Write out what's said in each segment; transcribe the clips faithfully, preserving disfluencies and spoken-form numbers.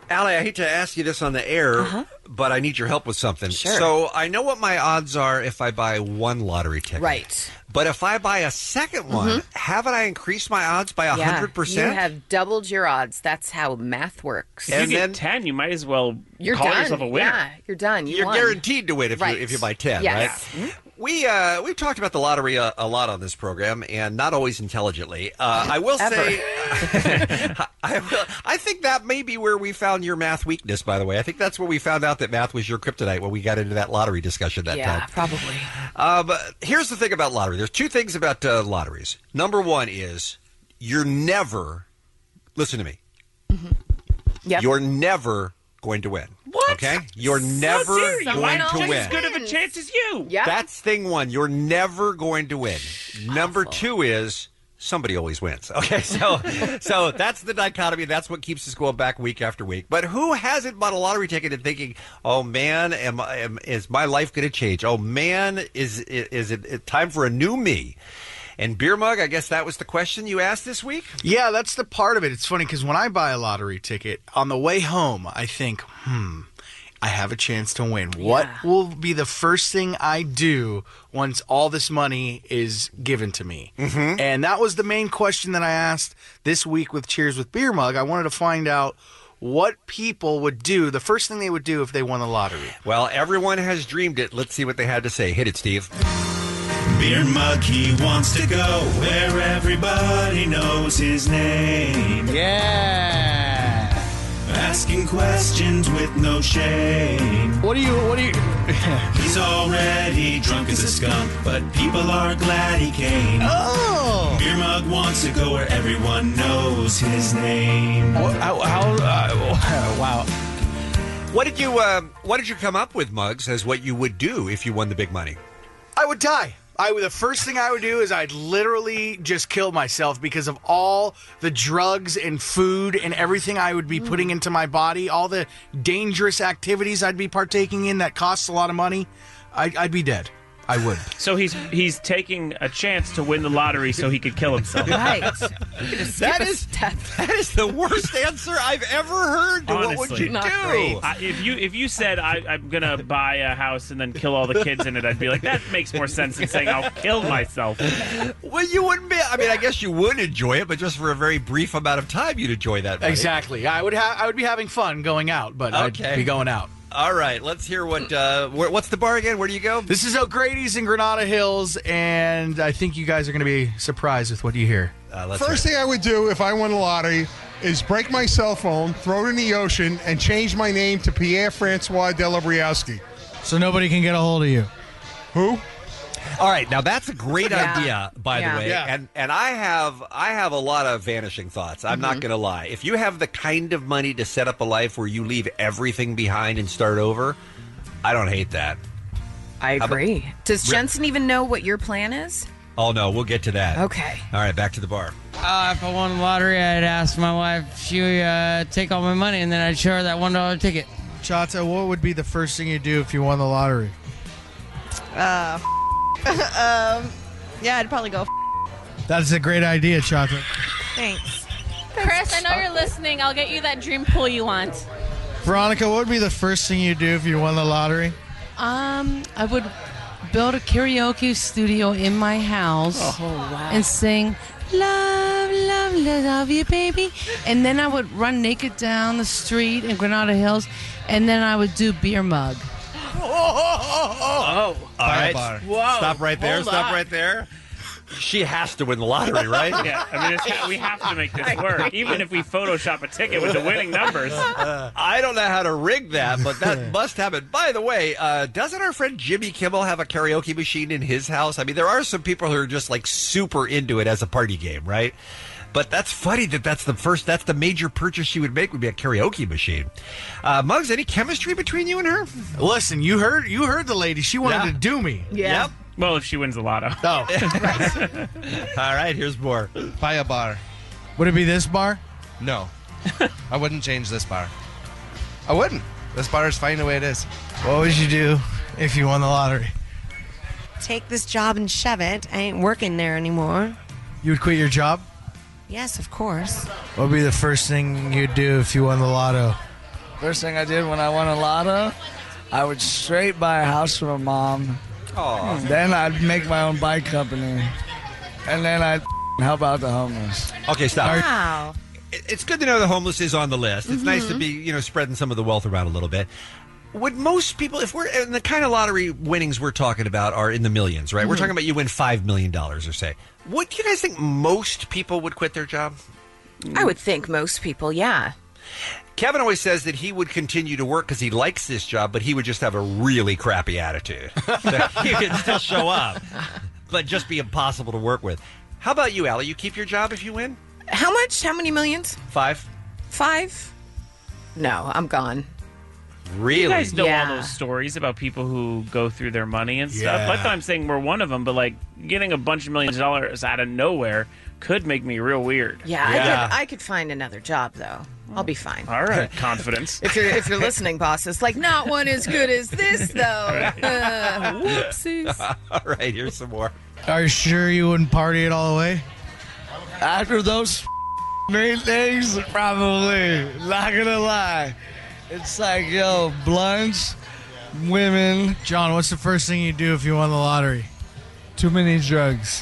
Allie, I hate to ask you this on the air, uh-huh. but I need your help with something. Sure. So I know what my odds are if I buy one lottery ticket. Right. But if I buy a second one, mm-hmm. haven't I increased my odds by one hundred percent? Yeah, you have doubled your odds. That's how math works. If and you then, get ten, you might as well you're call done. yourself a winner. Yeah, you're done. You you're won. guaranteed to win if, right. you, if you buy ten, yes. right? Mm-hmm. We, uh, we've talked about the lottery a, a lot on this program, and not always intelligently. Uh, I will say, I, will, I think that may be where we found your math weakness, by the way. I think that's where we found out that math was your kryptonite when we got into that lottery discussion that yeah, time. Yeah, probably. Uh, but here's the thing about lottery. There's two things about uh, lotteries. Number one is you're never, listen to me, mm-hmm. yep. you're never going to win. What? Okay? You're never you? going Just to win. as good of a chance as you. Yeah. That's thing one. You're never going to win. Number two is somebody always wins. Okay, so so that's the dichotomy. That's what keeps us going back week after week. But who hasn't bought a lottery ticket and thinking, "Oh man, am, am is my life going to change? Oh man, is is it, it time for a new me?" And Beer Mug, I guess that was the question you asked this week? Yeah, that's the part of it. It's funny because when I buy a lottery ticket, on the way home, I think, hmm, I have a chance to win. Yeah. What will be the first thing I do once all this money is given to me? Mm-hmm. And that was the main question that I asked this week with Cheers with Beer Mug. I wanted to find out what people would do, the first thing they would do if they won the lottery. Well, everyone has dreamed it. Let's see what they had to say. Hit it, Steve. Beer Mug, he wants to go where everybody knows his name. Yeah. Asking questions with no shame. What do you, what do you... He's already drunk as a skunk, but people are glad he came. Oh! Beer Mug wants to go where everyone knows his name. How, how uh, wow. What did you, uh, what did you come up with, Muggs, as what you would do if you won the big money? I would die. I would, the first thing I would do is I'd literally just kill myself because of all the drugs and food and everything I would be putting into my body, all the dangerous activities I'd be partaking in that costs a lot of money. I'd, I'd be dead. I would. So he's he's taking a chance to win the lottery so he could kill himself. Right. That is that is the worst answer I've ever heard. Honestly, what would you not do? great. I, if you if you said I, I'm gonna buy a house and then kill all the kids in it, I'd be like, that makes more sense than saying I'll kill myself. Well, you wouldn't be. I mean, I guess you would enjoy it, but just for a very brief amount of time, you'd enjoy that money. Exactly. I would have. I would be having fun going out, but Okay. I'd be going out. All right, let's hear what. Uh, where, what's the bar again? Where do you go? This is O'Grady's in Granada Hills, and I think you guys are going to be surprised with what you hear. Uh, let's First hear thing I would do if I won the lottery is break my cell phone, throw it in the ocean, and change my name to Pierre-Francois Delabriowski. So nobody can get a hold of you. Who? All right, now that's a great Yeah. idea, by Yeah. the way, Yeah. and and I have I have a lot of vanishing thoughts. I'm not going to lie. If you have the kind of money to set up a life where you leave everything behind and start over, I don't hate that. I agree. Does Jensen even know what your plan is? Oh no, we'll get to that. Okay. All right, back to the bar. Uh, if I won the lottery, I'd ask my wife if she would uh, take all my money, and then I'd show her that one dollar ticket. Chata, what would be the first thing you do if you won the lottery? Uh, um, yeah, I'd probably go. That's a great idea, Chata. Thanks. Chris, I know you're listening. I'll get you that dream pool you want. Veronica, what would be the first thing you do if you won the lottery? Um, I would build a karaoke studio in my house Oh, wow. and sing "Love, love, love you, baby," and then I would run naked down the street in Granada Hills, and then I would do Beer Mug. Oh, all right. bar. Whoa. Stop right there. Hold Stop on. right there. She has to win the lottery, right? Yeah, I mean, it's, we have to make this work, even if we Photoshop a ticket with the winning numbers. Uh, I don't know how to rig that, but that must happen. By the way, uh, doesn't our friend Jimmy Kimmel have a karaoke machine in his house? I mean, there are some people who are just like super into it as a party game, right? But that's funny that that's the first, that's the major purchase she would make would be a karaoke machine. Uh, Muggs, any chemistry between you and her? Listen, you heard you heard the lady. She wanted Yeah. to do me. Yeah. Yep. Well, if she wins the lotto. Oh. All right, here's more. Buy a bar. Would it be this bar? No. I wouldn't change this bar. I wouldn't. This bar is fine the way it is. What would you do if you won the lottery? Take this job and shove it. I ain't working there anymore. You would quit your job? Yes, of course. What would be the first thing you'd do if you won the lotto? First thing I did when I won a lotto, I would straight buy a house for my mom. Aw. Then I'd make my own bike company. And then I'd help out the homeless. Okay, stop. Wow. It- It's good to know the homeless is on the list. It's nice to be, you know, spreading some of the wealth around a little bit. Would most people, if we're, and the kind of lottery winnings we're talking about are in the millions, right? We're talking about you win five million dollars or say. What do you guys think most people would quit their job? I would think most people, yeah. Kevin always says that he would continue to work because he likes this job, but he would just have a really crappy attitude. That he could still show up, but just be impossible to work with. How about you, Allie? You keep your job if you win? How much? How many millions? Five? Five? No, I'm gone. Really? You guys know Yeah. all those stories about people who go through their money and stuff. Yeah. Like I'm saying we're one of them, but like getting a bunch of millions of dollars out of nowhere could make me real weird. Yeah, I could I could find another job though. I'll be fine. All right, confidence. If you're if you're listening, boss, it's like not one as good as this though. Uh, whoopsies. All right, here's some more. Are you sure you wouldn't party it all away? After those great things, probably. Not gonna lie. It's like, yo, blunts, women. John, what's the first thing you do if you won the lottery? Too many drugs.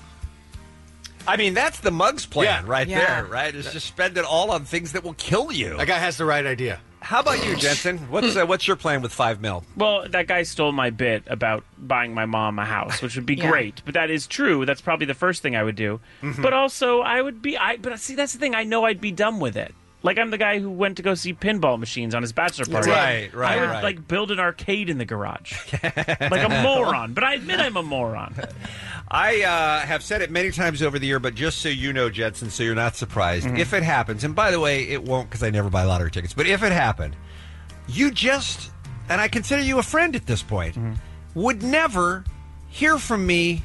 I mean, that's the Muggs plan Yeah. right Yeah. there, right? Is just spend it all on things that will kill you. That guy has the right idea. How about you, Jensen? What's uh, what's your plan with five mil? Well, that guy stole my bit about buying my mom a house, which would be Yeah. great. But that is true. That's probably the first thing I would do. But also, I would be. I but see, that's the thing. I know I'd be done with it. Like I'm the guy who went to go see pinball machines on his bachelor party. Right, right, I would right. like build an arcade in the garage, like a moron. But I admit I'm a moron. I uh, have said it many times over the year, but just so you know, Jensen, so you're not surprised, if it happens, and by the way, it won't because I never buy lottery tickets, but if it happened, you just, and I consider you a friend at this point, would never hear from me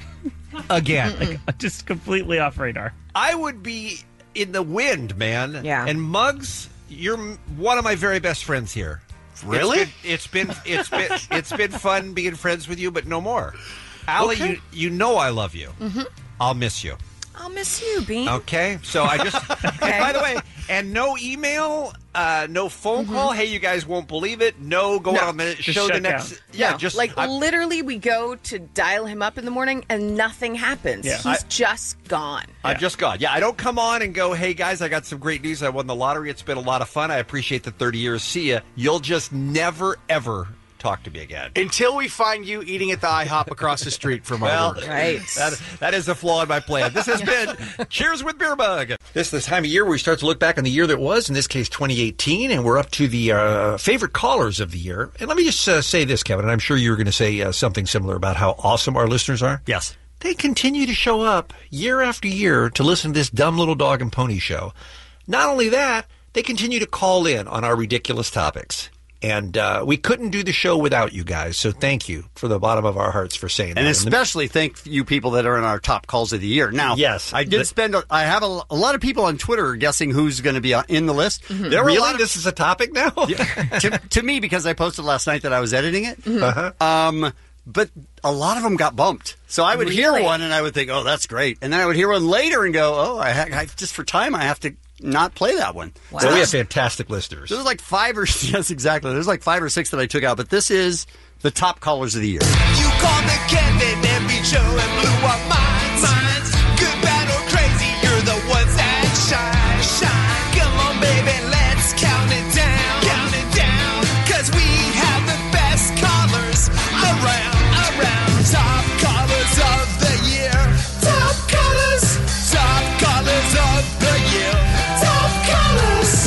again. Just completely off radar. I would be in the wind, man. Yeah. And Muggs, you're m- one of my very best friends here. Really? It's been it's been it's been, it's been fun being friends with you, but no more. Allie, Okay. you you know I love you. I'll miss you. I'll miss you, Bean. Okay, so I just. And by the way, and no email, uh, no phone call. Hey, you guys won't believe it. No, go No. out on the Just show the shut next. down. Yeah, No, just like I- literally, we go to dial him up in the morning and nothing happens. Yeah. He's I- just gone. I'm just gone. Yeah, I don't come on and go, hey, guys, I got some great news. I won the lottery. It's been a lot of fun. I appreciate the thirty years. See ya. You'll just never, ever talk to me again. Until we find you eating at the IHOP across the street from our Well, work. Right. That, that is a flaw in my plan. This has been Cheers with Beer Mug. This is the time of year where we start to look back on the year that was, in this case, twenty eighteen, and we're up to the uh, favorite callers of the year. And let me just uh, say this, Kevin, and I'm sure you're going to say uh, something similar about how awesome our listeners are. Yes. They continue to show up year after year to listen to this dumb little dog and pony show. Not only that, they continue to call in on our ridiculous topics. And uh, we couldn't do the show without you guys, so thank you from the bottom of our hearts for saying And that. especially thank you people that are in our top calls of the year. Now, Yes. I did The- spend, a, I have a, a lot of people on Twitter guessing who's going to be in the list. There were a Really? lot of this is a topic now. to, to me, because I posted last night that I was editing it. Uh-huh. Um, but a lot of them got bumped. So I would hear Really? one and I would think, oh, that's great. And then I would hear one later and go, oh, I, ha- I just for time, I have to not play that one. Wow. So we have fantastic listeners. There's like five or yes, exactly. There's like five or six that I took out, but this is the top callers of the year. You called the Kevin and Bean show and blew our minds. minds. Good, bad, or crazy, you're the ones that shine. Shine. Come on, baby, let's count it down. Count it down. Cause we have the best callers around, around. Top callers of the year. Top callers. Top callers of the year. Top callers.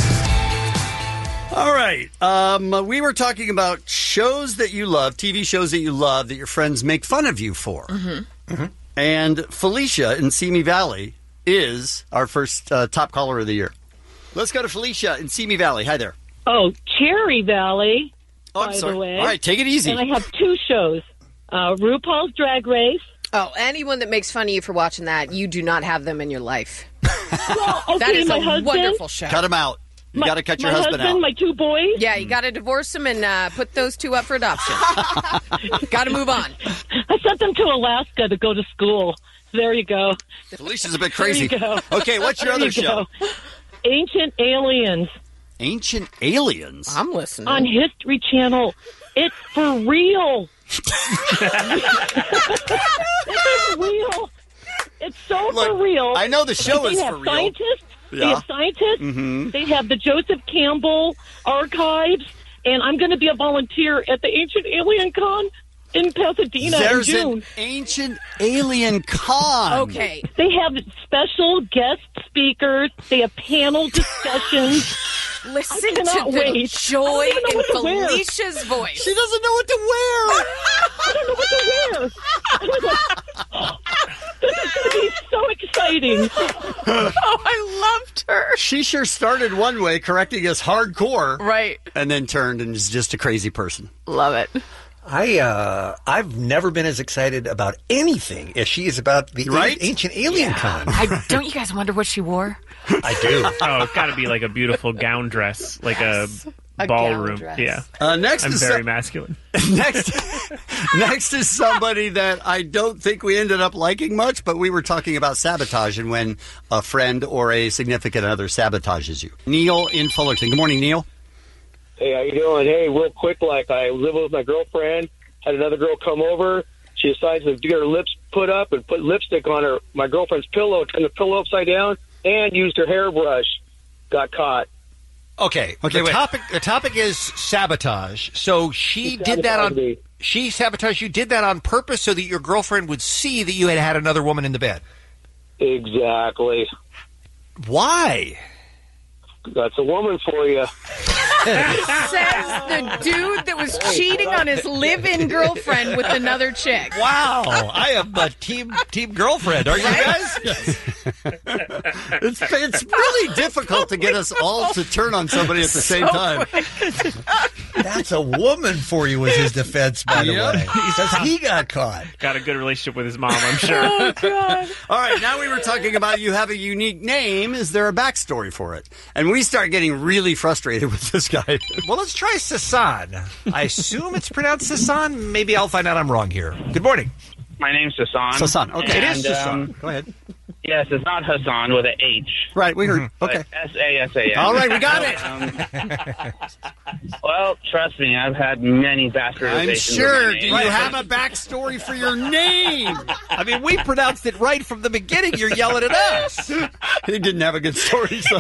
All right. Um, we were talking about shows that you love, T V shows that you love, that your friends make fun of you for. Mm-hmm. And Felicia in Simi Valley is our first uh, top caller of the year. Let's go to Felicia in Simi Valley. Hi there. Oh, Cherry Valley, Oh, I'm by sorry. the way. All right, take it easy. And I have two shows. Uh, RuPaul's Drag Race. Oh, anyone that makes fun of you for watching that, you do not have them in your life. Well, okay, that is my a husband, wonderful show. Cut him out. You got to cut your my husband, husband, out. my two boys. Yeah, you got to divorce them and uh, put those two up for adoption. Got to move on. I sent them to Alaska to go to school. There you go. Felicia's a bit crazy. There you go. Okay, what's your There other you show? go. Ancient Aliens. Ancient aliens. I'm listening. On History Channel. It's for real. It's for real. It's so Look, for real. I know the show they is have for real. Scientists. They Yeah. have scientists. Mhm. They have the Joseph Campbell Archives. And I'm going to be a volunteer at the Ancient Alien Con in Pasadena There's in June. an ancient alien con. Okay. They have special guest speakers. They have panel discussions. Listen I to cannot the wait. joy I don't even know in what to wear. Felicia's voice. She doesn't know what to wear. I don't know what to wear. This is going to be so exciting. Oh, I loved her. She sure started one way, correcting us hardcore. Right. And then turned and is just a crazy person. Love it. I uh, I've never been as excited about anything as she is about the Right? a- ancient alien con. I, don't you guys wonder what she wore? I do. Oh, it's got to be like a beautiful gown dress, like Yes. a A ballroom. gown dress. Yeah. Uh, next I'm is very some- masculine. next, next is somebody that I don't think we ended up liking much, but we were talking about sabotage and when a friend or a significant other sabotages you. Neil in Fullerton. Good morning, Neil. Hey, how you doing? Hey, real quick, like I live with my girlfriend, had another girl come over. She decides to get her lips put up and put lipstick on her my girlfriend's pillow, turned the pillow upside down, and used her hairbrush. Got caught. Okay. Okay, the wait. topic the topic is sabotage. So she She did that on sabotaged me. she sabotaged you did that on purpose so that your girlfriend would see that you had had another woman in the bed. Exactly. Why? That's a woman for you. Says the dude that was cheating on his live-in girlfriend with another chick. Wow. I am a team team girlfriend. Are you guys? It's, it's really difficult to get us all to turn on somebody at the same So time. That's a woman for you was his defense, by the Yep. way. Because he got caught. Got a good relationship with his mom, I'm sure. Oh, God. All right, now we were talking about you have a unique name. Is there a backstory for it? And we start getting really frustrated with this guy. Well, let's try Sasan. I assume it's pronounced Sasan. Maybe I'll find out I'm wrong here. Good morning. My name's Hassan. Sasan, okay. It is And, Sasan. um, Go ahead. Yes, it's not Hassan with an H. Right, we heard. but Okay. S A S A N. All right, we got it. Um, well, trust me, I've had many bastardizations. I'm of sure. my Do name. you have a backstory for your name? I mean, we pronounced it right from the beginning. You're yelling at us. He didn't have a good story, so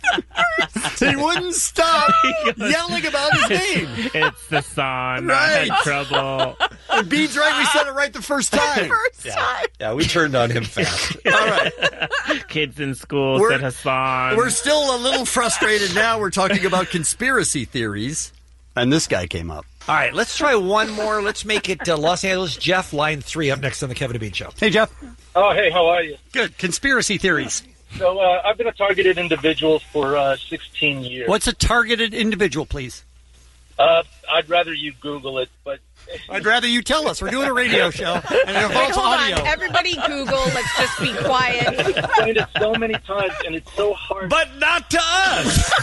he wouldn't stop yelling about his name. It's the son. I Right. had trouble. And Bede's right. We said it right the first time. First time. Yeah, we turned on him fast. All right. Kids in school We're- said Hassan. We're still a little frustrated now. We're talking about conspiracy theories, and this guy came up. All right, let's try one more. Let's make it uh, Los Angeles. Jeff, line three, up next on the Kevin and Bean Show. Hey, Jeff. Oh, hey, how are you? Good. Conspiracy theories. So uh, I've been a targeted individual for uh, sixteen years. What's a targeted individual, please? Uh, I'd rather you Google it, but I'd rather you tell us. We're doing a radio show, and it Wait, involves hold audio. on. Everybody Google. Let's just be quiet. I've explained it so many times, and it's so hard. But not to us.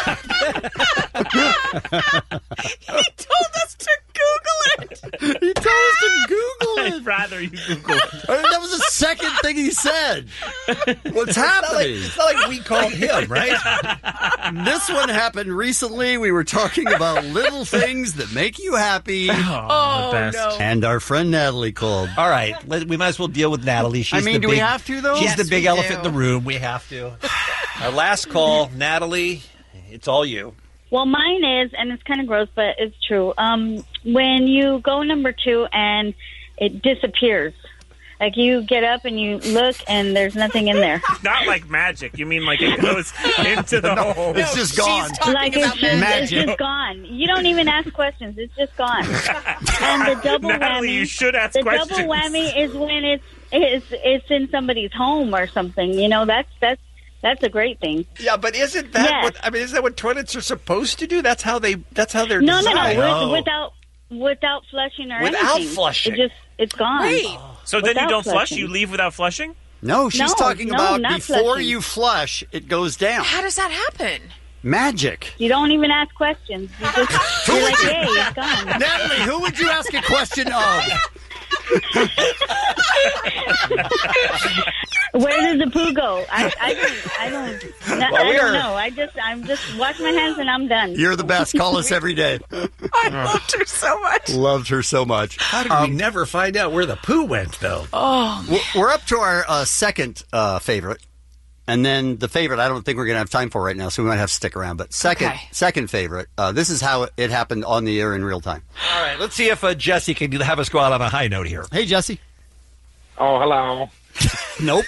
He told us to Google it. He told us to Google it. I'd rather you Google it. I mean, that was the second thing he said. What's It's not, like, happening? it's not like we called him, right? This one happened recently. We were talking about little things that make you happy. Oh, the best. no. And our friend Natalie called. All right, let, we might as well deal with Natalie. She's I mean, the do big, we have to, though? She's Yes, the big we elephant do. in the room. We have to. Our last call, Natalie. It's all you. Well, mine is, and it's kind of gross, but it's true. Um, when you go number two and it disappears, like you get up and you look and there's nothing in there. Not like magic. You mean like it goes into the hole? It's just gone. She's talking Like it's about just, it's magic. just gone. You don't even ask questions. It's just gone. And the double Natalie, whammy. you should ask the questions. double whammy is when it's it's it's in somebody's home or something. You know, that's that's that's a great thing. Yeah, but isn't that Yes. what I mean? Isn't that what toilets are supposed to do? That's how they. That's how they're No, no, designed. no. With, without without flushing or Without anything. flushing. It just it's gone. Wait. So then you Without don't flush? flushing. You leave without flushing? No, she's No, talking no, about not before flushing. you flush, it goes down. How does that happen? Magic. You don't even ask questions. You just you're like, hey, it's gone. Natalie, who would you ask a question of? Where does the poo go? I, I don't. I don't. Well, I we don't are- know. I just. I'm just wash my hands and I'm done. You're the best. Call us every day. I loved her so much. Loved her so much. How did we never find out where the poo went, though? Oh, We're- We're up to our uh, second uh, favorite. And then the favorite, I don't think we're going to have time for right now, so we might have to stick around. But second, Okay. second favorite, uh, this is how it happened on the air in real time. All right, let's see if uh, Jesse can have us go out on a high note here. Hey, Jesse. Oh, hello. Nope.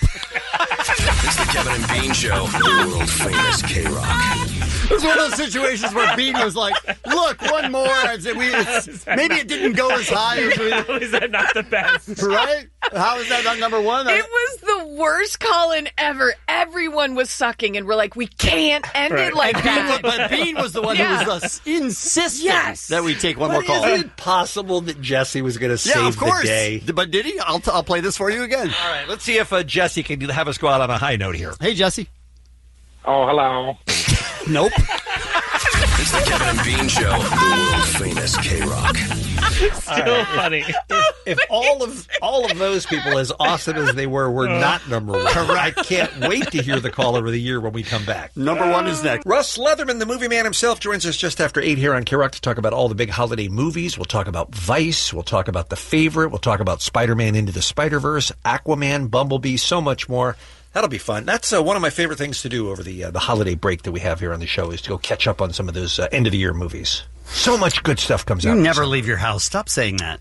It's the Kevin and Bean Show, the world famous K-Rock. It was one of those situations where Bean was like, look, one more. I said, we, it's, maybe it didn't go as high as we... How is that not the best? Right? How is that not number one? it was the worst call-in ever. Everyone was sucking, and we're like, we can't end Right. it like And Bean that. was- but Bean was the one Yeah. who was uh, insistent Yes. that we take one But more call. isn't it possible that Jesse was going to save Yeah, of course. the day? But did he? I'll, t- I'll play this for you again. All right, let's see if uh, Jesse can have us go out on a high note here. Hey, Jesse. Oh, hello. Nope. It's the Kevin and Bean Show, the world famous K-Rock. Still funny. If, if all of all of those people, as awesome as they were, were not number one, I can't wait to hear the caller of the year when we come back. Number one is next. Russ Leatherman, the movie man himself, joins us just after eight here on K-Rock to talk about all the big holiday movies. We'll talk about Vice. We'll talk about The Favorite. We'll talk about Spider-Man Into the Spider-Verse, Aquaman, Bumblebee, so much more. That'll be fun. That's uh, one of my favorite things to do over the uh, the holiday break that we have here on the show is to go catch up on some of those uh, end of the year movies. So much good stuff comes You out. never leave your house. Stop saying that.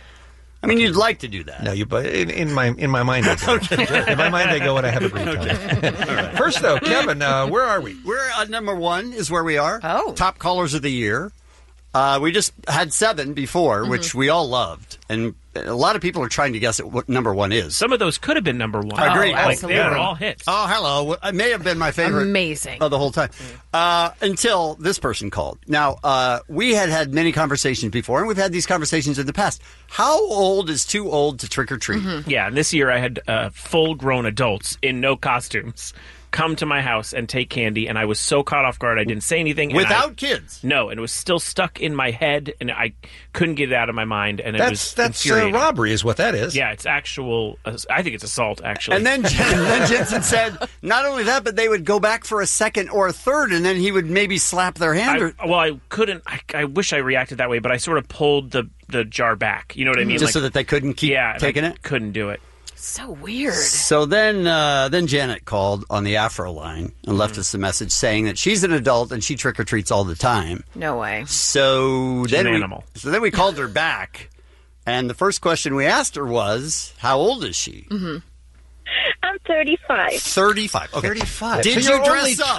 I mean, you'd like to do that. No, you. But in, in my in my mind, I go. Okay. In my mind, I go and I have a great time. First, though, Kevin, uh, where are we? We're at number one is where we are. Oh. Top callers of the year. Uh, we just had seven before, Mm-hmm. which we all loved. And a lot of people are trying to guess at what number one is. Some of those could have been number one. Agreed. Like, absolutely. they were all hits. Oh, hello. It may have been my favorite. Amazing. Of the whole time. Uh, until this person called. Now, uh, we had had many conversations before, and we've had these conversations in the past. How old is too old to trick or treat? Yeah, and this year I had uh, full-grown adults in no costumes come to my house and take candy, and I was so caught off guard I didn't say anything. and Without I- kids? No, and it was still stuck in my head, and I couldn't get it out of my mind, and it That's was that's uh, infuriating. robbery, is what that is. Yeah, it's actual. Uh, I think it's assault, actually. And then, and then Jensen said, not only that, but they would go back for a second or a third, and then he would maybe slap their hand. Or, I, well, I couldn't. I, I wish I reacted that way, but I sort of pulled the the jar back. You know what I mean? just Like, so that they couldn't keep yeah, and taking I it? Couldn't do it. So weird. So then, uh, then Janet called on the Afro line and left us a message saying that she's an adult and she trick or treats all the time. No way. So She's then an we, animal. So then we called her back, and the first question we asked her was, "How old is she?" Mm-hmm. I'm thirty-five. Thirty-five. Okay. Thirty-five. Did So you you're dress only- up?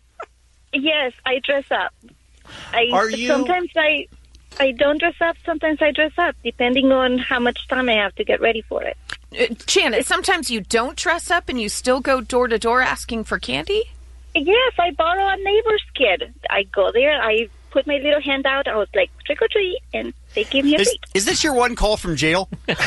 Yes, I dress up. I Are you- sometimes I I don't dress up, sometimes I dress up, depending on how much time I have to get ready for it. Uh, Janet, sometimes you don't dress up and you still go door to door asking for candy? Yes, I borrow a neighbor's kid. I go there, I put my little hand out, I was like, trick or treat, and they give me a Is, treat. is this your one call from jail?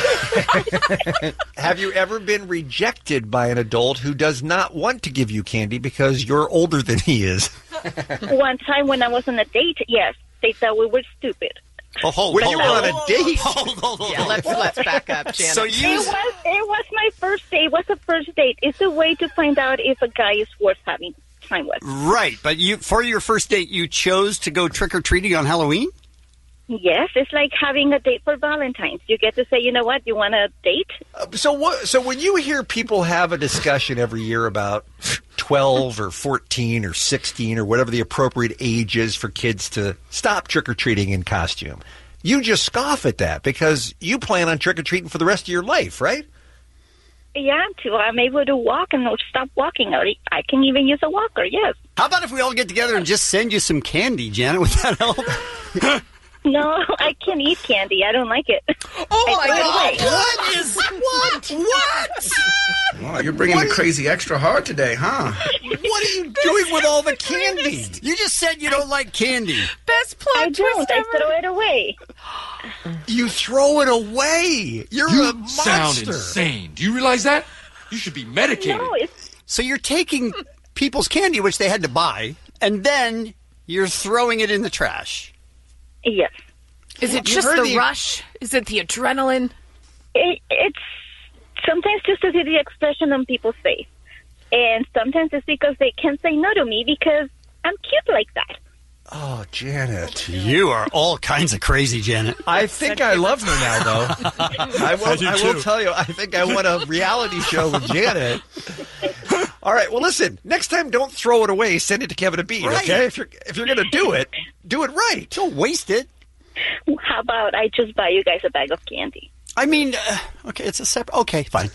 Have you ever been rejected by an adult who does not want to give you candy because you're older than he is? One time when I was on a date, yes, they thought we were stupid. Oh, hold, When hold, you were hold, on a hold, date? Hold, hold, hold, Yeah, hold. let's let's back up, Janet. So you It was it was my first date. It was a first date. It's a way to find out if a guy is worth having time with. right, but you for your first date you chose to go trick or treating on Halloween? Yes, it's like having a date for Valentine's. You get to say, you know what, you want a date? Uh, So what? So when you hear people have a discussion every year about twelve or fourteen or sixteen or whatever the appropriate age is for kids to stop trick or treating in costume, you just scoff at that because you plan on trick or treating for the rest of your life, right? Yeah, until I'm able to walk and not stop walking. Or I can even use a walker, yes. How about if we all get together and just send you some candy, Janet? Would that help? No, I can't eat candy. I don't like it. Oh, I throw it away. What is what? What? Oh, you're bringing the crazy extra hard today, huh? What are you doing with all the candy? You just said you don't like candy. Best plot I don't. twist I ever. throw it away. You throw it away. You're You a monster. sound insane. Do you realize that? You should be medicated. No, it's So you're taking people's candy, which they had to buy, and then you're throwing it in the trash. yes. Is it You just heard the, the- rush? Is it the adrenaline? It, it's sometimes just to see the expression on people's face. And sometimes it's because they can't say no to me because I'm cute like that. Oh, Janet. You are all kinds of crazy, Janet. I think I love her now, though. I will, I do I will too. tell you, I think I want a reality show with Janet. All right, well, listen, next time don't throw it away. Send it to Kevin and Bean, Right. okay? If you're, if you're going to do it, do it right. Don't waste it. How about I just buy you guys a bag of candy? I mean, uh, okay, it's a separate... Okay, fine.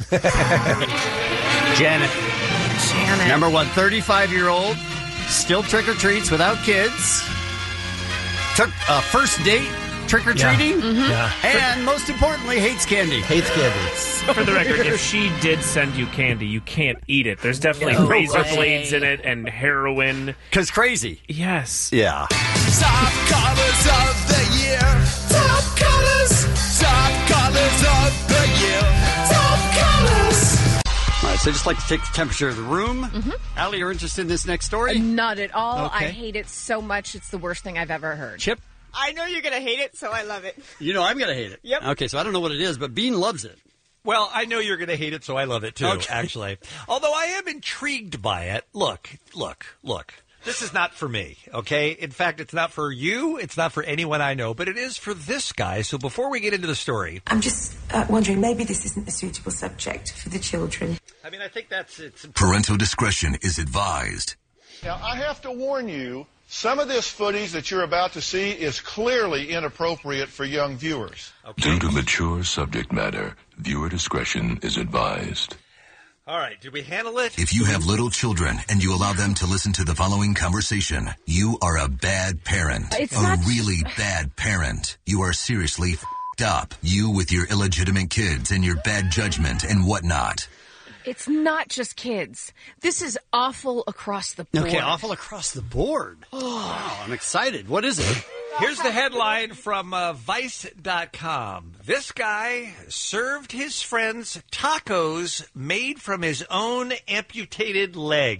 Janet. Janet. Number one, thirty-five-year-old, still trick-or-treats without kids. Took a first date trick-or-treating. Yeah. Mhm. Yeah. And most importantly, hates candy. Hates candy. For the record, if she did send you candy, you can't eat it. There's definitely No razor way. blades in it and heroin. Because crazy. Yes. Yeah. Top colors of the year. Top colors. Top colors of the year. Top colors. All right, so just like to take the temperature of the room. Mhm. Allie, you're interested in this next story? Not at all. Okay. I hate it so much. It's the worst thing I've ever heard. Chip? I know you're going to hate it, so I love it. You know I'm going to hate it. Yep. Okay, so I don't know what it is, but Bean loves it. Well, I know you're going to hate it, so I love it too, Okay. actually. Although I am intrigued by it. Look, look, look. This is not for me, okay? In fact, it's not for you. It's not for anyone I know, but it is for this guy. So before we get into the story, I'm just uh, wondering, maybe this isn't a suitable subject for the children. I mean, I think that's it's. Parental discretion is advised. Now, I have to warn you, some of this footage that you're about to see is clearly inappropriate for young viewers. Due to mature subject matter, viewer discretion is advised. All right, did we handle it? If you have little children and you allow them to listen to the following conversation, you are a bad parent. It's a not- really bad parent. You are seriously f***ed up. You with your illegitimate kids and your bad judgment and whatnot. It's not just kids. This is awful across the board. Okay, awful across the board. Oh, wow, I'm excited. What is it? Here's the headline from uh, Vice dot com. This guy served his friends tacos made from his own amputated leg.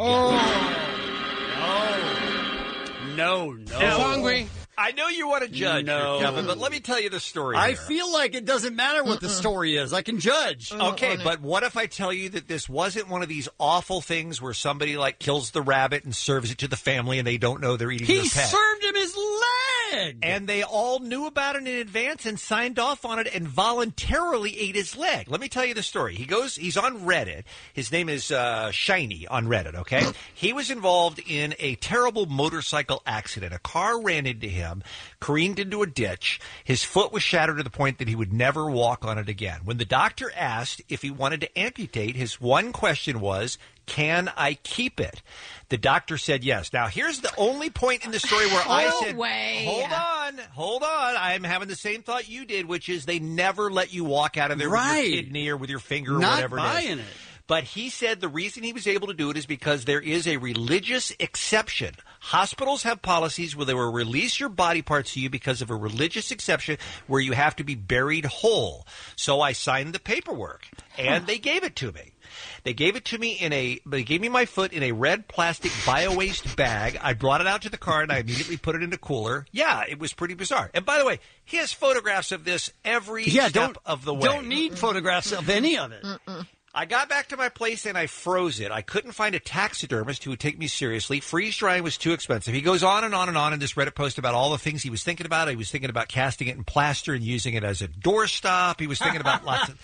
No, no. Now, hungry. I know you want to judge, No. here, Kevin, but let me tell you the story. I here. feel like it doesn't matter what the story is. I can judge. Okay, but what if I tell you that this wasn't one of these awful things where somebody like kills the rabbit and serves it to the family and they don't know they're eating He their pet? served him his leg. And they all knew about it in advance and signed off on it and voluntarily ate his leg. Let me tell you the story. He goes, he's on Reddit. His name is uh, Shiny on Reddit, okay? He was involved in a terrible motorcycle accident. A car ran into him, careened into a ditch. His foot was shattered to the point that he would never walk on it again. When the doctor asked if he wanted to amputate, his one question was, can I keep it? The doctor said yes. Now, here's the only point in the story where I No said, way. hold on, hold on. I'm having the same thought you did, which is they never let you walk out of there Right. with your kidney or with your finger or Not whatever it is. buying it. But he said the reason he was able to do it is because there is a religious exception. Hospitals have policies where they will release your body parts to you because of a religious exception where you have to be buried whole. So I signed the paperwork, and they gave it to me. They gave it to me in a, they gave me my foot in a red plastic bio-waste bag. I brought it out to the car and I immediately put it in a cooler. Yeah, it was pretty bizarre. And by the way, he has photographs of this every Yeah, step don't of the way. Don't need photographs of any of it. I got back to my place and I froze it. I couldn't find a taxidermist who would take me seriously. Freeze drying was too expensive. He goes on and on and on in this Reddit post about all the things he was thinking about. He was thinking about casting it in plaster and using it as a doorstop. He was thinking about lots of.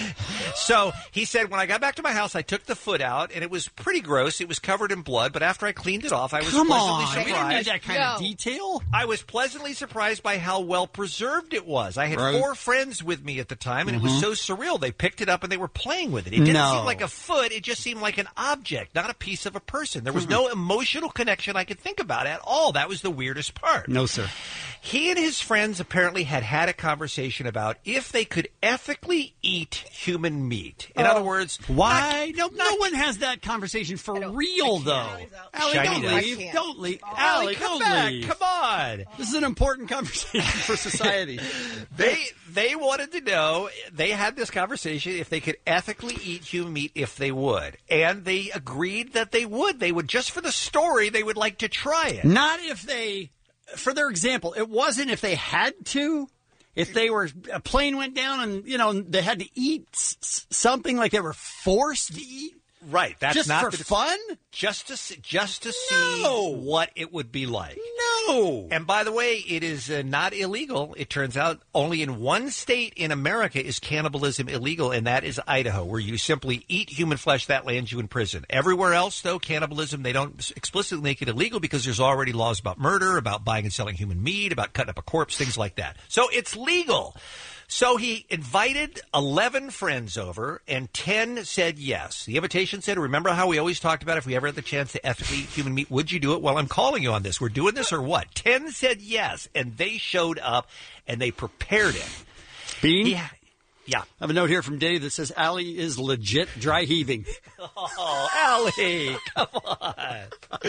So he said, when I got back to my house, I took the foot out and it was pretty gross. It was covered in blood, but after I cleaned it off, I was Come pleasantly on, we surprised. didn't need that kind of No. detail. I was pleasantly surprised by how well preserved it was. I had Right. four friends with me at the time, and Mhm. it was so surreal. They picked it up and they were playing with it. It didn't No. seem like a foot. It just seemed like an object, not a piece of a person. There was no emotional connection I could think about at all. That was the weirdest part. No, sir. He and his friends apparently had had a conversation about if they could ethically eat human meat. In other words, Why? No, no one has that conversation for real, though. Allie, Shiny don't does. leave. I can't. Don't leave. Allie, Allie, come don't back. leave. Come on. This is an important conversation for society. They they wanted to know, they had this conversation if they could ethically eat human meat if they would. And they agreed that they would. They would, just for the story, they would like to try it. Not if they, for their example, it wasn't if they had to. If they were, a plane went down and, you know, they had to eat s- s- something like they were forced to eat. Right. That's just not for the, fun? Just to see, just to No. see what it would be like. No. And by the way, it is uh, not illegal. It turns out only in one state in America is cannibalism illegal, and that is Idaho, where you simply eat human flesh. That lands you in prison. Everywhere else, though, cannibalism, they don't explicitly make it illegal because there's already laws about murder, about buying and selling human meat, about cutting up a corpse, things like that. So it's legal. So he invited eleven friends over, and ten said yes. The invitation said, remember how we always talked about if we ever had the chance to ethically eat human meat, would you do it? Well, I'm calling you on this. We're doing this or what? ten said yes, and they showed up, and they prepared it. Bean? He, yeah. I have a note here from Dave that says Allie is legit dry heaving. Oh, Allie, come on.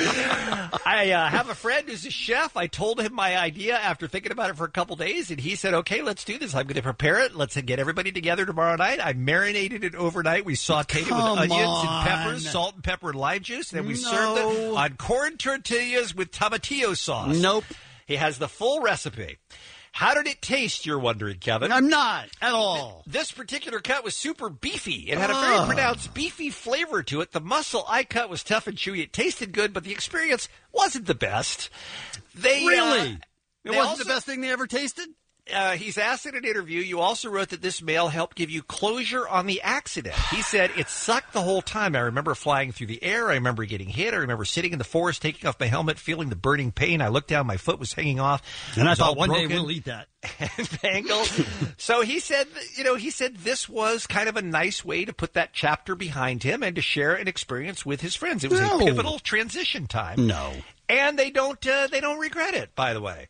I uh, have a friend who's a chef. I told him my idea after thinking about it for a couple days, and he said, okay, let's do this. I'm going to prepare it. Let's get everybody together tomorrow night. I marinated it overnight. We sauteed it Come with onions on. and peppers, salt and pepper and lime juice. Then we No. served it on corn tortillas with tomatillo sauce. Nope. He has the full recipe. How did it taste, you're wondering, Kevin? I'm not at all. This particular cut was super beefy. It had a very Ugh. pronounced beefy flavor to it. The muscle I cut was tough and chewy. It tasted good, but the experience wasn't the best. They Really? uh, It they wasn't also- the best thing they ever tasted? Uh, he's asked in an interview, you also wrote that this mail helped give you closure on the accident. He said, it sucked the whole time. I remember flying through the air. I remember getting hit. I remember sitting in the forest, taking off my helmet, feeling the burning pain. I looked down, my foot was hanging off. And It I was all thought one day broken we'll eat that. and mangled. So he said, you know, he said this was kind of a nice way to put that chapter behind him and to share an experience with his friends. It was No. a pivotal transition time. No. And they don't, uh, they don't regret it, by the way.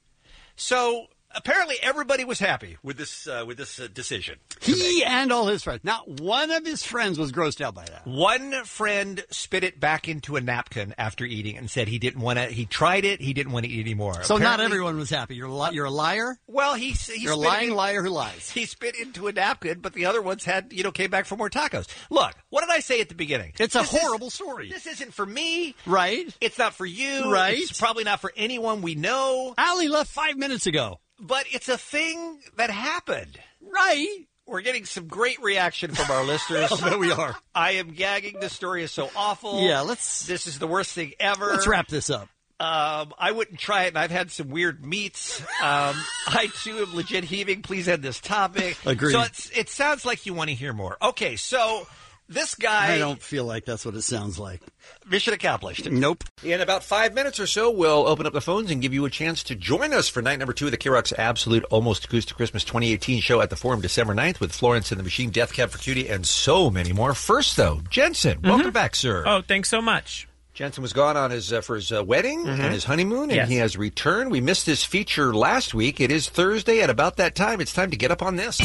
So apparently everybody was happy with this uh, with this uh, decision. He and all his friends. Not one of his friends was grossed out by that. One friend spit it back into a napkin after eating and said he didn't want to. He tried it. He didn't want to eat anymore. So not Apparently- everyone was happy. You're a, li- you're a liar? Well, he, he You're a spit lying in- liar who lies. He spit into a napkin, but the other ones had, you know, came back for more tacos. Look, what did I say at the beginning? It's a This is- horrible story. This isn't for me. Right? It's not for you. Right. It's probably not for anyone we know. Allie left five minutes ago. But it's a thing that happened. Right. We're getting some great reaction from our listeners. There we are. I am gagging. This story is so awful. Yeah, let's- This is the worst thing ever. Let's wrap this up. Um, I wouldn't try it, and I've had some weird meats. Um, I, too, am legit heaving. Please end this topic. Agreed. So it's, it sounds like you want to hear more. Okay, so this guy... I don't feel like that's what it sounds like. Mission accomplished. Nope. In about five minutes or so, we'll open up the phones and give you a chance to join us for night number two of the K-Rock's Absolute Almost Acoustic Christmas twenty eighteen show at the Forum December ninth with Florence and the Machine, Death Cab for Cutie, and so many more. First, though, Jensen, welcome back, sir. Oh, thanks so much. Jensen was gone on his uh, for his uh, wedding Mhm. and his honeymoon, and Yes. he has returned. We missed his feature last week. It is Thursday, at about that time, it's time to get up on this.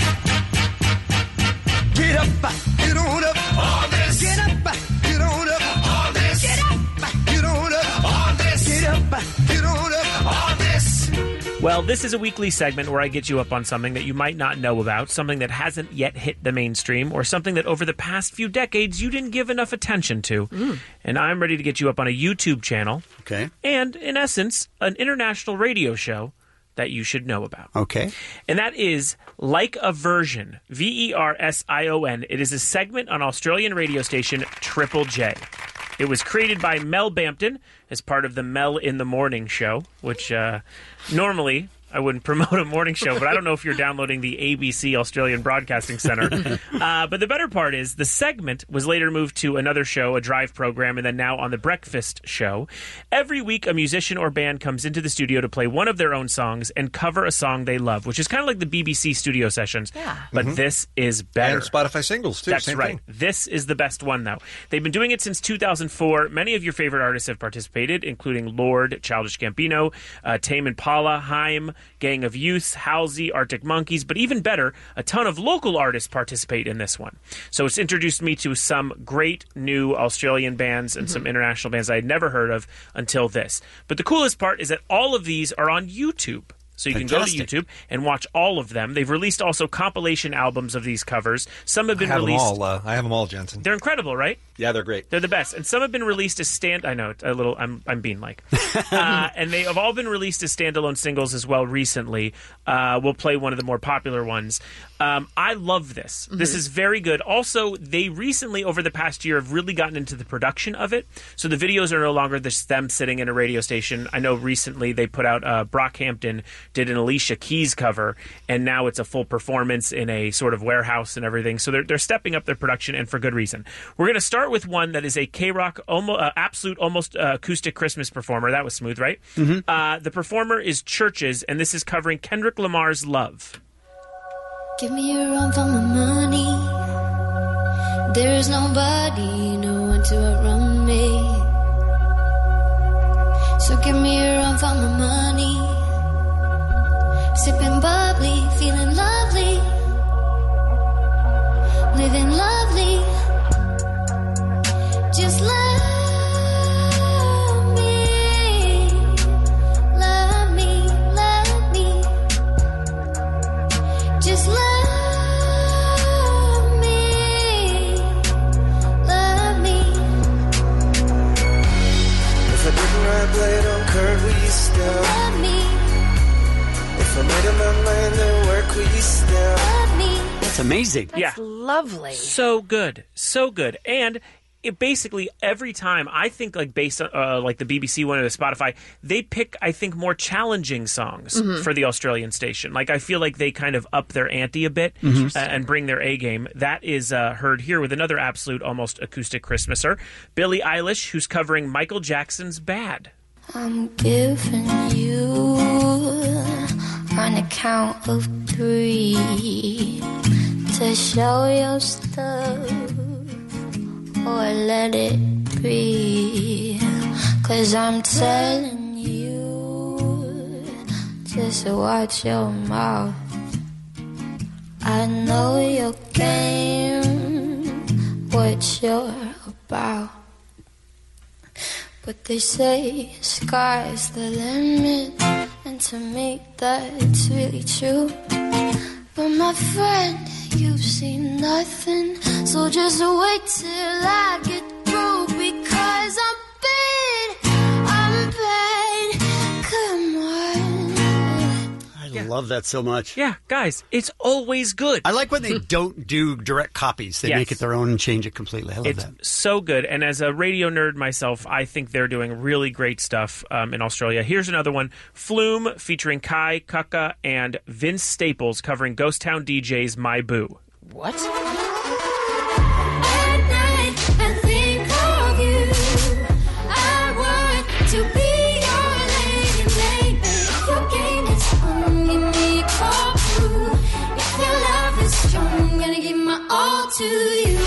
Get up, get on up on this. Get up, get on up on this. Get up, get on up on this. Get up, get on up on this. Well, this is a weekly segment where I get you up on something that you might not know about, something that hasn't yet hit the mainstream, or something that over the past few decades you didn't give enough attention to. And I'm ready to get you up on a YouTube channel. Okay. And, in essence, an international radio show that you should know about. Okay. And that is Like a Version, V E R S I O N. It is a segment on Australian radio station Triple J. It was created by Mel Bampton as part of the Mel in the Morning show, which uh, normally I wouldn't promote a morning show, but I don't know if you're downloading the A B C Australian Broadcasting Center. uh, but the better part is the segment was later moved to another show, a drive program, and then now on the Breakfast show. Every week, a musician or band comes into the studio to play one of their own songs and cover a song they love, which is kind of like the B B C studio sessions. Yeah. But Mhm. this is better. And Spotify singles, too. That's Same right. thing. This is the best one, though. They've been doing it since two thousand four. Many of your favorite artists have participated, including Lorde, Childish Gambino, uh, Tame Impala, Haim, Gang of Youth, Halsey, Arctic Monkeys, but even better, a ton of local artists participate in this one. So it's introduced me to some great new Australian bands and some international bands I had never heard of until this. But the coolest part is that all of these are on YouTube. So you Fantastic. can go to YouTube and watch all of them. They've released also compilation albums of these covers. Some have been I have released. them all. Uh, I have them all, Jensen. They're incredible, right? Yeah, they're great. They're the best, and some have been released as stand. I know it's a little. I'm I'm being like, uh, and they have all been released as standalone singles as well. Recently, uh, we'll play one of the more popular ones. Um, I love this. This is very good. Also, they recently, over the past year, have really gotten into the production of it. So the videos are no longer just them sitting in a radio station. I know recently they put out uh, Brockhampton did an Alicia Keys cover, and now it's a full performance in a sort of warehouse and everything. So they're they're stepping up their production, and for good reason. We're going to start with one that is a K-Rock, almost, uh, absolute, almost uh, acoustic Christmas performer. That was smooth, right? Mm-hmm. Uh, the performer is Churches, and this is covering Kendrick Lamar's Love. Give me a run for my money. There's nobody, no one to outrun me. So give me a run for my money. Sipping bubbly, feeling lovely. Living lovely. Just love me. Love me, love me. Just love me. Love me. If I didn't ride blade on curve, will you still love me? If I made up my mind, then work, will you still love me? That's amazing. Yeah. Lovely. So good. So good. And it basically every time, I think like based on uh, like the B B C one or the Spotify, they pick, I think, more challenging songs Mhm. for the Australian station. Like I feel like they kind of up their ante a bit Mhm. uh, and bring their A game. That is uh, heard here with another absolute almost acoustic Christmaser, Billie Eilish, who's covering Michael Jackson's Bad. I'm giving you on a count of three to show your stuff or let it be. 'Cause I'm telling you, just watch your mouth. I know your game, what you're about. But they say sky's the limit, and to me that's really true. But my friend, you've seen nothing, so just wait till I get through. Because I'm bad, I'm bad, come on. I love that so much. Yeah, guys, it's always good. I like when they don't do direct copies. They Yes. make it their own and change it completely. I love It's that. so good. And as a radio nerd myself, I think they're doing really great stuff um, in Australia. Here's another one. Flume featuring Kai, Kaka, and Vince Staples covering Ghost Town D J's My Boo. What? At night, I think of you. I want to be your lady, baby. If your game is on, give me a call too. If your love is strong, I'm gonna give my all to you.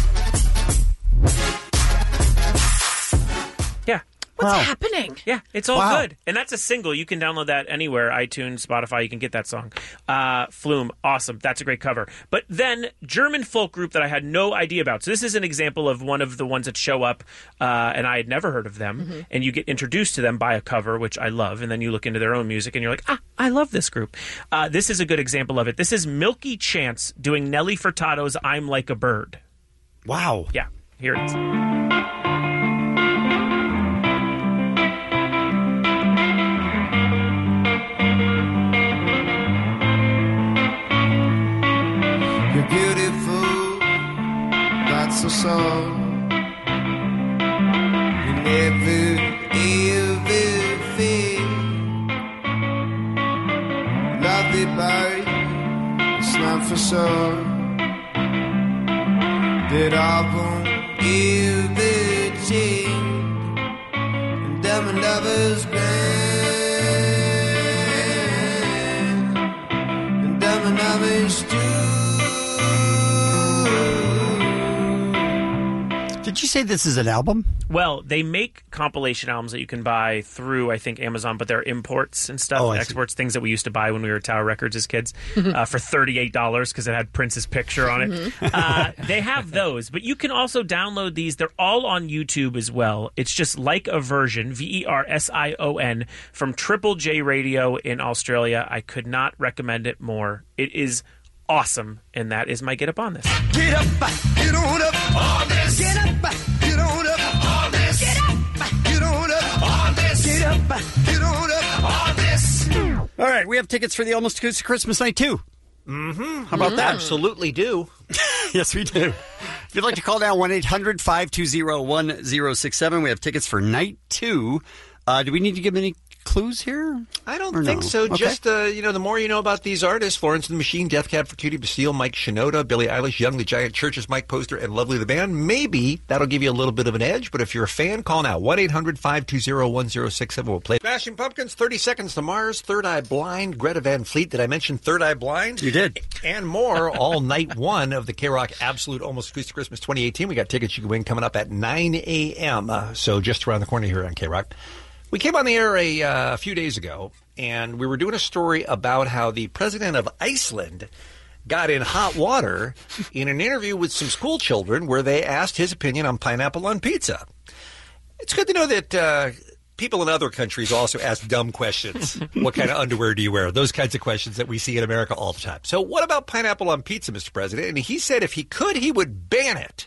Yeah. What's happening? Yeah, it's all Wow. good. And that's a single. You can download that anywhere, iTunes, Spotify. You can get that song. Uh, Flume, awesome. That's a great cover. But then, German folk group that I had no idea about. So this is an example of one of the ones that show up, uh, and I had never heard of them. Mhm. And you get introduced to them by a cover, which I love. And then you look into their own music, and you're like, ah, I love this group. Uh, this is a good example of it. This is Milky Chance doing Nelly Furtado's I'm Like a Bird. Wow. Yeah, here it is. You're beautiful, that's so so. You never ever feel lovely, babe. It's not for sure that I won't ever change. And I'm a lover's man, and I'm a lover's too. Did you say this is an album? Well, they make compilation albums that you can buy through, I think, Amazon, but they're imports and stuff, Oh, I see. exports, things that we used to buy when we were at Tower Records as kids uh, for thirty-eight dollars because it had Prince's picture on it. Uh, they have those, but you can also download these. They're all on YouTube as well. It's just Like a Version, V E R S I O N, from Triple J Radio in Australia. I could not recommend it more. It is awesome, and that is my Get Up On This. Get up, get on up on this. Get up, get on up on this. Get up, get on up on this. Get up, get on up on this. All right, we have tickets for the Almost Acoustic Christmas Night, too. Mm-hmm. How about that? Absolutely do. Yes, we do. If you'd like to call now, one eight hundred five two zero one zero six seven. We have tickets for night two. Uh, do we need to give any clues here? I don't Or think no? so. Okay. Just, uh, you know, the more you know about these artists, Florence and the Machine, Death Cab for Cutie, Bastille, Mike Shinoda, Billie Eilish, Young the Giant, Churches, Mike Poster, and Lovely the Band, maybe that'll give you a little bit of an edge. But if you're a fan, call now. one eight hundred five two zero one zero six seven. We'll play Smashing Pumpkins, thirty Seconds to Mars, Third Eye Blind, Greta Van Fleet. Did I mention Third Eye Blind? You did. And more, all night one of the K-Rock Absolute Almost Acoustic Christmas twenty eighteen. We got tickets you can win coming up at nine a.m., uh, so just around the corner here on K-Rock. We came on the air a uh, few days ago, and we were doing a story about how the president of Iceland got in hot water in an interview with some school children where they asked his opinion on pineapple on pizza. It's good to know that uh, people in other countries also ask dumb questions. What kind of underwear do you wear? Those kinds of questions that we see in America all the time. So what about pineapple on pizza, Mister President? And he said if he could, he would ban it.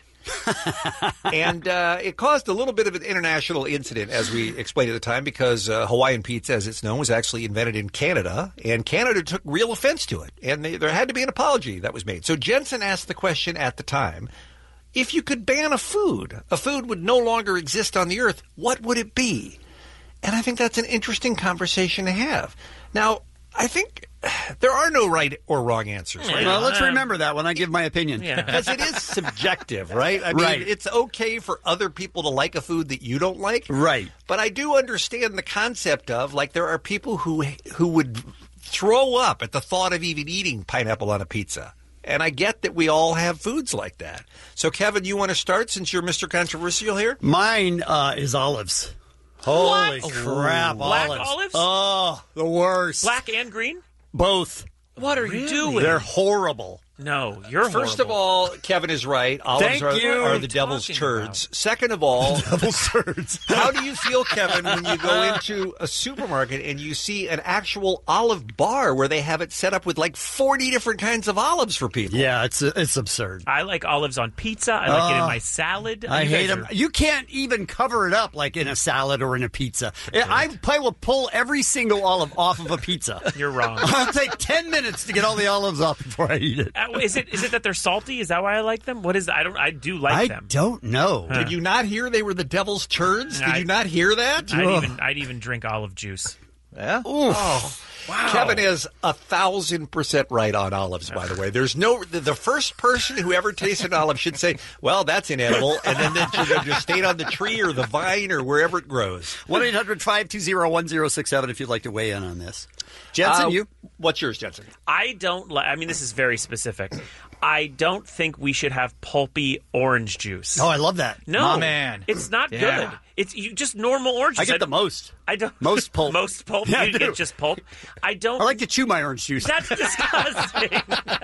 and uh, it caused a little bit of an international incident, as we explained at the time, because uh, Hawaiian pizza, as it's known, was actually invented in Canada, and Canada took real offense to it, and they, there had to be an apology that was made. So Jensen asked the question at the time, if you could ban a food, a food would no longer exist on the earth, what would it be? And I think that's an interesting conversation to have. Now, I think there are no right or wrong answers. Right? Well, let's remember that when I give my opinion. Because it is subjective, right? I mean, Right. it's okay for other people to like a food that you don't like. Right. But I do understand the concept of, like, there are people who who would throw up at the thought of even eating pineapple on a pizza. And I get that we all have foods like that. So, Kevin, you want to start since you're Mister Controversial here? Mine uh, is olives. Holy What? crap, Black olives. olives? Oh, the worst. Black and green? Both. What are you doing? They're horrible. No, you're First horrible. of all, Kevin is right. Olives Thank are, you. are What are the you devil's talking turds. Second of all, Devil's turds. how do you feel, Kevin, when you go into a supermarket and you see an actual olive bar where they have it set up with like forty different kinds of olives for people? Yeah, it's it's absurd. I like olives on pizza. I like it in Oh, my salad. I You hate guys them. are- You can't even cover it up like in a salad or in a pizza. I probably will pull every single olive off of a pizza. You're wrong. I'll take ten minutes to get all the olives off before I eat it. Uh, is it is it that they're salty? Is that why I like them? What is? I don't. I do like I them. don't know. Did you not hear they were the devil's turds? Did I- you not hear that? I'd Ugh. even I'd even drink olive juice. Yeah. Oh, wow. Kevin is a thousand percent right on olives, by the way. There's no, the, the first person who ever tasted an olive should say, well, that's inedible. And then it should have just stayed on the tree or the vine or wherever it grows. one eight hundred five two zero one zero six seven if you'd like to weigh in on this. Jensen, Uh, you? What's yours, Jensen? I don't like. I mean, this is very specific. I don't think we should have pulpy orange juice. Oh, I love that. No, My man. it's not Yeah. good. It's you just normal orange juice. I get the most. I don't Most pulp. most pulp. Yeah, I you do. get just pulp. I don't. I like to chew my orange juice. That's disgusting.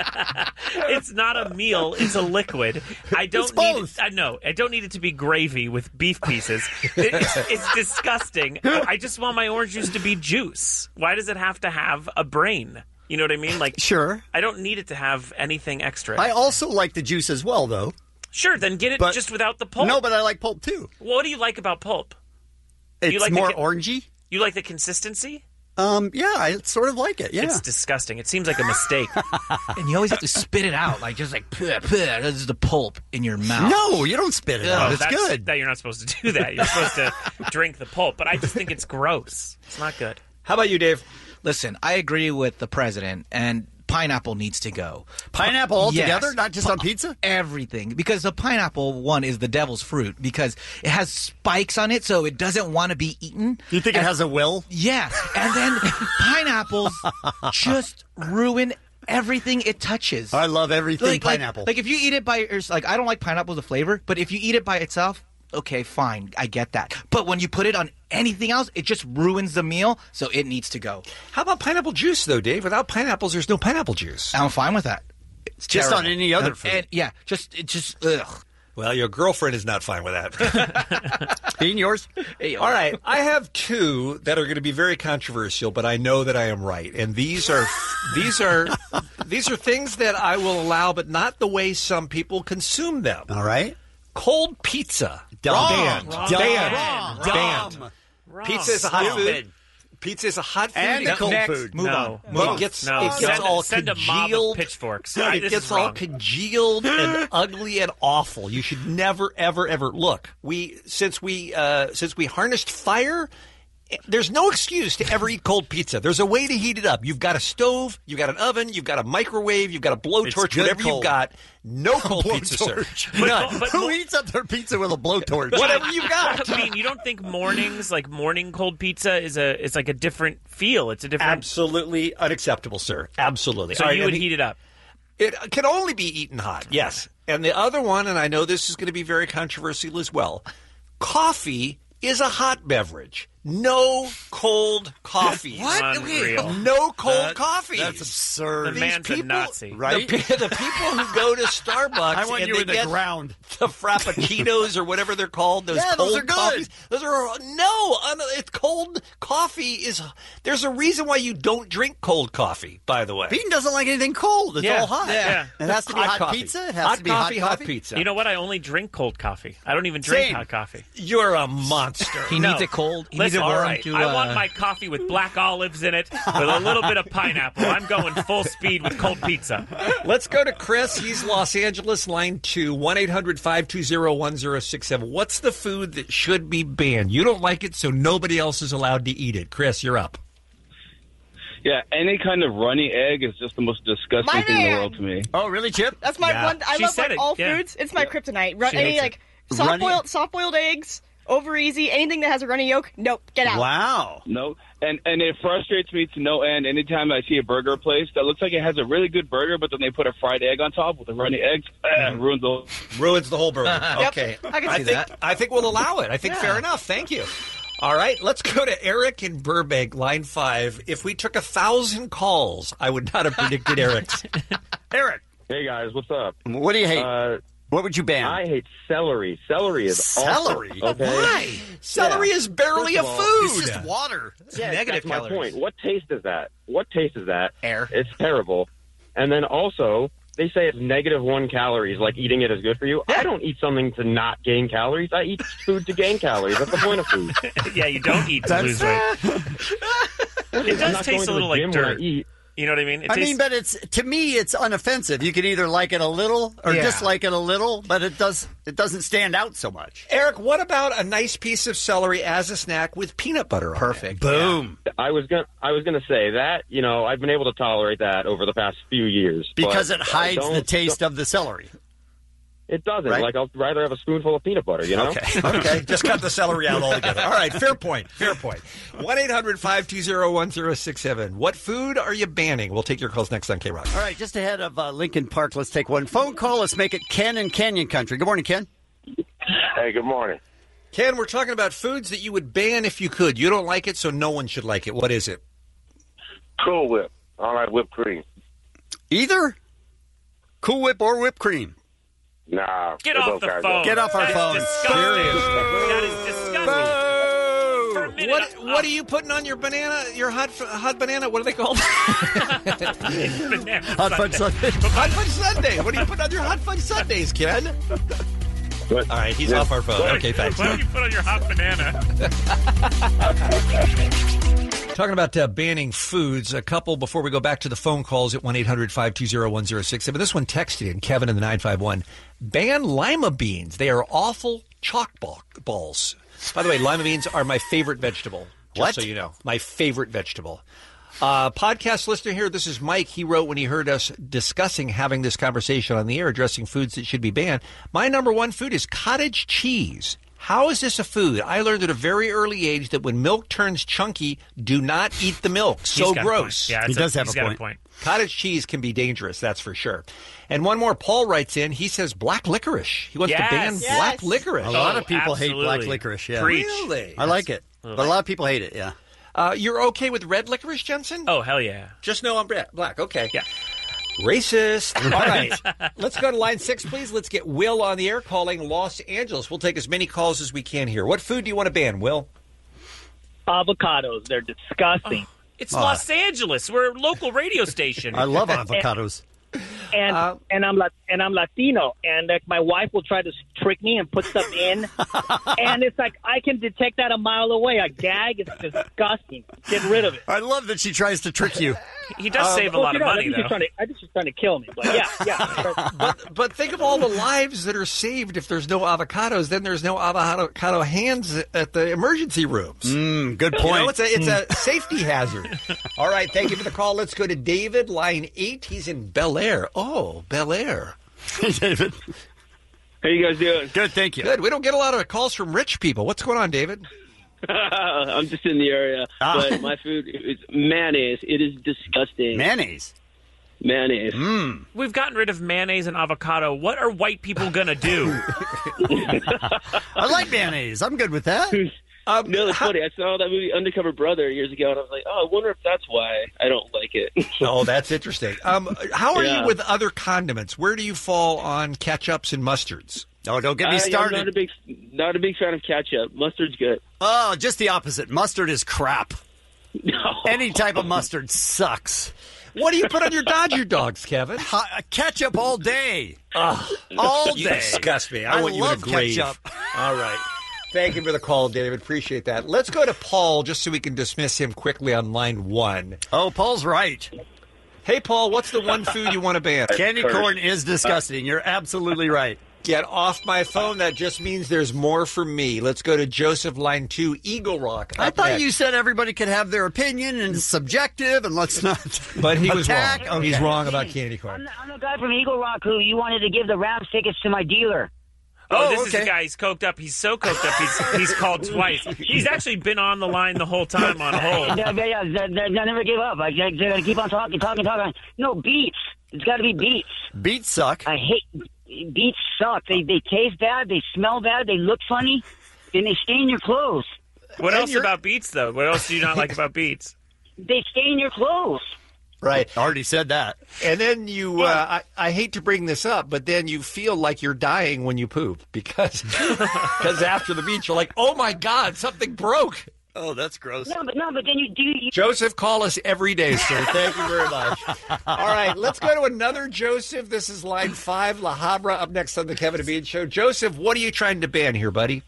It's not a meal; it's a liquid. I don't It's need. both. It, I know. I don't need it to be gravy with beef pieces. It's, it's disgusting. I just want my orange juice to be juice. Why does it have to have a brain? You know what I mean? Like, Sure. I don't need it to have anything extra. I also like the juice as well, though. Sure, then get it But- just without the pulp. No, but I like pulp too. What do you like about pulp? It's you like more the, con- orangey. You like the consistency? Um, yeah, I sort of like it. Yeah. It's disgusting. It seems like a mistake. And you always have to spit it out, like just like puh, puh, this is the pulp in your mouth. No, you don't spit it Oh, out. It's that's- good. That you're not supposed to do that. You're supposed to drink the pulp. But I just think it's gross. It's not good. How about you, Dave? Listen, I agree with the president, and pineapple needs to go. Pineapple altogether, Yes. not just on pizza? Everything. Because the pineapple, one, is the devil's fruit because it has spikes on it, so it doesn't want to be eaten. Do you think And- it has a will? Yeah. And then pineapples just ruin everything it touches. I love everything like, like- pineapple. Like, if you eat it by yours, like I don't like pineapple as a flavor, but if you eat it by itself, okay, fine, I get that. But when you put it on anything else, it just ruins the meal, so it needs to go. How about pineapple juice, though, Dave? Without pineapples, there's no pineapple juice. I'm fine with that. It's Just terrible. on any other And- food. and- yeah, just it just ugh. Well, your girlfriend is not fine with that. Being yours? All right. I have two that are going to be very controversial, but I know that I am right. And these are these are these are things that I will allow, but not the way some people consume them. All right. Cold pizza. Dumb. Banned. Wrong. Banned. Wrong. Banned. Wrong. Pizza is a hot Stupid. food. Pizza is a hot food. And a cold Next. food. Move No. on. Move It on. gets, No. it gets Send- all send a mob of congealed. pitchforks. It This gets is all wrong. congealed and ugly and awful. You should never, ever, ever look. We since we uh, since we harnessed fire. There's no excuse to ever eat cold pizza. There's a way to heat it up. You've got a stove, you've got an oven, you've got a microwave, you've got a blowtorch, good whatever cold. you've got. No cold pizza, sir. None. But- Who eats up their pizza with a blowtorch? Whatever you got. I mean, you don't think mornings, like morning cold pizza, is a is like a different feel? It's a different. Absolutely unacceptable, sir. Absolutely. So All right, you would and heat it up. It can only be eaten hot, yes. And the other one, and I know this is going to be very controversial as well, coffee is a hot beverage. No cold coffee. What? Unreal. No cold That- coffee. That's absurd. The man's a Nazi. Right? The, pe- the people who go to Starbucks I want and you they in the get ground. the frappuccinos or whatever they're called, those Yeah, cold those are good. coffees. Those are no, un- it's cold coffee is. There's a reason why you don't drink cold coffee. By the way, Bean doesn't like anything cold. It's Yeah, all hot. yeah. It has to be Hot hot, coffee. pizza. It has hot to be coffee, hot hot coffee. pizza. You know what? I only drink cold coffee. I don't even drink Same. hot coffee. You're a monster. He No. needs it cold. He Listen, needs it warm all right, to. I uh, want my coffee with black olives in it, with a little bit of pineapple. I'm going full speed with cold pizza. Let's go to Chris. He's Los Angeles, line two, one eight hundred five two zero one zero six seven. What's the food that should be banned? You don't like it, so nobody else is allowed to eat it. Chris, you're up. Yeah, any kind of runny egg is just the most disgusting My thing in the man. world to me. Oh, really, Chip? That's my Yeah. one. I She love said like it, all yeah. foods. It's my kryptonite. Run, She any hates it. like soft Runny- boiled, soft boiled eggs, over easy. Anything that has a runny yolk, nope, get out. Wow. No, and and it frustrates me to no end. Anytime I see a burger place that looks like it has a really good burger, but then they put a fried egg on top with the runny eggs, eh, ruins the whole. Ruins the whole burger. Yep, Okay. I can I see think, that. I think we'll allow it. I think fair enough. Thank you. All right, let's go to Eric in Burbank, line five. If we took a thousand calls, I would not have predicted Eric's. Eric, Hey guys, what's up? what do you hate? Uh, what would you ban? I hate celery. Celery is Celery? awful. Okay? Why? Celery Yeah. is barely First a of all, food. It's just water. it's Yeah, negative that's my calories. point. What taste is that? What taste is that? Air. It's terrible. And then also, they say it's negative one calories, like eating it is good for you. I don't eat something to not gain calories. I eat food to gain calories. That's the point of food. Yeah, you don't eat to That's- lose weight. It I'm does not going taste to a little the like gym when I dirt. eat. You know what I mean? It I tastes, mean, but it's to me, it's unoffensive. You can either like it a little or Yeah. dislike it a little, but it does it doesn't stand out so much. Eric, what about a nice piece of celery as a snack with peanut butter on it? Perfect. Boom. I was gonna, I was gonna say that. You know, I've been able to tolerate that over the past few years Because but it hides don't- the taste of the celery. It doesn't. Right? Like I'll rather have a spoonful of peanut butter. You know. Okay. Okay. Just cut the celery out altogether. All right. Fair point. Fair point. one eight hundred five two zero one zero six seven. What food are you banning? We'll take your calls next on K-Rock. All right, just ahead of uh, Lincoln Park, let's take one phone call. Let's make it Ken in Canyon Country. Good morning, Ken. Hey, good morning. Ken, we're talking about foods that you would ban if you could. You don't like it, so no one should like it. What is it? Cool Whip. All right, whipped cream. Either Cool Whip or whipped cream. Nah. Get they off both the got phone. Get off our That is phone. disgusting. That is disgusting. For a minute, What, I- what are you putting on your banana? Your hot hot banana? What are they called? Banana Hot fudge Sunday. sundae. Hot fudge sundae. What are you putting on your hot fudge sundaes, Ken? What? All right, he's Yeah. off our phone. What- Okay, thanks. What do you put on your hot banana? Talking about uh, banning foods, a couple before we go back to the phone calls at one eight hundred five two zero one zero six seven. This one texted in, Kevin in the nine five one. Ban lima beans. They are awful chalk ball- balls. By the way, lima beans are my favorite vegetable. Just What? so you know. My favorite vegetable. Uh, podcast listener here, this is Mike. He wrote when he heard us discussing having this conversation on the air, addressing foods that should be banned. My number one food is cottage cheese. How is this a food? I learned at a very early age that when milk turns chunky, do not eat the milk. So He's got a gross. point. Yeah, He it's does have he's a got point. a point. Cottage cheese can be dangerous, that's for sure. And one more, Paul writes in. He says black licorice. He wants Yes. to ban Yes. black licorice. A lot of Oh, people hate black absolutely. licorice. Yeah. Preach. Really? I like it, but a lot of people hate it. Yeah. Uh, you're okay with red licorice, Jensen? Oh, hell yeah. Just know I'm bra- black. Okay. Yeah. Racist. All right. Let's go to line six, please. Let's get Will on the air calling Los Angeles. We'll take as many calls as we can here. What food do you want to ban, Will? Avocados. They're disgusting. It's Oh. Los Angeles. We're a local radio station. I love avocados. And Uh, and I'm Lat- and I'm Latino, and like my wife will try to trick me and put stuff in, and it's like I can detect that a mile away. A gag is disgusting. Get rid of it. I love that she tries to trick you. He does Um, save a Well, lot you of know, I money, think she's though. trying to, I think she's trying to kill me, but yeah, yeah. but, but think of all the lives that are saved if there's no avocados. Then there's no avocado hands at the emergency rooms. Mm, good You point. know, it's a it's a safety hazard. All right, thank you for the call. Let's go to David, line eight. He's in Bel Air. Oh, Bel Air. Hey, David. How you guys doing? Good, thank you. Good. We don't get a lot of calls from rich people. What's going on, David? I'm just in the area, Ah. but my food is mayonnaise. It is disgusting. Mayonnaise. Mayonnaise. Mm. We've gotten rid of mayonnaise and avocado. What are white people going to do? I like mayonnaise. I'm good with that. Um, no, it's funny. I saw that movie Undercover Brother years ago, and I was like, oh, I wonder if that's why I don't like it. Oh, that's interesting. Um, how are Yeah. you with other condiments? Where do you fall on ketchups and mustards? Oh, don't get I, me I'm started. not a big, not a big fan of ketchup. Mustard's good. Oh, just the opposite. Mustard is crap. No. Any type of mustard sucks. What do you put on your Dodger dogs, Kevin? Ha- ketchup all day. Ugh, all You day. disgust me. I, I want you in a love grave. ketchup. All right. Thank you for the call, David. Appreciate that. Let's go to Paul just so we can dismiss him quickly on line one. Oh, Paul's right. Hey, Paul, what's the one food you want to ban? Candy corn is disgusting. You're absolutely right. Get off my phone. That just means there's more for me. Let's go to Joseph, line two, Eagle Rock. I up thought next. you said everybody could have their opinion and it's subjective, and let's not. But he was attack. wrong. Okay. He's wrong about candy corn. I'm the guy from Eagle Rock who you wanted to give the Rams tickets to my dealer. Oh, Oh, this is okay. the guy. He's coked up. He's so coked up. He's he's called twice. He's actually been on the line the whole time on hold. Yeah, yeah, yeah, they, they never give up. Like, they, they gotta keep on talking, talking, talking. No, beets. It's got to be beets. Beets suck. I hate beets. Suck. They they taste bad. They smell bad. They look funny, and they stain your clothes. What And else you're- about beets, though? What else do you not like about beets? They stain your clothes. Right. Already said that. And then you, uh, I, I hate to bring this up, but then you feel like you're dying when you poop because because after the beach, you're like, oh my God, something broke. Oh, that's gross. No, but no, but then you do. You, Joseph, call us every day, sir. Thank you very much. All right, let's go to another Joseph. This is line five, La Habra, up next on the Kevin and Bean Show. Joseph, what are you trying to ban here, buddy?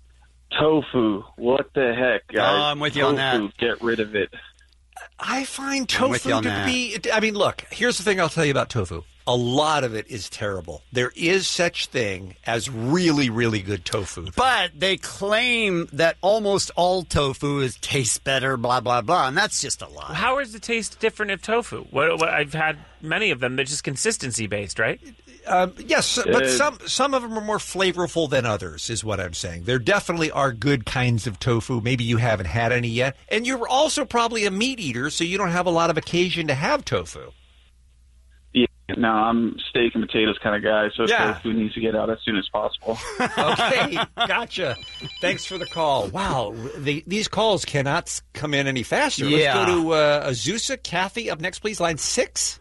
Tofu. What the heck, guys? Oh, I'm with you on Tofu. that. Get rid of it. I find I'm with tofu you on to that. be. I mean, look. Here's the thing I'll tell you about tofu. A lot of it is terrible. There is such thing as really, really good tofu. But they claim that almost all tofu is tastes better, blah blah blah, and that's just a lie. How is the taste different of tofu? What, what I've had many of them. They're just consistency based, right? Um, yes, but Uh, some some of them are more flavorful than others, is what I'm saying. There definitely are good kinds of tofu. Maybe you haven't had any yet, and you're also probably a meat eater, so you don't have a lot of occasion to have tofu. Yeah, no, I'm steak and potatoes kind of guy, so Yeah. tofu needs to get out as soon as possible. Okay, gotcha. Thanks for the call. Wow, the, these calls cannot s- come in any faster. Yeah. Let's go to uh, Azusa. Kathy, up next, please. Line six.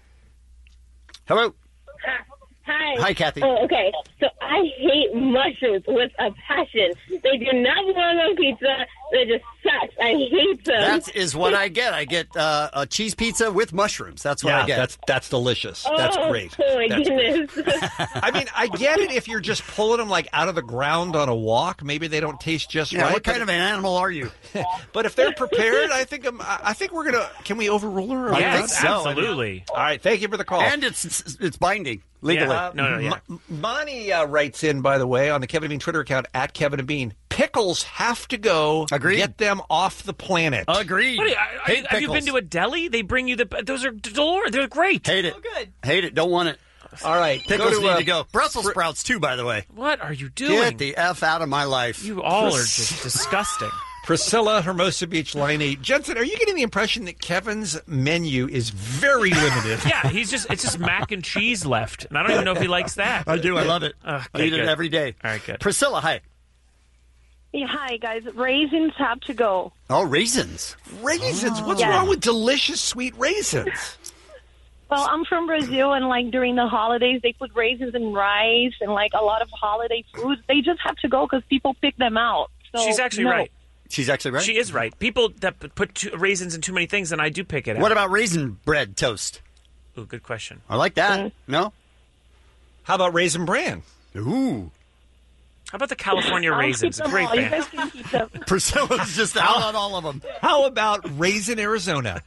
Hello. Hi. Hi, Kathy. Oh, okay. So I hate mushrooms with a passion. They do not belong on pizza. They just suck. I hate them. That is what I get. I get uh, a cheese pizza with mushrooms. That's what Yeah, I get. that's that's delicious. Oh, That's great. Oh my That's great. goodness. I mean, I get it if you're just pulling them like out of the ground on a walk. Maybe they don't taste just yeah, right. what kind but, of an animal are you? but if they're prepared, I think I'm, I I think we're gonna. Can we overrule her? on I that? think so. Absolutely. All right. Thank you for the call. And it's it's, it's binding legally. Yeah. No, no, yeah. M- Monty uh, writes in, by the way, on the Kevin and Bean Twitter account at Kevin and Bean. Pickles have to go. Agreed. Get them off the planet. Agreed. What, I, I, Hate have you been pickles. to a deli? They bring you the. Those are delor. They're great. Hate it. good. Hate it. Don't want it. All right, pickles Go to, need uh, to go. Brussels Fr- sprouts too, by the way. What are you doing? Get the F out of my life. You all are just disgusting. Priscilla, Hermosa Beach, line eight. Jensen, are you getting the impression that Kevin's menu is very limited? Yeah, he's just it's just mac and cheese left, and I don't even know if he likes that. I do. I love it. Uh, I eat good. it every day. All right, good. Priscilla, hi. Yeah, hi, guys. Raisins have to go. Oh, raisins. Raisins? What's Yeah. wrong with delicious sweet raisins? Well, I'm from Brazil, and like during the holidays, they put raisins in rice and like a lot of holiday foods. They just have to go because people pick them out. So, She's actually no. right. She's actually right. She is right. People that p- put two, raisins in too many things, and I do pick it out. What about raisin bread toast? Ooh, good question. I like that. No? How about Raisin Bran? Ooh. How about the California I'll raisins? keep them Great all. You band. guys can keep them. Priscilla's just out on all of them. How about Raisin Arizona?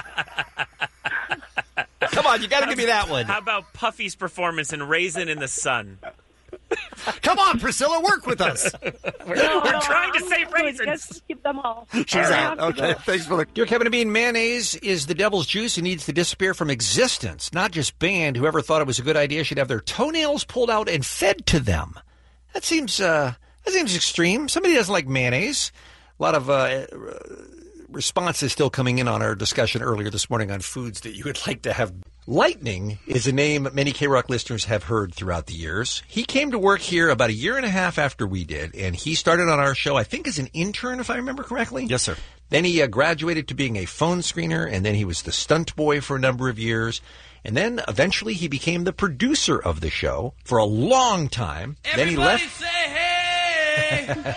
Come on, you got to give me that one. How about Puffy's performance in Raisin in the Sun? Come on, Priscilla, work with us. We're, No, we're no, trying to I'm save good. You raisins. guys can keep them all. She's They out. have to Okay, go. thanks for the... Dear Kevin and Bean, mayonnaise is the devil's juice and needs to disappear from existence. Not just banned. Whoever thought it was a good idea should have their toenails pulled out and fed to them. That seems uh, that seems extreme. Somebody doesn't like mayonnaise. A lot of uh, responses still coming in on our discussion earlier this morning on foods that you would like to have. Lightning is a name many K-Rock listeners have heard throughout the years. He came to work here about a year and a half after we did, and he started on our show, I think, as an intern, if I remember correctly. Yes, sir. Then he uh, graduated to being a phone screener, and then he was the stunt boy for a number of years. And then eventually he became the producer of the show for a long time. Then he Everybody left. say hey!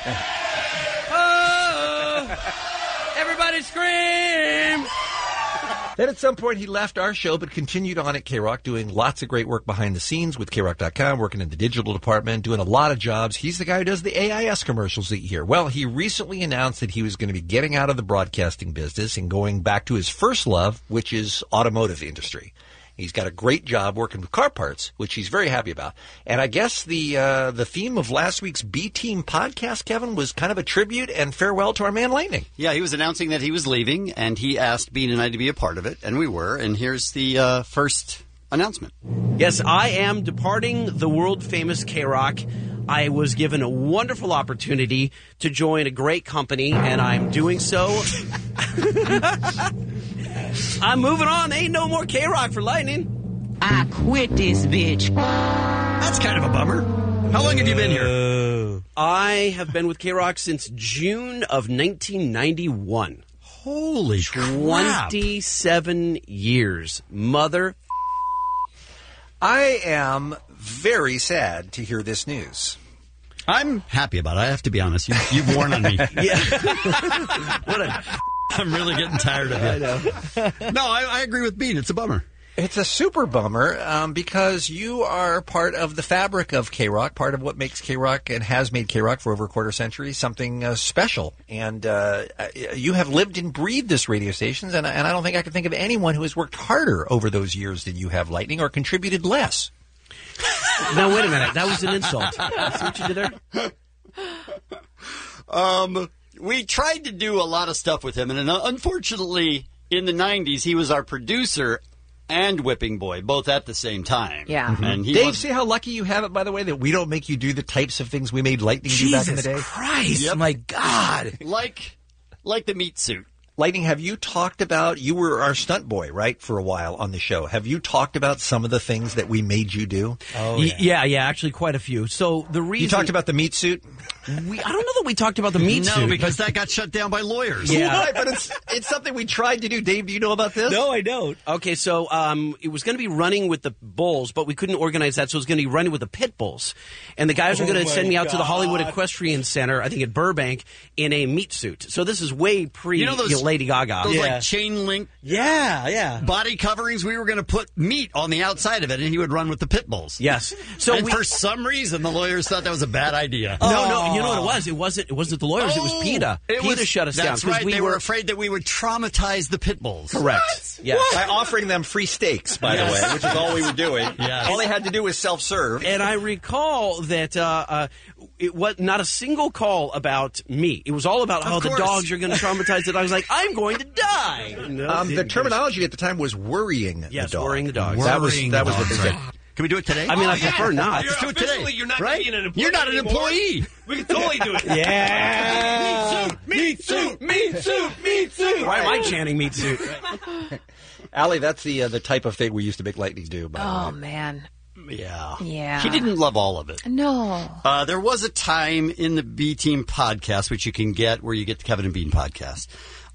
Oh! Everybody scream! Then at some point he left our show but continued on at K-Rock doing lots of great work behind the scenes with K Rock dot com, working in the digital department, doing a lot of jobs. He's the guy who does the A I S commercials that you hear. Well, he recently announced that he was going to be getting out of the broadcasting business and going back to his first love, which is automotive industry. He's got a great job working with car parts, which he's very happy about. And I guess the uh, the theme of last week's B-Team podcast, Kevin, was kind of a tribute and farewell to our man Lightning. Yeah, he was announcing that he was leaving, and he asked Bean and I to be a part of it, and we were. And here's the uh, first announcement. Yes, I am departing the world-famous K-Rock. I was given a wonderful opportunity to join a great company, and I'm doing so. I'm moving on. Ain't no more K-Rock for Lightning. I quit this bitch. That's kind of a bummer. How long have you been here? I have been with K-Rock since June of nineteen ninety-one. Holy crap. twenty-seven years. Mother. I am very sad to hear this news. I'm happy about it. I have to be honest. You, you've worn on me. Yeah. What a... I'm really getting tired of it. I know. No, I, I agree with Bean. It's a bummer. It's a super bummer um, because you are part of the fabric of K-Rock, part of what makes K-Rock and has made K-Rock for over a quarter century something uh, special. And uh, you have lived and breathed this radio station, and, and I don't think I can think of anyone who has worked harder over those years than you have, Lightning, or contributed less. Now, wait a minute. That was an insult. See what you did there? Um, we tried to do a lot of stuff with him, and uh, unfortunately, in the nineties, he was our producer and whipping boy, both at the same time. Yeah. Mm-hmm. And he Dave, was, see how lucky you have it, by the way, that we don't make you do the types of things we made Lightning do back in the day? Jesus Christ. Yep. My God. like, like the meat suit. Lightning, have you talked about, you were our stunt boy, right, for a while on the show. Have you talked about some of the things that we made you do? Oh, yeah. yeah, yeah, actually quite a few. So the reason... You talked about the meat suit? We, I don't know that we talked about the meat no, suit. No, because that got shut down by lawyers. Yeah. Right, but it's it's something we tried to do. Dave, do you know about this? No, I don't. Okay, so um, it was going to be running with the bulls, but we couldn't organize that, so it was going to be running with the pit bulls. And the guys Oh were going to send me out God. to the Hollywood Equestrian Center, I think at Burbank, in a meat suit. So this is way pre You know those- you know, Lady Gaga. Those yeah. like chain link yeah, yeah. body coverings. We were going to put meat on the outside of it, and he would run with the pit bulls. Yes. So and we, for some reason, the lawyers thought that was a bad idea. No, no, you know what it was? It wasn't it wasn't the lawyers, it was PETA. It PETA was, shut us down. That's 'cause right. We they were, were afraid that we would traumatize the pit bulls. Correct. Yeah. By offering them free steaks, by Yes. the way, which is all we were doing. Yes. All they had to do was self-serve. And I recall that uh, uh, it was not a single call about me. It was all about how the course. dogs are going to traumatize the dogs. Like, I'm going to die. No, Um, the didn't. terminology at the time was worrying Yes, the dog. worrying the dogs. That was Worrying that the was what they dogs, said. right. Can we do it today? I mean, Oh, I yeah. prefer not. Let's do it today. Officially, you're not right? being an employee You're not an anymore. employee. We can totally do it. Yeah. Meat suit, meat suit, meat suit. Why am I chanting meat suit? Allie, that's the uh, the type of thing we used to make Lightning do. By Oh, the way. man. Yeah. Yeah. She didn't love all of it. No. Uh, there was a time in the B Team podcast, which you can get where you get the Kevin and Bean podcast,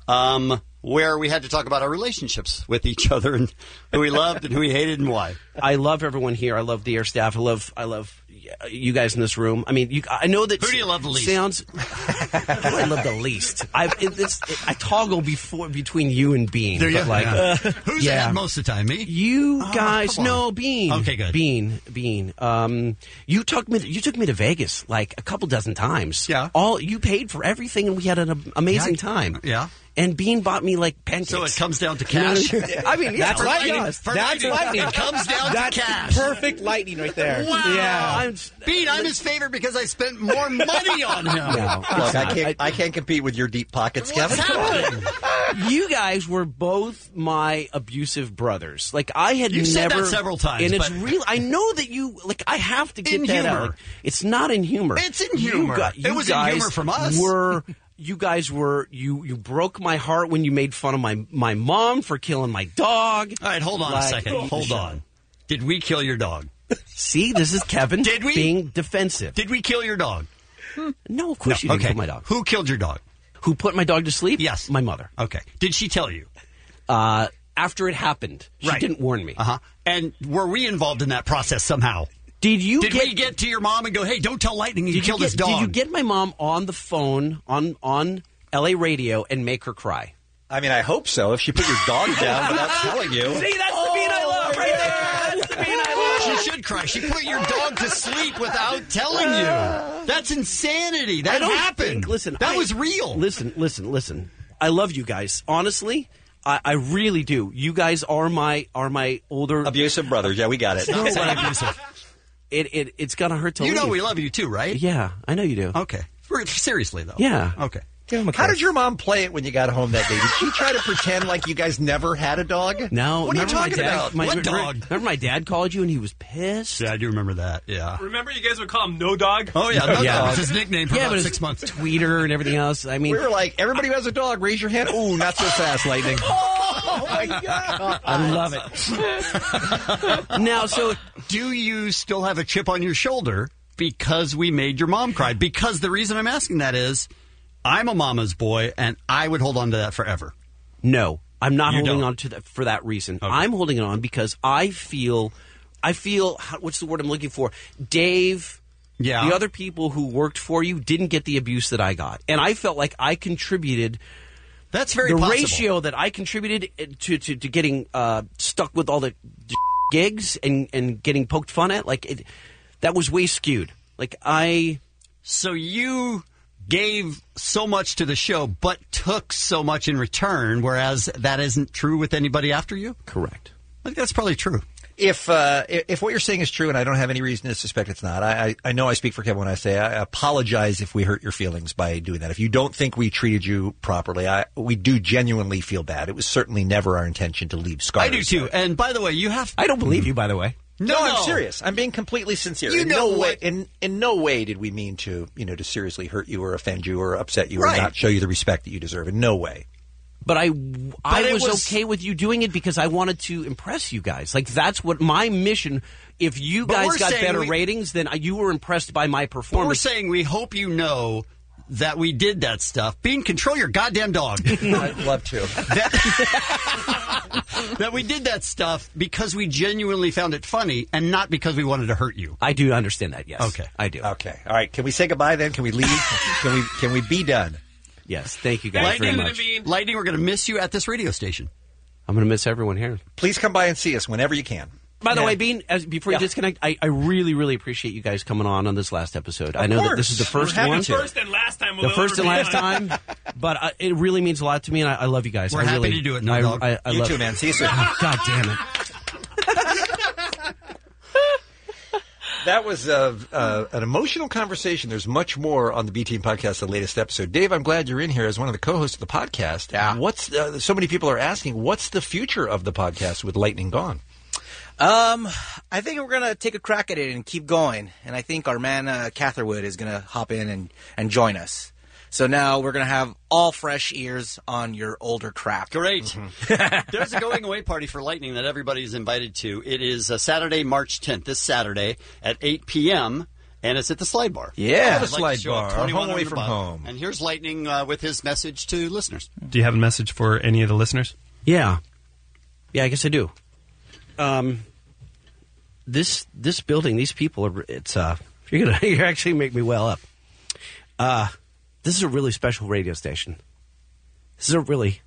um, where we had to talk about our relationships with each other and who we loved and who we hated and why. I love everyone here. I love the air staff. I love, I love you guys in this room. I mean, you, I know that. Who do you love the least? Sounds. Who do I love the least? I it, it's, it, I toggle before between you and Bean. There you but like, go. uh, Who's yeah. ahead most of the time? Me? You Oh, guys, come on. no Bean. Okay, good. Bean, Bean. Um, you took me. You took me to Vegas like a couple dozen times. Yeah. All you paid for everything, and we had an am- amazing Yeah. time. Yeah. And Bean bought me like pancakes. So it comes down to You know cash. what I mean? I mean, yeah, That's for lightning. lightning. For That's lightning. lightning. It comes down That's to cash. perfect lightning right there. Wow. Yeah. I'm, Bean, I'm his favorite because I spent more money on him. No, Look, I can't. I can't compete with your deep pockets, Kevin. What's happening? you guys were both my abusive brothers. Like I had You've said never that several times, and it's but- real. I know that you like. I have to get In that humor. out. Like, it's not in humor. It's in You humor. gu- It you was in guys humor from us. Were you guys were you you broke my heart when you made fun of my my mom for killing my dog? All right, hold on Like- a second. Hold on. Did we kill your dog? See, this is Kevin Did we? being defensive. Did we kill your dog? No, of course you didn't okay. kill my dog. Who killed your dog? Who put my dog to sleep? Yes. My mother. Okay. Did she tell you? Uh, after it happened, she Right. didn't warn me. Uh huh. And were we involved in that process somehow? Did you Did get, we get to your mom and go, "Hey, don't tell Lightning you did killed you this get, dog"? Did you get my mom on the phone on on L A radio and make her cry? I mean, I hope so. If she put your dog down without telling you. See, that's the bean I love right there. That's the bean I love. She should cry. She put your dog to sleep without telling you. That's insanity. That I don't happened. think- listen, that I- was real. Listen, listen, listen. I love you guys. Honestly, I, I really do. You guys are my are my older Abusive brothers. Yeah, we got it. Not saying abusive. It it it's gonna hurt to You know leave. we love you too, right? Yeah, I know you do. Okay. For- Seriously though. Yeah. Okay. How did your mom play it when you got home that day? Did she try to pretend like you guys never had a dog? No, What are you remember my talking dad, about? My, What remember, dog? Remember my dad called you and he was pissed. Yeah, I do remember that. Yeah. Remember, you guys would call him No Dog? Oh yeah, no Yeah. dog. It's his nickname for yeah, about but six it's months. Tweeter and everything else. I mean, We were like, everybody who has a dog, raise your hand. Ooh, not so fast, Lightning. Oh my god! I love it. Now, so Do you still have a chip on your shoulder because we made your mom cry? Because the reason I'm asking that is, I'm a mama's boy, and I would hold on to that forever. no, I'm not You holding don't. on to that for that reason. I'm holding it on because I feel, I feel. how- What's the word I'm looking for? Dave. Yeah. The other people who worked for you didn't get the abuse that I got, and I felt like I contributed. That's very the possible. ratio that I contributed to to, to getting uh, stuck with all the gigs and, and getting poked fun at, like it, that was way skewed. Like I, So you gave so much to the show, but took so much in return, whereas that isn't true with anybody after you? correct. I think that's probably true. If uh, if what you're saying is true, and I don't have any reason to suspect it's not, I, I, I know I speak for Kevin when I say I apologize if we hurt your feelings by doing that. If you don't think we treated you properly, I, we do genuinely feel bad. It was certainly never our intention to leave scars. I do too. And by the way, you have. I don't believe you, by the way. No, I'm serious. I'm being completely sincere. You in know no way, what- in in no way did we mean to, you know, to seriously hurt you or offend you or upset you Right. or not show you the respect that you deserve. In no way. But I, I it was, was- okay with you doing it because I wanted to impress you guys. Like that's what my mission. If you But guys we're got saying better we- ratings, then you were impressed by my But we're performance. saying we hope you know that we did that stuff. Bean, control your goddamn dog. I'd love to. That we did that stuff because we genuinely found it funny and not because we wanted to hurt you. I do understand that. Yes. Okay. I do. Okay. All right. Can we say goodbye then? Can we leave? can we can we be done? Yes. Thank you guys very Lightning, much. Lightning, we're going to miss you at this radio station. I'm going to miss everyone here. Please come by and see us whenever you can. By the Yeah. way, Bean, as, before you Yeah. disconnect, I, I really, really appreciate you guys coming on on this last episode. I know that this is the course. first We're happy one. to. First and last time. We'll The first and ever last be on. time, but uh, it really means a lot to me, and I, I love you guys. We're I happy really, to do it, no I, dog. I, I You love too, man. See you soon. God damn it! That was uh, uh, an emotional conversation. There's much more on the B Team podcast, the latest episode. Dave, I'm glad you're in here as one of the co-hosts of the podcast. Yeah. What's uh, so many people are asking, what's the future of the podcast with Lightning gone? Um, I think we're gonna take a crack at it and keep going, and I think our man uh, Catherwood is gonna hop in and, and join us. So now we're gonna have all fresh ears on your older crap. Great. Mm-hmm. There's a going away party for Lightning that everybody's invited to. It is uh, Saturday, March tenth, this Saturday at eight p.m., and it's at the Slide Bar. Yeah. I'd The like to Slide show up Bar, twenty-one home away and from above. home. And here's Lightning uh, with his message to listeners. Do you have a message for any of the listeners? Yeah. Yeah, I guess I do. Um, this this building, these people are. It's uh, you're gonna you actually make me well up. Uh, this is a really special radio station. This is a really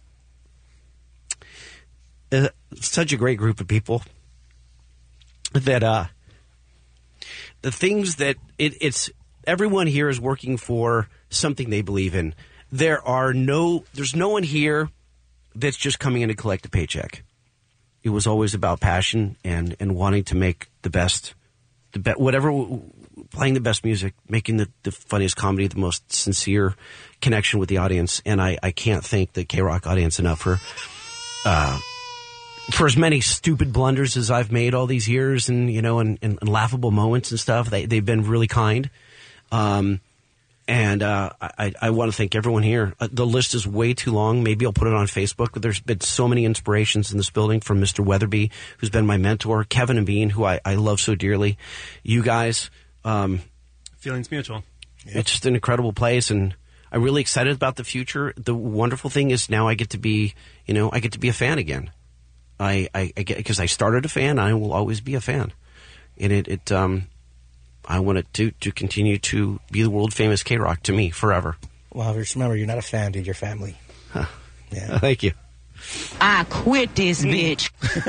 uh, such a great group of people that uh, the things that it, it's everyone here is working for something they believe in. There are no, there's no one here that's just coming in to collect a paycheck. It was always about passion and, and wanting to make the best, the be, whatever, playing the best music, making the, the funniest comedy, the most sincere connection with the audience. And I, I can't thank the K-Rock audience enough for, uh, for as many stupid blunders as I've made all these years and, you know, and, and, and laughable moments and stuff. They, they've been really kind. Um, And uh, I, I want to thank everyone here. Uh, the list is way too long. Maybe I'll put it on Facebook. But there's been so many inspirations in this building from Mister Weatherby, who's been my mentor, Kevin and Bean, who I, I love so dearly. You guys. Um, Feelings mutual. It's just an incredible place, and I'm really excited about the future. The wonderful thing is now I get to be, you know, I get to be a fan again. I, I, I get because I started a fan. I will always be a fan, and it, it um. I want it to, to continue to be the world famous K-Rock to me forever. Well, just remember, you're not a fan, dude. You're family. Huh. Yeah. Thank you. I quit this bitch.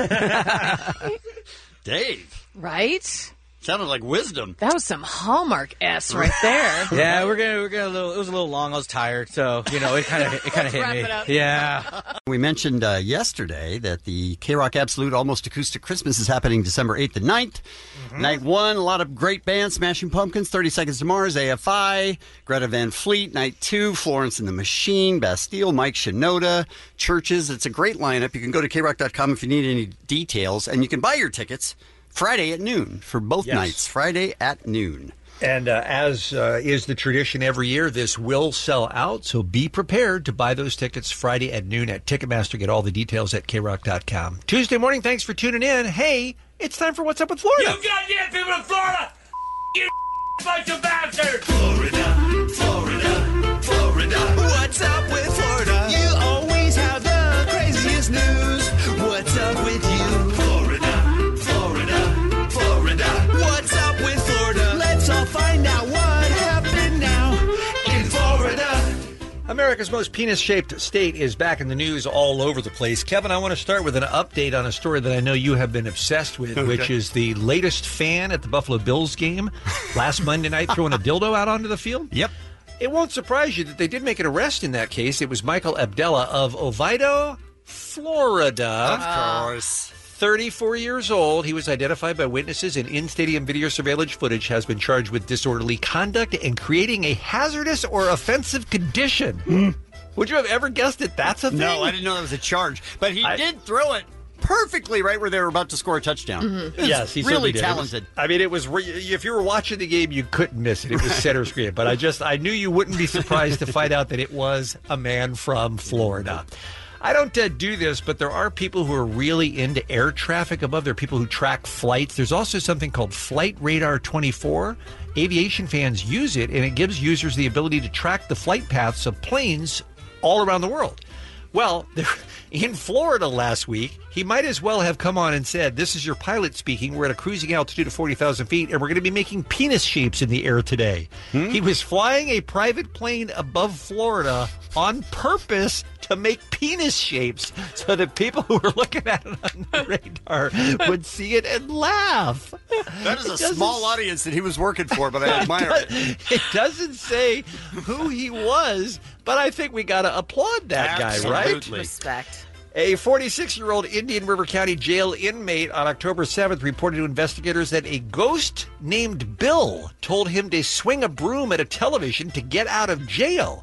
Dave. Right? Sounded like wisdom. That was some Hallmark S right there. Yeah, we're gonna we're gonna. A little, it was a little long. I was tired, so you know it kind of it kind of hit wrap me. it up. Yeah. We mentioned uh, yesterday that the K-Rock Absolute Almost Acoustic Christmas is happening December eighth and ninth. Mm-hmm. Night one, a lot of great bands, Smashing Pumpkins, thirty Seconds to Mars, A F I, Greta Van Fleet. Night two, Florence and the Machine, Bastille, Mike Shinoda, Churches. It's a great lineup. You can go to K rock dot com if you need any details, and you can buy your tickets Friday at noon for both Yes. nights. Friday at noon. And uh, as uh, is the tradition every year, this will sell out. So be prepared to buy those tickets Friday at noon at Ticketmaster. Get all the details at K rock dot com. Tuesday morning, thanks for tuning in. Hey, it's time for What's Up with Florida. You goddamn people in Florida! You bunch of bastards! Florida, Florida, Florida. What's up with Florida? You always have the craziest news. What's up with you? Florida, Florida, Florida. What's up with Florida? Let's all find out what happened now in Florida. America's most penis-shaped state is back in the news all over the place. Kevin, I want to start with an update on a story that I know you have been obsessed with, Okay. which is the latest fan at the Buffalo Bills game last Monday night throwing a dildo out onto the field. Yep. It won't surprise you that they did make an arrest in that case. It was Michael Abdella of Oviedo, Florida. Of course. thirty-four years old. He was identified by witnesses, and in-stadium video surveillance footage has been charged with disorderly conduct and creating a hazardous or offensive condition. Would you have ever guessed that that's a thing? No, I didn't know that was a charge. But he I- did throw it perfectly right where they were about to score a touchdown. Mhm. It was Yes, he really certainly did. It was- talented. I mean, it was. re- If you were watching the game, you couldn't miss it. It was center screen. But I just, I knew you wouldn't be surprised to find out that it was a man from Florida. I don't uh, do this, but there are people who are really into air traffic above. There are people who track flights. There's also something called Flight Radar twenty-four. Aviation fans use it, and it gives users the ability to track the flight paths of planes all around the world. Well, in Florida last week, he might as well have come on and said, "This is your pilot speaking. We're at a cruising altitude of forty thousand feet, and we're going to be making penis shapes in the air today." Hmm? He was flying a private plane above Florida on purpose to make penis shapes so that people who were looking at it on the radar would see it and laugh. That is It a doesn't- small audience that he was working for, but I admire it. It doesn't say who he was, but I think we got to applaud that guy, right? Absolutely. Respect. A forty-six-year-old Indian River County jail inmate on October seventh reported to investigators that a ghost named Bill told him to swing a broom at a television to get out of jail.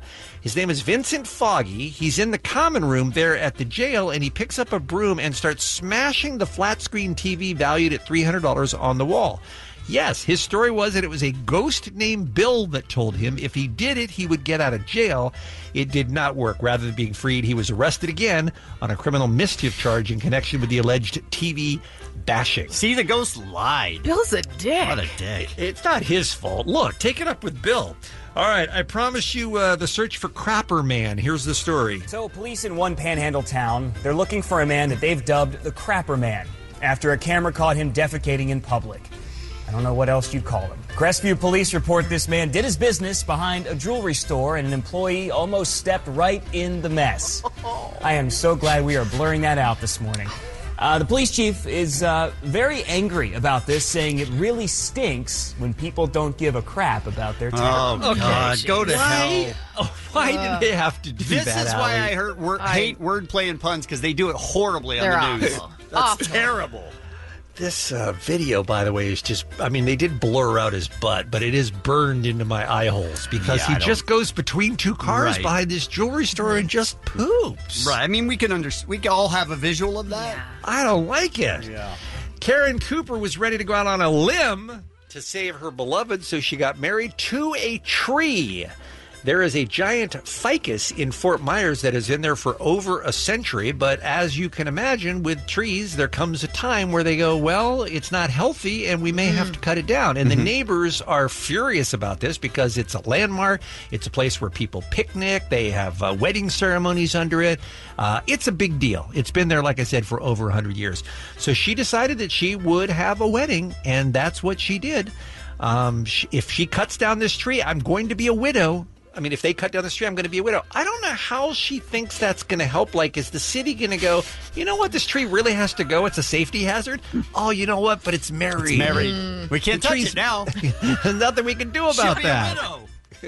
His name is Vincent Foggy. He's in the common room there at the jail, and he picks up a broom and starts smashing the flat screen T V valued at three hundred dollars on the wall. Yes, his story was that it was a ghost named Bill that told him if he did it, he would get out of jail. It did not work. Rather than being freed, he was arrested again on a criminal mischief charge in connection with the alleged T V bashing. See, the ghost lied. Bill's a dick. What a dick. It's not his fault. Look, take it up with Bill. All right, I promise you uh, the search for Crapper Man. Here's the story. So, police in one panhandle town, they're looking for a man that they've dubbed the Crapper Man after a camera caught him defecating in public. I don't know what else you'd call him. Crestview police report this man did his business behind a jewelry store and an employee almost stepped right in the mess. I am so glad we are blurring that out this morning. Uh, the police chief is uh, very angry about this, saying it really stinks when people don't give a crap about their town. Oh, God. Go to Why? hell. Oh, why Uh, did they have to do This that, is why Allie? I hurt wor- I- hate wordplay and puns, because they do it horribly on They're the news. awful. That's Awful. terrible. This uh, video, by the way, is just, I mean, they did blur out his butt, but it is burned into my eye holes because Yeah, he I don't- just goes between two cars Right. behind this jewelry store and just poops. Right. I mean, we can under- we can all have a visual of that. I don't like it. Yeah. Karen Cooper was ready to go out on a limb to save her beloved, so she got married to a tree. There is a giant ficus in Fort Myers that is in there for over a century, but as you can imagine, with trees, there comes a time where they go, well, it's not healthy and we may have to cut it down. And the neighbors are furious about this because it's a landmark. It's a place where people picnic. They have uh, wedding ceremonies under it. Uh, it's a big deal. It's been there, like I said, for over one hundred years. So she decided that she would have a wedding, and that's what she did. Um, sh- if she cuts down this tree, I'm going to be a widow. I mean, if they cut down the tree, I'm going to be a widow. I don't know how she thinks that's going to help. Like, is the city going to go, you know what, this tree really has to go? It's a safety hazard? Oh, you know what? But it's married. It's married. Mm. We can't The touch tree's- it now. There's nothing we can do about She'll be that. a widow.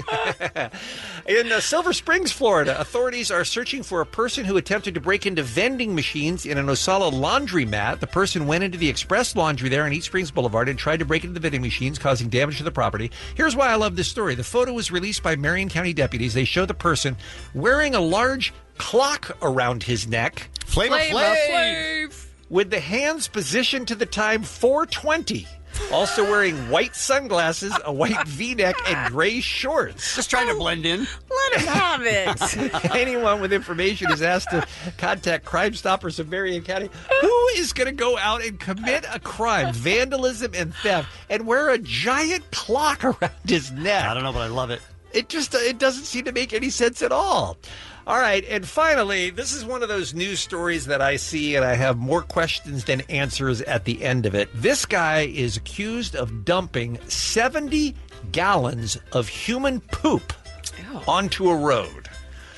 In uh, Silver Springs, Florida, authorities are searching for a person who attempted to break into vending machines in an Osala laundromat. The person went into the express laundry there on East Springs Boulevard and tried to break into the vending machines, causing damage to the property. Here's why I love this story. The photo was released by Marion County deputies. They show the person wearing a large clock around his neck. Flavor Flavor Flav. Flav. With the hands positioned to the time four twenty. Also wearing white sunglasses, a white V-neck, and gray shorts. Just trying to blend in. Let him have it. Anyone with information is asked to contact Crime Stoppers of Marion County. Who is going to go out and commit a crime, vandalism and theft, and wear a giant clock around his neck? I don't know, but I love it. It just it doesn't seem to make any sense at all. All right, and finally, this is one of those news stories that I see, and I have more questions than answers at the end of it. This guy is accused of dumping seventy gallons of human poop onto a road.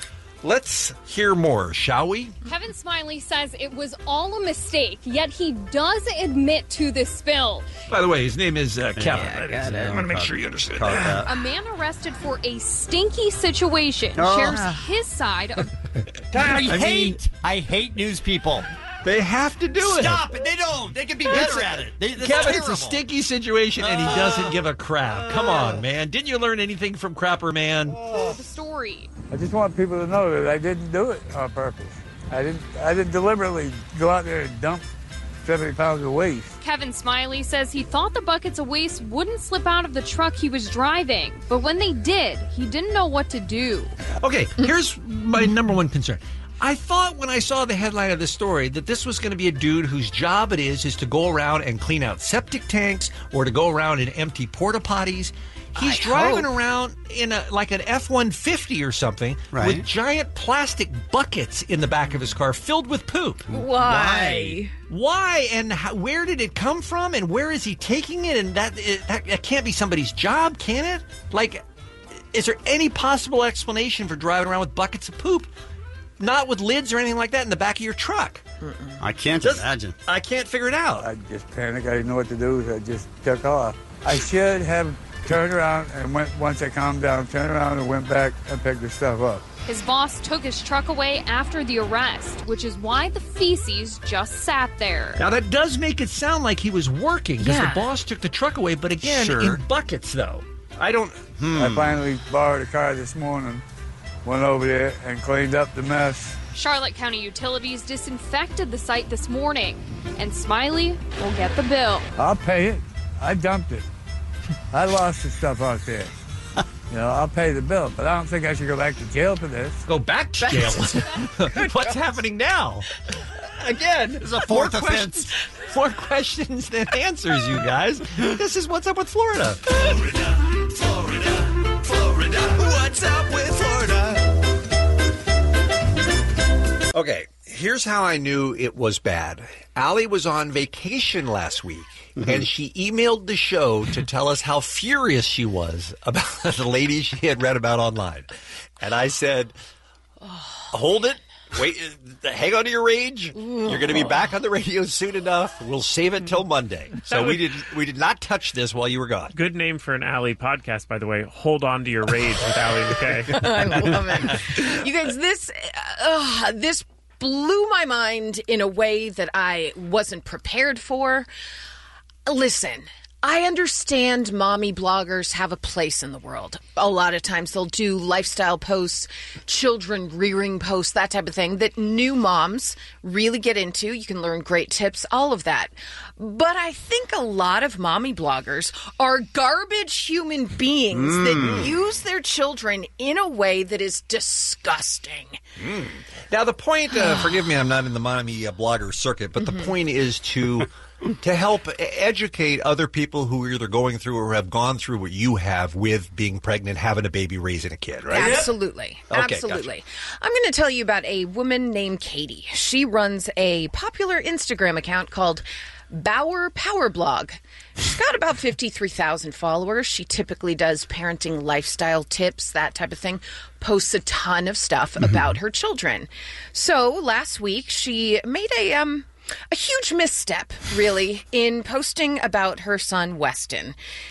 Let's hear more, shall we? Kevin Smiley says it was all a mistake, yet he does admit to the spill. By the way, his name is uh, Kevin. Yeah, I That is- got it. I want to make sure you understand Caught that. that. A man arrested for a stinky situation Oh. shares his side of I hate, I hate news people. They have to do it. Stop it. They don't. They can be better at it. They, that's Kevin, it's terrible. a stinky situation, and he doesn't give a crap. Come on, man. Didn't you learn anything from Crapper Man? the story. I just want people to know that I didn't do it on purpose. I didn't. I didn't deliberately go out there and dump seventy pounds of waste. Kevin Smiley says he thought the buckets of waste wouldn't slip out of the truck he was driving, but when they did, he didn't know what to do. Okay, here's my number one concern. I thought when I saw the headline of this story that this was going to be a dude whose job it is is to go around and clean out septic tanks or to go around and empty porta potties. He's I driving hope. around in a like an F one fifty or something Right. with giant plastic buckets in the back of his car filled with poop. Why? Why and how, where did it come from and where is he taking it? And that, it, that that can't be somebody's job, can it? Like, is there any possible explanation for driving around with buckets of poop? Not with lids or anything like that in the back of your truck. I can't Just- imagine. I can't figure it out. I just panicked. I didn't know what to do, so I just took off. I should have turned around and went. Once I calmed down, turned around and went back and picked the stuff up. His boss took his truck away after the arrest, which is why the feces just sat there. Now that does make it sound like he was working because Yeah. the boss took the truck away, but again, Sure. in buckets though. I don't. I finally borrowed a car this morning, went over there and cleaned up the mess. Charlotte County Utilities disinfected the site this morning, and Smiley will get the bill. I'll pay it. I dumped it. I lost the stuff out there. You know, I'll pay the bill, but I don't think I should go back to jail for this. Go back to jail? What's happening now? Again, There's a fourth more offense. questions, more questions than answers, you guys. This is What's Up with Florida. Florida, Florida, Florida. What's up with Florida? Okay, here's how I knew it was bad. Allie was on vacation last week, Mm-hmm. and she emailed the show to tell us how furious she was about the lady she had read about online. And I said, hold it. Wait, hang on to your rage. You're going to be back on the radio soon enough. We'll save it till Monday. So we did we did not touch this while you were gone. Good name for an Allie podcast, by the way. Hold on to your rage with Allie McKay. I love it. You guys, this uh, this blew my mind in a way that I wasn't prepared for. Listen, I understand mommy bloggers have a place in the world. A lot of times they'll do lifestyle posts, children rearing posts, that type of thing that new moms really get into. You can learn great tips, all of that. But I think a lot of mommy bloggers are garbage human beings Mm. that use their children in a way that is disgusting. Mm. Now, the point, uh, forgive me, I'm not in the mommy uh, blogger circuit, but Mm-hmm. the point is to to help educate other people who are either going through or have gone through what you have with being pregnant, having a baby, raising a kid, right? Absolutely. Okay, Absolutely. I'm going to tell you about a woman named Katie. She runs a popular Instagram account called Bauer Power Blog. She's got about fifty-three thousand followers. She typically does parenting lifestyle tips, that type of thing. Posts a ton of stuff about her children. So last week she made a um a huge misstep, really, in posting about her son Weston.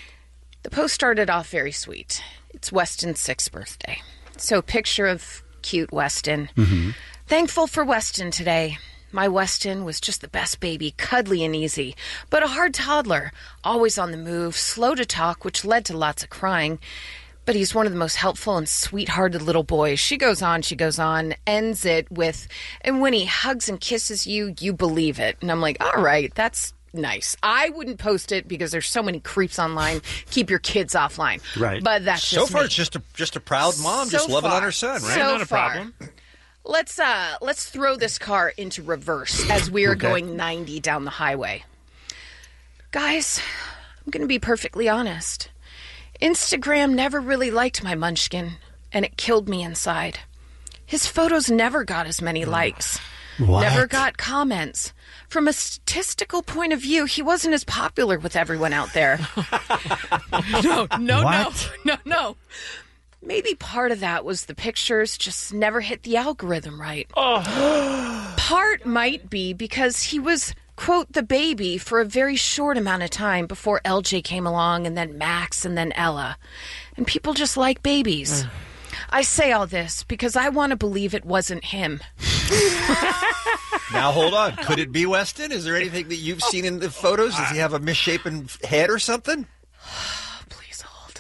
The post started off very sweet. It's Weston's sixth birthday. So picture of cute Weston. Mm-hmm. Thankful for Weston today. My Weston was just the best baby, cuddly and easy, but a hard toddler, always on the move, slow to talk, which led to lots of crying. But he's one of the most helpful and sweethearted little boys. She goes on, she goes on, ends it with, and when he hugs and kisses you, you believe it. And I'm like, all right, that's nice. I wouldn't post it because there's so many creeps online. Keep your kids offline. Right. But that's so just far me. it's just a just a proud mom, So just loving far. on her son, right? So Not a far. problem. Let's uh let's throw this car into reverse as we are Okay. going ninety down the highway. Guys, I'm going to be perfectly honest. Instagram never really liked my munchkin, and it killed me inside. His photos never got as many likes. What? Never got comments. From a statistical point of view, he wasn't as popular with everyone out there. no, no, What? no, no, no. Maybe part of that was the pictures just never hit the algorithm right. Part might be because he was, quote, the baby for a very short amount of time before L J came along, and then Max, and then Ella. And people just like babies. I say all this because I want to believe it wasn't him. Now, hold on. Could it be Weston? Is there anything that you've seen in the photos? Does he have a misshapen head or something? Please hold.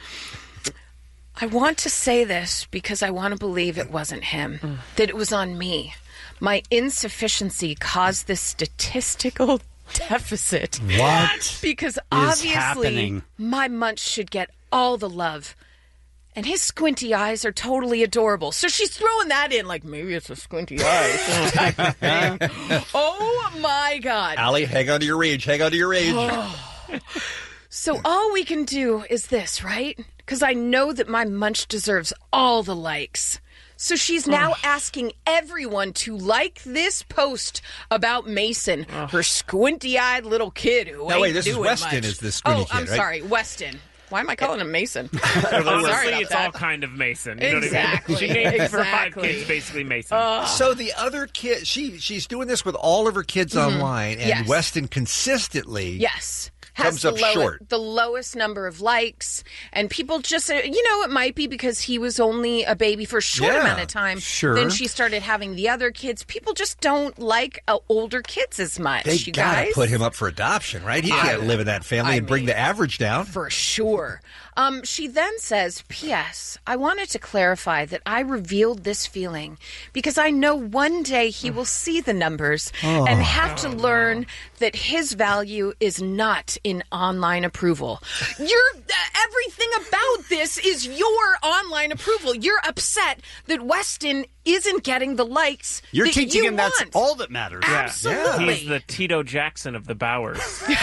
I want to say this because I want to believe it wasn't him, that it was on me. My insufficiency caused this statistical deficit. What Because is obviously happening? my munch should get all the love. And his squinty eyes are totally adorable. So she's throwing that in like, maybe it's a squinty eyes type of thing. Oh, my God. Allie, hang on to your rage. Hang on to your rage. So all we can do is this, right? Because I know that my munch deserves all the likes. So she's now asking everyone to like this post about Mason, her squinty-eyed little kid who No, ain't wait, this is doing Weston much. is the squinty oh, kid, I'm right? sorry, Weston. Why am I calling him Mason? Honestly, Sorry about it's that. all kind of Mason. You Exactly. know what I mean? She named her five Exactly. kids basically Mason. So the other kid, she she's doing this with all of her kids Mhm. online, and Yes. Weston consistently Yes. comes the up low- short. The lowest number of likes, and people just, uh, you know, it might be because he was only a baby for a short Yeah, amount of time. sure. Then she started having the other kids. People just don't like uh, older kids as much. They you gotta guys, put him up for adoption, right? He I- can't live in that family I and bring the average down. for sure. sure. Um, she then says, P S. I wanted to clarify that I revealed this feeling because I know one day he will see the numbers Oh. and have to learn that his value is not in online approval. You're uh, everything about this is your online approval. You're upset that Weston isn't getting the likes You're that teaching you him want. that's all that matters. Absolutely. He's the Tito Jackson of the Bowers.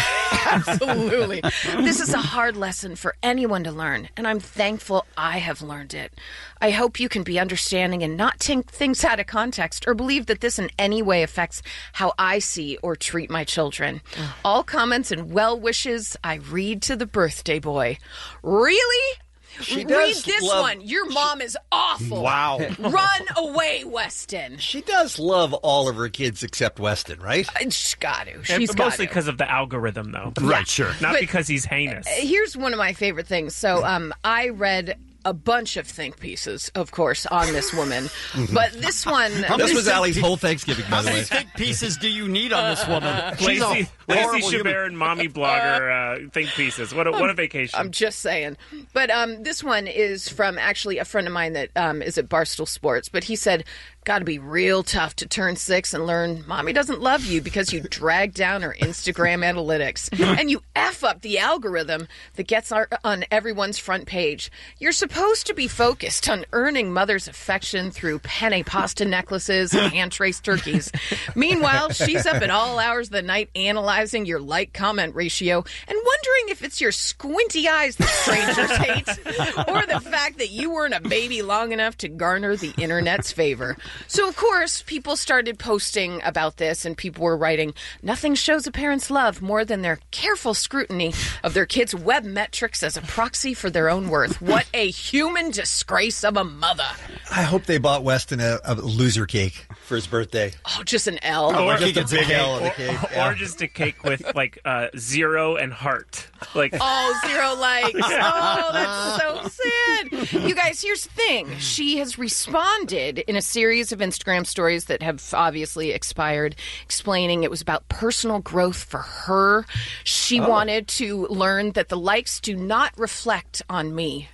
Absolutely. This is a hard lesson for anyone to learn, and I'm thankful I have learned it. I hope you can be understanding and not take things out of context or believe that this in any way affects how I see or treat my children. All comments and well wishes I read to the birthday boy. Really? She Read does this love- one. Your mom is awful. Wow. Run away, Weston. She does love all of her kids except Weston, right? She's got to. And She's got mostly to. because of the algorithm, though. Right, sure. Not But- because he's heinous. Here's one of my favorite things. So um, I read a bunch of think pieces, of course, on this woman. But this one... This was Allie's whole Thanksgiving, by How the many way. think pieces do you need on this woman? She's Lacey, a Lacey horrible human. Chabert and mommy blogger uh, think pieces. What a, what a vacation. I'm just saying. But um, this one is from actually a friend of mine that um, is at Barstool Sports. But he said, got to be real tough to turn six and learn mommy doesn't love you because you drag down her Instagram analytics and you F up the algorithm that gets our, on everyone's front page. You're supposed to be focused on earning mother's affection through penne pasta necklaces and hand-traced turkeys. Meanwhile, she's up at all hours of the night analyzing your like-comment ratio and wondering if it's your squinty eyes that strangers hate or the fact that you weren't a baby long enough to garner the internet's favor. So, of course, people started posting about this, and people were writing, nothing shows a parent's love more than their careful scrutiny of their kids' web metrics as a proxy for their own worth. What a human disgrace of a mother. I hope they bought Weston a, a loser cake for his birthday. Oh, just an L. Oh, Or just a just big a L on the cake. cake. Or, Yeah. or just a cake with like uh, zero and heart. Like Oh, zero likes. Oh, that's so sad. You guys, here's the thing. She has responded in a series of Instagram stories that have obviously expired, explaining it was about personal growth for her. She Oh. wanted to learn that the likes do not reflect on me.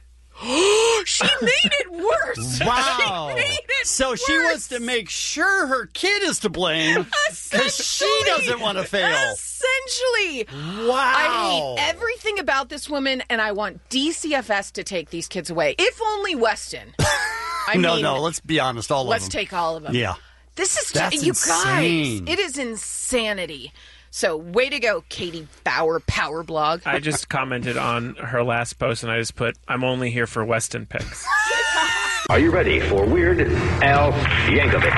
She made it worse. Wow. She made it So worse. she wants to make sure her kid is to blame because she doesn't want to fail. Essentially. Wow. I hate everything about this woman, and I want D C F S to take these kids away. If only Weston. I no, mean, no, let's be honest. All let's of them. take all of them. Yeah. This is That's just, you insane. guys. It is insanity. So, way to go, Katie Bauer, Power Blog. I just commented on her last post, and I just put, "I'm only here for Weston picks." Are you ready for Weird Al Yankovic?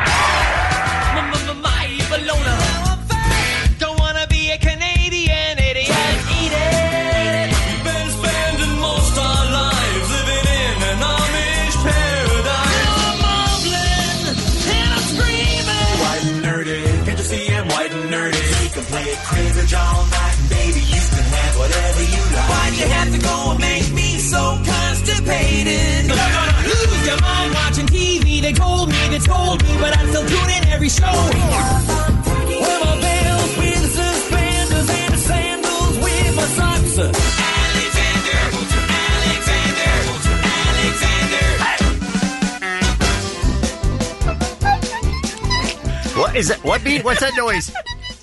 My bologna. Don't wanna be a Canadian idiot. Eat it. We've been spending most our lives living in an Amish paradise. I'm mumbling and I'm screaming. White and nerdy. Can't you see I'm white and nerdy? We can play it crazy all night, and baby, you can have whatever you like. Why'd you have to go and make me so constipated? You're gonna lose your mind watching T V. They told me, they told me, but I still tune in every show. Wear my bells with suspenders and sandals with my socks. Alexander, Alexander, Alexander. What is it? What beat? What's that noise?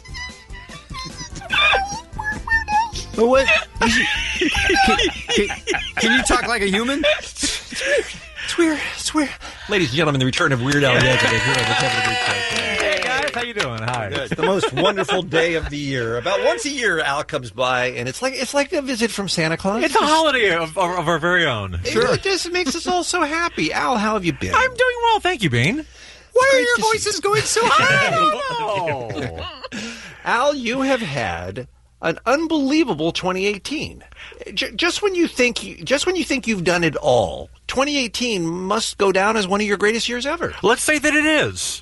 What? Can, can, can you talk like a human? It's weird. It's weird. Ladies and gentlemen, the return of Weird Al Yankovic here on the Kevin and Bean Show. Hey guys, how you doing? Hi. It's the most wonderful day of the year. About once a year, Al comes by, and it's like it's like a visit from Santa Claus. It's a holiday of, of, of our very own. It really just makes us all so happy. Al, how have you been? I'm doing well, thank you, Bean. Why are your voices going so high? Al, you have had an unbelievable twenty eighteen. J- just when you think you, just when you think you've done it all, twenty eighteen must go down as one of your greatest years ever. Let's say that it is.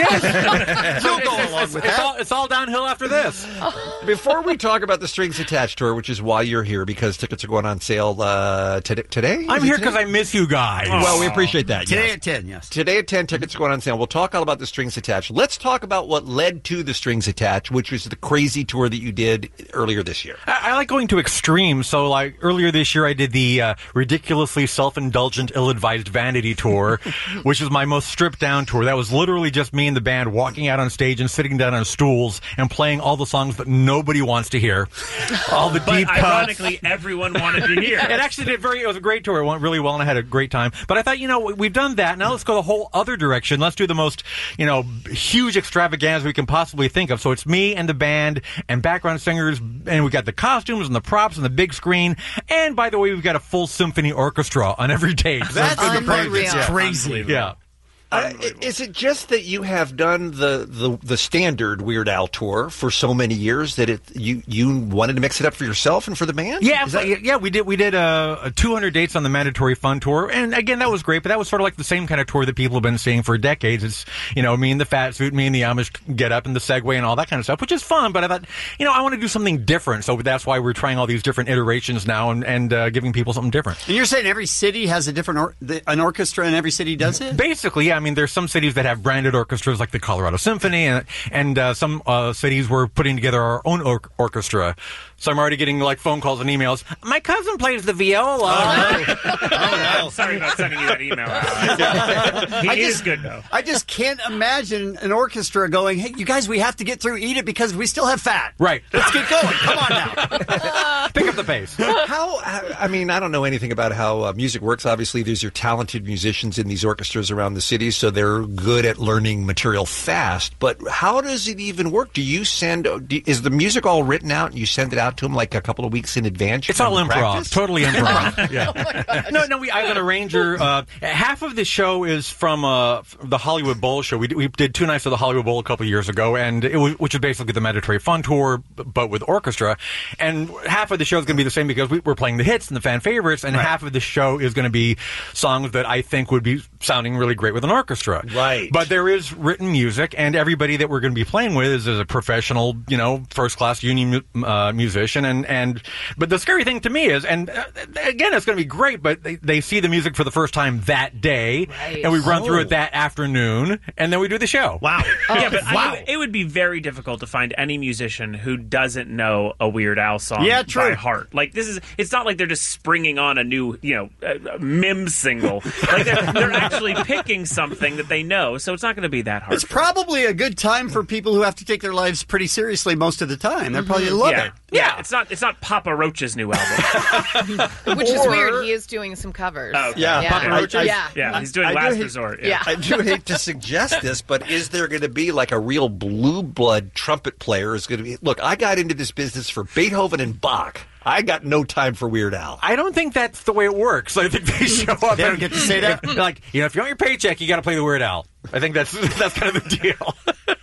Yes. We'll go along with it's, all, it's all downhill after this. Before we talk about the Strings Attached tour, which is why you're here, because tickets are going on sale uh, t- today? I'm Is it here today? because I miss you guys. Well, we appreciate that. Today yes. at ten, yes. Today at ten, tickets are going on sale. We'll talk all about the Strings Attached. Let's talk about what led to the Strings Attached, which was the crazy tour that you did earlier this year. I, I like going to extremes. So, like, earlier this year, I did the uh, ridiculously self-indulgent, ill-advised Vanity tour, which is my most stripped-down tour. That was literally just me and the band walking out on stage and sitting down on stools and playing all the songs that nobody wants to hear. All the But deep cuts. ironically, everyone wanted to hear. It actually did very, it was a great tour. It went really well and I had a great time. But I thought, you know, we've done that. Now let's go the whole other direction. Let's do the most, you know, huge extravaganza we can possibly think of. So it's me and the band and background singers, and we got the costumes and the props and the big screen. And by the way, we've got a full symphony orchestra on every date. So That's it's unreal. crazy. Yeah. Uh, is it just that you have done the, the, the standard Weird Al tour for so many years that it you you wanted to mix it up for yourself and for the band? Yeah, Is that- yeah, we did. We did uh, two hundred dates on the Mandatory Fun tour, and again, that was great. But that was sort of like the same kind of tour that people have been seeing for decades. It's you know me in the fat suit, me in the Amish get up, and the Segway, and all that kind of stuff, which is fun. But I thought, you know, I want to do something different, so that's why we're trying all these different iterations now, and, and uh, giving people something different. And you're saying every city has a different or- the, an orchestra, and every city does it? Basically, yeah. I mean, there's some cities that have branded orchestras like the Colorado Symphony, and and uh, some uh, cities we're putting together our own or- orchestra. So I'm already getting like phone calls and emails. My cousin plays the viola. Oh, no. Sorry about sending you that email. Uh, he I is just- good, though. I just can't imagine an orchestra going, hey, you guys, we have to get through Eat It because we still have fat. Right. Let's get going. Come on now. Pick up the pace. How, I mean, I don't know anything about how uh, music works. Obviously, there's your talented musicians in these orchestras around the city, so they're good at learning material fast. But how does it even work? Do you send, do, is the music all written out and you send it out to them like a couple of weeks in advance? It's all from improv, practice? totally improv. Yeah. No, no, we, I have an arranger. Uh, half of the show is from uh, the Hollywood Bowl show. We, we did two nights of the Hollywood Bowl a couple of years ago, and it was, which is basically the Mandatory Fun tour, but with orchestra. And half of the show is going to be the same because we, we're playing the hits and the fan favorites, and Right. half of the show is going to be songs that I think would be sounding really great with an orchestra. Right. But there is written music, and everybody that we're going to be playing with is, is a professional, you know, first class union uh, musician. And, and but the scary thing to me is, and uh, again, it's going to be great, but they, they see the music for the first time that day, Right. and we run Oh. through it that afternoon, and then we do the show. Wow. yeah, but I wow. mean, it would be very difficult to find any musician who doesn't know a Weird Al song Yeah, true. by heart. Like this is, it's not like they're just springing on a new, you know, uh, Mims single. Like they're, they're actually picking something that they know, so it's not going to be that hard. It's probably a good time for people who have to take their lives pretty seriously most of the time. They're probably love yeah. it. yeah, It's not. It's not Papa Roach's new album. Which is Or- weird. He is doing some covers. Oh, okay. Yeah, Yeah. Papa Roach is- Yeah. yeah, he's doing I do Last hate- Resort. Yeah. I do hate to suggest this, but is there going to be like a real blue blood trumpet player? Is going to be? Look, I got into this business for Beethoven and Bach. I got no time for Weird Al. I don't think that's the way it works. I think they show up. They don't and- get to say that? Like, you know, if you want your paycheck, you got to play the Weird Al. I think that's that's kind of the deal.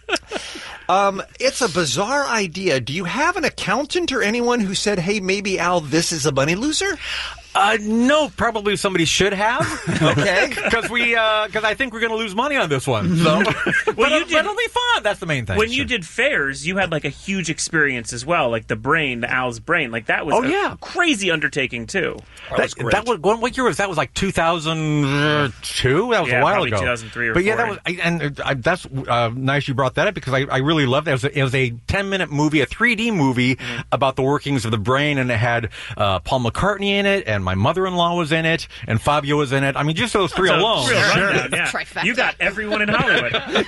Um, it's a bizarre idea. Do you have an accountant or anyone who said, "Hey, maybe Al, this is a money loser"? Uh, no, probably somebody should have. Okay. Because we, because I think we're going to lose money on this one. So, Well, but, you it- did- but it'll be fun. That's the main thing. When you did fairs, you had like a huge experience as well, like the brain, the Al's brain. Like that was Oh, a yeah. crazy undertaking too. that, that was what, what year was that? Was like two thousand two. That was Yeah, a while probably ago. two thousand three or But yeah, four. that was, I, and I, that's uh, nice you brought that up because I, I really loved that. It was, a, it was a ten minute movie, a three D movie Mm-hmm. about the workings of the brain, and it had uh, Paul McCartney in it, and my mother in law was in it, and Fabio was in it. I mean, just those three That's a alone. real Sure. rundown, yeah. Trifecta. You got everyone in Hollywood.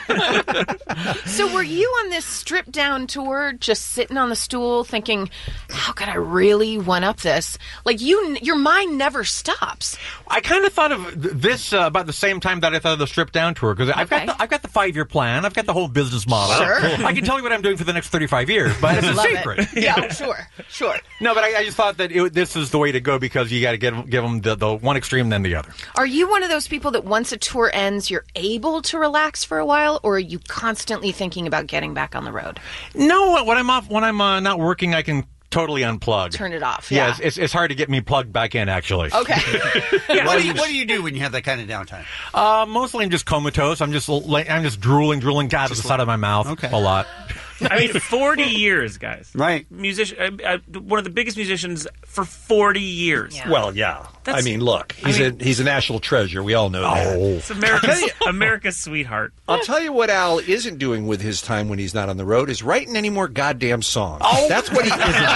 So were you on this stripped down tour just sitting on the stool thinking, how could I really one up this? Like you, your mind never stops. I kind of thought of th- this uh, about the same time that I thought of the stripped down tour because I've Okay. got the, I've got the five year plan. I've got the whole business model. Sure. I can tell you what I'm doing for the next thirty-five years, but it's a Love secret. it. Yeah, sure, sure. No, but I, I just thought that it, this is the way to go because you got to give, give them the, the one extreme then the other. Are you one of those people that once a tour ends, you're able to relax for a while, or are you constantly thinking about getting back on the road? No, when I'm off, when I'm uh, not working, I can totally unplugged. Turn it off. Yeah, Yeah. it's, it's, it's hard to get me plugged back in, actually. Okay. what, do you, what do you do when you have that kind of downtime? Uh, mostly I'm just comatose. I'm just like, I'm just drooling, drooling out of the side of my mouth Okay. a lot. I mean, forty years, guys. Right. Musician, uh, uh, one of the biggest musicians for forty years. Well, yeah. That's- I mean, look, he's I mean- a he's a national treasure. We all know that. It's America's, America's sweetheart. I'll tell you what Al isn't doing with his time when he's not on the road is writing any more goddamn songs. Oh. That's what he isn't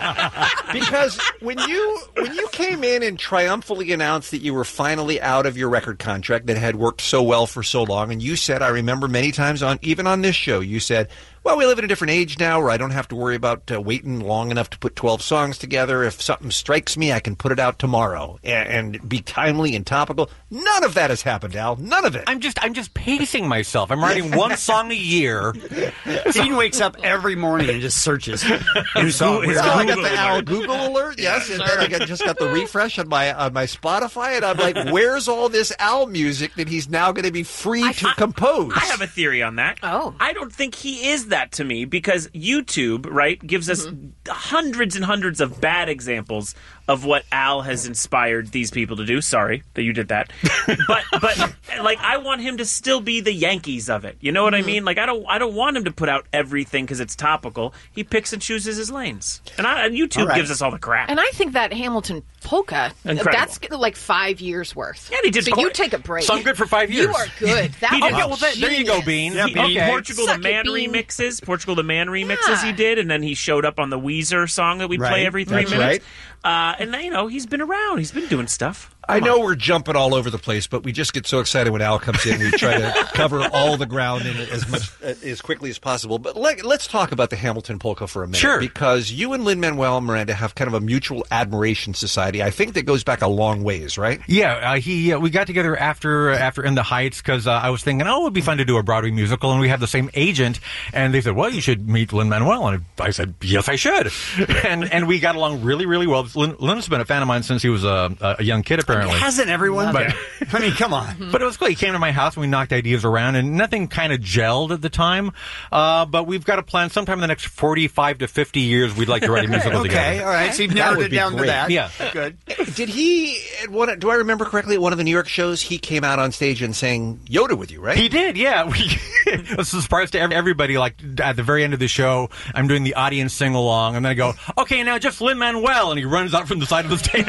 doing. Because when you when you came in and triumphantly announced that you were finally out of your record contract that had worked so well for so long, and you said, I remember many times on even on this show, you said, well, we live in a different age now where I don't have to worry about uh, waiting long enough to put twelve songs together. If something strikes me, I can put it out tomorrow and, and be timely and topical. None of that has happened, Al. None of it. I'm just I'm just pacing myself. I'm writing one song a year. Dean wakes up every morning and just searches new songs. Well, I got the Al Google alert, yes, and then I got, just got the refresh on my on my Spotify, and I'm like, where's all this Al music that he's now going to be free to compose? I have a theory on that. Oh. I don't think he is that to me because YouTube, right, gives us hundreds and hundreds of bad examples of what Al has inspired these people to do. Sorry that you did that. But but like I want him to still be the Yankees of it. You know what I mean? Like I don't I don't want him to put out everything because it's topical. He picks and chooses his lanes. And, I, and YouTube All right. gives us all the crap. And I think that Hamilton polka, Incredible. that's like five years worth. Yeah, he did So po- you take a break. So I'm good for five years. You are good. That He did- was Okay, well, that- there you go, Bean. genius. Yeah, He- Bean. Portugal Suck the it, Man Bean. remixes, Portugal the Man remixes Yeah. he did, and then he showed up on the Weezer song that we play Right. every three That's minutes. Uh, and you know he's been around. He's been doing stuff. I know we're jumping all over the place, but we just get so excited when Al comes in. We try to cover all the ground in it as much as quickly as possible. But let, let's talk about the Hamilton polka for a minute, Sure. because you and Lin-Manuel Miranda have kind of a mutual admiration society. I think that goes back a long ways, right? Yeah, uh, he uh, we got together after after In the Heights because uh, I was thinking, oh, it would be fun to do a Broadway musical, and we have the same agent, and they said, well, you should meet Lin-Manuel, and I said, yes, I should, and and we got along really, really well. Lin, Lin's been a fan of mine since he was a, a young kid, apparently. Hasn't everyone? But, I mean, come on. But it was cool. He came to my house and we knocked ideas around, and nothing kind of gelled at the time. Uh, but we've got a plan. Sometime in the next forty-five to fifty years, we'd like to write a musical Okay, together. all right. So you've That narrowed would it be down to great. that. Yeah. Good. Did he, at one, do I remember correctly, at one of the New York shows, he came out on stage and sang Yoda with you, right? He did, yeah. We, it was a surprise to ev- everybody. Like, at the very end of the show, I'm doing the audience sing-along, and then I go, okay, now just Lin-Manuel, and he runs out from the side of the stage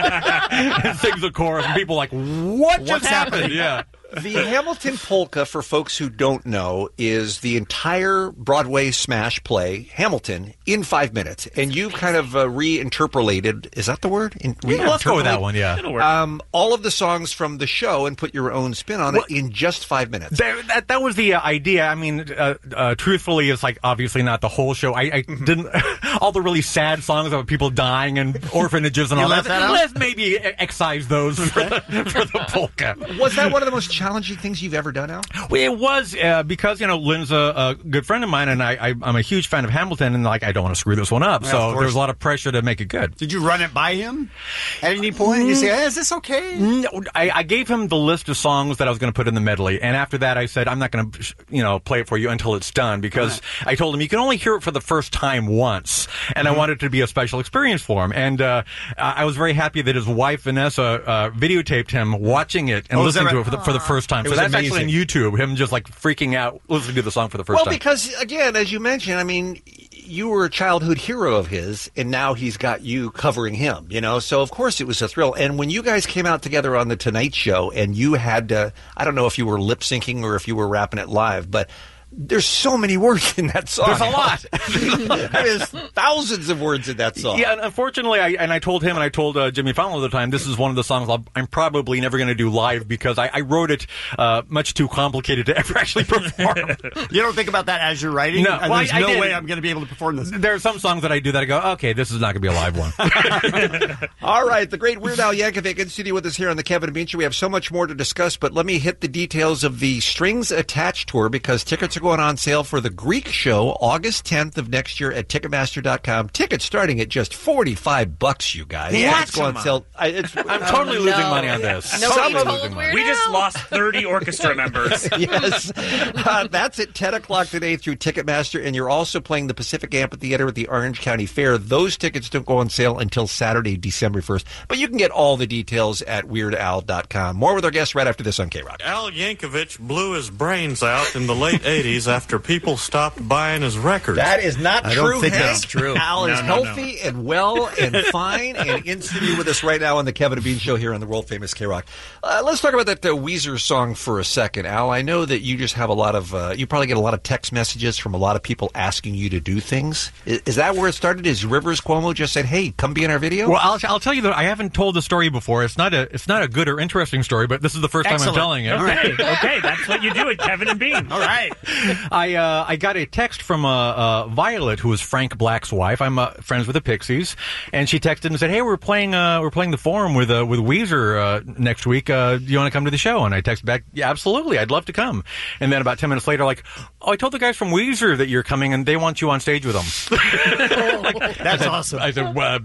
and sings a chorus, and people are like, what just What's happened? happening? Yeah. The Hamilton polka, for folks who don't know, is the entire Broadway smash play, Hamilton, in five minutes. And you've kind of uh, reinterpolated, is that the word? In, Yeah, let's go with that reinterpolate? one, yeah. It'll work. Um, all of the songs from the show and put your own spin on it in just five minutes. That, that, that was the uh, idea. I mean, uh, uh, truthfully, it's like obviously not the whole show. I, I didn't all the really sad songs about people dying and orphanages and You all left that. that out? Let's maybe excise those for the, for the polka. Was that one of the most challenging things you've ever done, Al? Well, it was uh, because you know Lynn's a, a good friend of mine, and I, I I'm a huge fan of Hamilton, and like I don't want to screw this one up. Yeah, so of course. there was a lot of pressure to make it good. Did you run it by him at any point? You say, hey, is this okay? No, I, I gave him the list of songs that I was going to put in the medley, and after that, I said I'm not going to, you know, play it for you until it's done because right. I told him you can only hear it for the first time once, and mm-hmm. I wanted it to be a special experience for him. And uh, I was very happy that his wife Vanessa uh, videotaped him watching it and oh, listening right? to it for the, for the first time. It so was that's amazing. actually on YouTube. Him just like freaking out listening to the song for the first well, time. Well, because again, as you mentioned, I mean, you were a childhood hero of his, and now he's got you covering him, you know? So, of course, it was a thrill. And when you guys came out together on The Tonight Show and you had to, I don't know if you were lip syncing or if you were rapping it live, but there's so many words in that song. There's a lot. There's thousands of words in that song. Yeah, and unfortunately, I, and I told him and I told uh, Jimmy Fallon at the time, this is one of the songs I'll, I'm probably never going to do live because I, I wrote it uh, much too complicated to ever actually perform. You don't think about that as you're writing? No. And Well, there's I- I no did. way I'm going to be able to perform this. There are some songs that I do that I go, okay, this is not going to be a live one. All right, the great Weird Al Yankovic in studio with us here on the Kevin and Bean Show. We have so much more to discuss, but let me hit the details of the Strings Attached tour because tickets tickets are going on sale for the Greek show August tenth of next year at Ticketmaster dot com. Tickets starting at just forty-five bucks, you guys. Yeah, it's going on sale. I, it's, I'm totally oh, losing no. money on this. No, Totally told losing money. We just lost thirty orchestra members. Yes. Uh, that's at ten o'clock today through Ticketmaster, and you're also playing the Pacific Amphitheater at the Orange County Fair. Those tickets don't go on sale until Saturday, December first, but you can get all the details at Weird Al dot com. More with our guests right after this on K-Rock. Al Yankovic blew his brains out in the late eighties after people stopped buying his records. That is not I true. don't think Hank. that's true. Al is No, no, no. healthy and well and fine and in studio with us right now on the Kevin and Bean Show here on the world famous K-Rock. Uh, let's talk about that uh, Weezer song for a second, Al. I know that you just have a lot of, uh, you probably get a lot of text messages from a lot of people asking you to do things. Is, is that where it started? Is Rivers Cuomo just said, "Hey, come be in our video"? Well, I'll, I'll tell you that I haven't told the story before. It's not a it's not a good or interesting story, but this is the first Excellent. time I'm telling it. Okay, okay, that's what you do at Kevin and Bean. All right. I uh, I got a text from uh, uh, Violet, who is Frank Black's wife. I'm uh, friends with the Pixies, and she texted and said, "Hey, we're playing uh, we're playing the Forum with uh, with Weezer uh, next week. Uh, do you want to come to the show?" And I texted back, "Yeah, absolutely. I'd love to come." And then about ten minutes later, like, "Oh, I told the guys from Weezer that you're coming, and they want you on stage with them." That's I said, awesome. I said, well,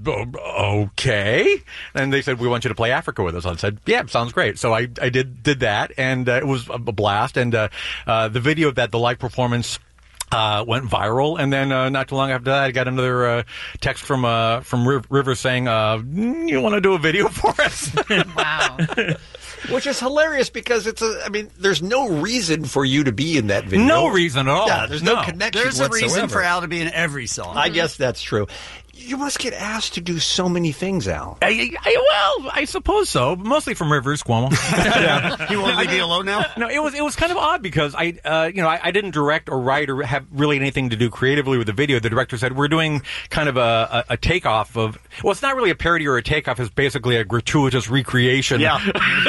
"Okay." And they said, "We want you to play Africa with us." I said, "Yeah, sounds great." So I I did did that, and uh, it was a blast. And uh, uh, the video of that, the live performance. Uh, went viral, and then uh, not too long after that, I got another uh, text from uh, from Riv- River saying, uh, "You want to do a video for us?" Wow. Which is hilarious because it's a, I mean, there's no reason for you to be in that video. No reason at all. Yeah, there's no, No. connection There's a reason whatsoever. for Al to be in every song. I guess that's true. You must get asked to do so many things, Al. I, I, well, I suppose so. Mostly from Rivers Cuomo. Yeah. You won't leave me alone now? No, it was it was kind of odd because I, uh, you know, I, I didn't direct or write or have really anything to do creatively with the video. The director said we're doing kind of a, a, a takeoff of. Well, it's not really a parody or a takeoff. It's basically a gratuitous recreation. Yeah.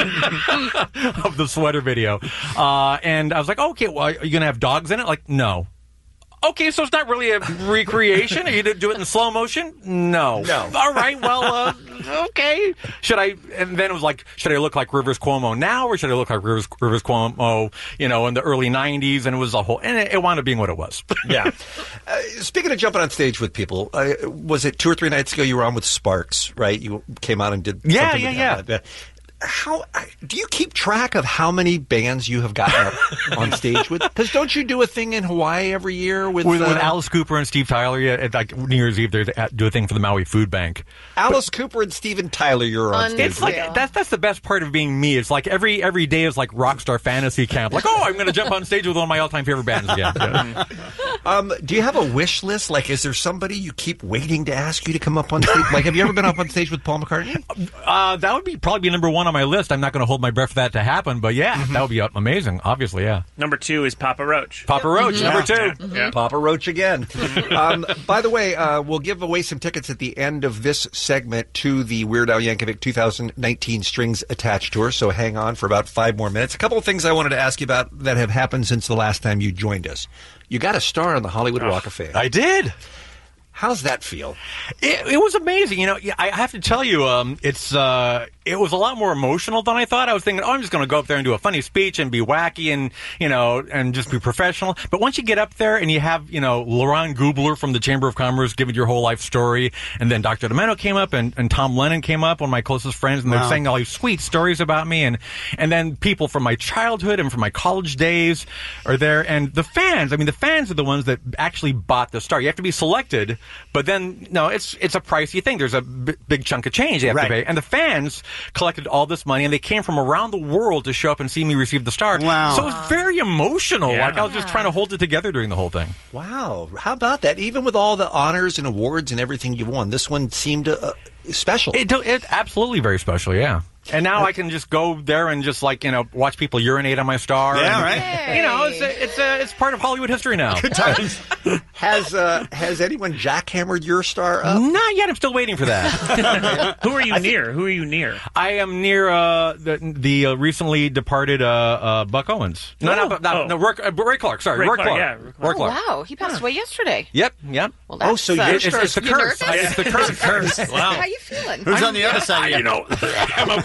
of the sweater video. Uh, and I was like, okay, well, are you going to have dogs in it? Like, no. Okay, so it's not really a recreation? Are you going to do it in slow motion? No. No. All right, well, uh, okay. Should I, and then it was like, should I look like Rivers Cuomo now, or should I look like Rivers, Rivers Cuomo, you know, in the early nineties? And it was a whole, and it, it wound up being what it was. Yeah. Uh, speaking of jumping on stage with people, uh, was it two or three nights ago you were on with Sparks, right? You came out and did Yeah, something yeah, with yeah. them. How do you keep track of how many bands you have gotten up on stage with? Because don't you do a thing in Hawaii every year with With, uh, with Alice Cooper and Steve Tyler, yeah, at like New Year's Eve, they do a thing for the Maui Food Bank. Alice Cooper and Steven Tyler? You're on stage. It's like that's that's the best part of being me. It's like every every day is like Rockstar Fantasy Camp. Like, oh, I'm going to jump on stage with one of my all time favorite bands again. Yeah. Um, do you have a wish list? Like, is there somebody you keep waiting to ask you to come up on stage? Like, have you ever been up on stage with Paul McCartney? Uh, that would be probably be number one on my list. I'm not going to hold my breath for that to happen, but yeah, that would be amazing. Obviously, yeah. Number two is Papa Roach. Papa Roach, Mhm. number two. Yeah. Yeah. Papa Roach again. um, by the way, uh, we'll give away some tickets at the end of this segment to the Weird Al Yankovic two thousand nineteen Strings Attached Tour, so hang on for about five more minutes. A couple of things I wanted to ask you about that have happened since the last time you joined us. You got a star on the Hollywood Walk of Fame. I did. How's that feel? It, it was amazing. You know, yeah, I have to tell you, um, it's uh, it was a lot more emotional than I thought. I was thinking, oh, I'm just going to go up there and do a funny speech and be wacky and, you know, and just be professional. But once you get up there and you have, you know, Laurent Gubler from the Chamber of Commerce giving your whole life story, and then Doctor Demento came up and, and Tom Lennon came up, one of my closest friends, and Wow. they're saying all these sweet stories about me, and and then people from my childhood and from my college days are there, and the fans. I mean, the fans are the ones that actually bought the star. You have to be selected, but then no, it's it's a pricey thing. There's a b- big chunk of change you have Right. to pay, and the fans collected all this money, and they came from around the world to show up and see me receive the star. Wow. So it was very emotional. Yeah. Like I was just trying to hold it together during the whole thing. Wow. How about that? Even with all the honors and awards and everything you've won, this one seemed uh, special. It, it absolutely very special, yeah. And now I can just go there and just like you know watch people urinate on my star. Yeah, and, right. You know, it's a, it's a, it's part of Hollywood history now. Good times. has uh, has anyone jackhammered your star up? Not yet. I'm still waiting for that. Who are you near? Who are you near? I am near uh, the, the uh, recently departed uh, uh, Buck Owens. No, Oh. no, no, Oh. no, Roy, uh, Ray Clark. Sorry, Ray Roy Clark, Clark. yeah, Roy Roy Oh, Clark. wow. He passed away yesterday. Yep, yep. Well, that's, Oh, so uh, you're It's, it's the You curse. nervous? It's the curse. curse. How you feeling? Who's on the other side? You know, I'm okay.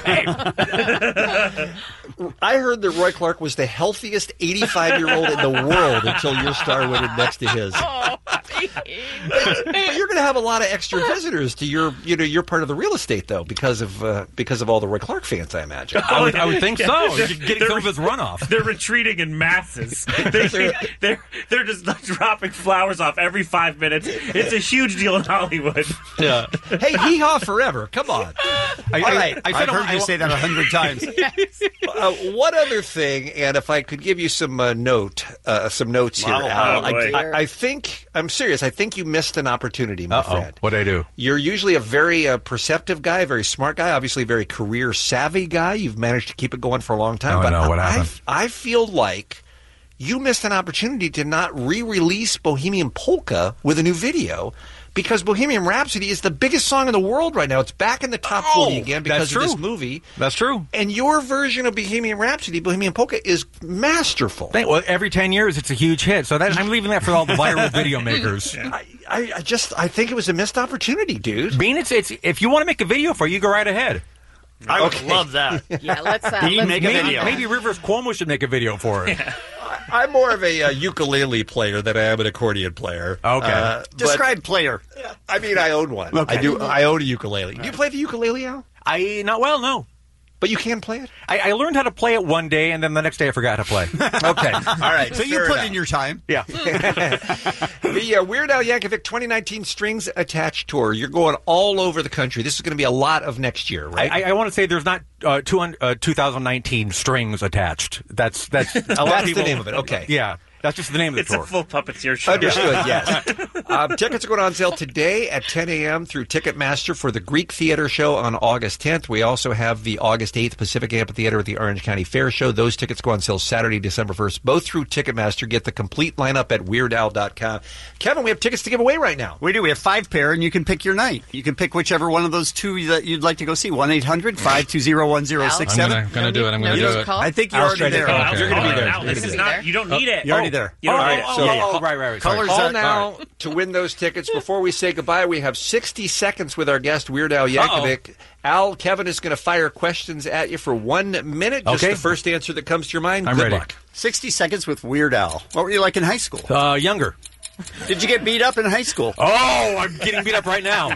I heard that Roy Clark was the healthiest eighty-five-year-old in the world until your star went in next to his. But, but you're going to have a lot of extra visitors to your, you know, your part of the real estate, though, because of uh, because of all the Roy Clark fans, I imagine. I would, I would think so. They're- You're getting they're- some of his runoff. They're retreating in masses. They, they're they're just dropping flowers off every five minutes. It's a huge deal in Hollywood. Yeah. Hey, hee haw forever! Come on. I, All right. I, have heard you say that a hundred times. Uh, one other thing, and if I could give you some uh, note, uh, some notes here, Wow. Al, Oh, I, boy. I, I think I'm serious. I think you missed an opportunity, my Uh-oh. friend. What'd I do? You're usually a very uh, perceptive guy, a very smart guy, obviously a very career savvy guy. You've managed to keep it going for a long time. Oh, but no, what I, happened? I, I feel like you missed an opportunity to not re-release Bohemian Polka with a new video. Because Bohemian Rhapsody is the biggest song in the world right now. It's back in the top forty again because that's of this true. movie. That's true. And your version of Bohemian Rhapsody, Bohemian Polka, is masterful. Thank- well, every ten years, it's a huge hit. So that, I'm leaving that for all the viral video makers. I, I, I just I think it was a missed opportunity, dude. Bean, it's, it's if you want to make a video for it, you go right ahead. I would Okay. love that. Yeah, let's, uh, Dean, let's make a maybe, video. maybe Rivers Cuomo should make a video for it. I'm more of a uh, ukulele player than I am an accordion player. Okay. Uh, but- Describe player. I mean, I own one. Okay. I do. I own a ukulele. Do you play the ukulele, Al? I not well, no. But you can play it. I, I learned how to play it one day, and then the next day I forgot how to play. Okay. All right. So you fair put enough. in your time. Yeah. The uh, Weird Al Yankovic twenty nineteen Strings Attached Tour. You're going all over the country. This is going to be a lot of next year, right? I, I, I want to say there's not uh, two, uh, two thousand nineteen strings attached. That's that's a lot That's of the people, name of it. Okay. Yeah, that's just the name of the It's tour. a full puppeteer show. Understood, yes. Um, tickets are going on sale today at ten a.m. through Ticketmaster for the Greek Theater show on August tenth. We also have the August eighth Pacific Amphitheater at the Orange County Fair show. Those tickets go on sale Saturday, December first, both through Ticketmaster. Get the complete lineup at weird al dot com. Kevin, we have tickets to give away right now. We do. We have five pair, and you can pick your night. You can pick whichever one of those two that you'd like to go see. one eight hundred five two zero one zero six seven. I'm gonna, gonna do it. I'm No gonna need do to it. call? I think you're I'll already straight there. it out. Okay. You're going to be there. Now, this is not. You don't need it. You're already there. You don't oh, need it. oh, So- oh, oh, right, right, right. Sorry. Colors Call are- now to win those tickets. Before we say goodbye, we have sixty seconds with our guest, Weird Al Yankovic. Al, Kevin is going to fire questions at you for one minute. Just Okay. the first answer that comes to your mind. I'm Good ready. luck. sixty seconds with Weird Al. What were you like in high school? Uh, younger. Did you get beat up in high school? Oh, I'm getting beat up right now.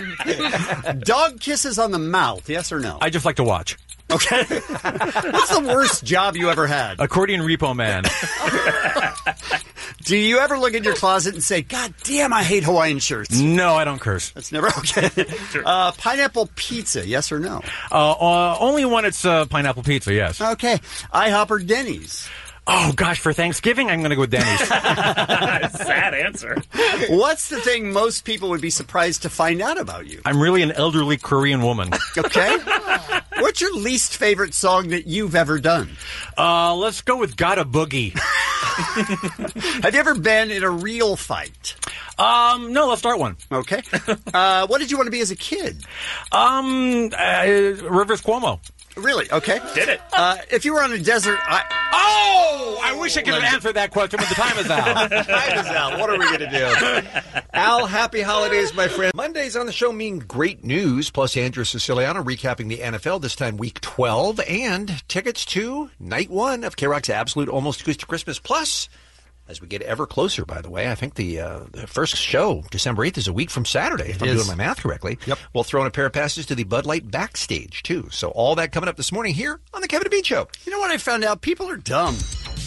Dog kisses on the mouth, yes or no? I just like to watch. Okay. What's the worst job you ever had? Accordion Repo Man. Do you ever look in your closet and say, God damn, I hate Hawaiian shirts? No, I don't curse. That's never okay. Uh, pineapple pizza, yes or no? Uh, uh, only when it's uh, pineapple pizza, yes. Okay. IHOP or Denny's? Oh, gosh, for Thanksgiving, I'm going to go with Denny's. Sad answer. What's the thing most people would be surprised to find out about you? I'm really an elderly Korean woman. Okay. What's your least favorite song that you've ever done? Uh, let's go with Gotta Boogie. Have you ever been in a real fight? Um, no, let's start one. Okay. Uh, what did you want to be as a kid? Um, uh, Rivers Cuomo. Really? Okay. Did it. Uh, if you were on a desert... I- Oh! I wish I could have answered that question, but the time is out. Time is out. What are we going to do? Al, happy holidays, my friend. Mondays on the show mean great news, plus Andrew Siciliano recapping the N F L, this time week twelve, and tickets to night one of K-Rock's Absolute Almost Acoustic Christmas. Plus, as we get ever closer, by the way, I think the, uh, the first show, December eighth, is a week from Saturday, if I'm is. doing my math correctly. Yep. We'll throw in a pair of passes to the Bud Light backstage, too. So all that coming up this morning here on the Kevin and Bean Show. You know what I found out? People are dumb.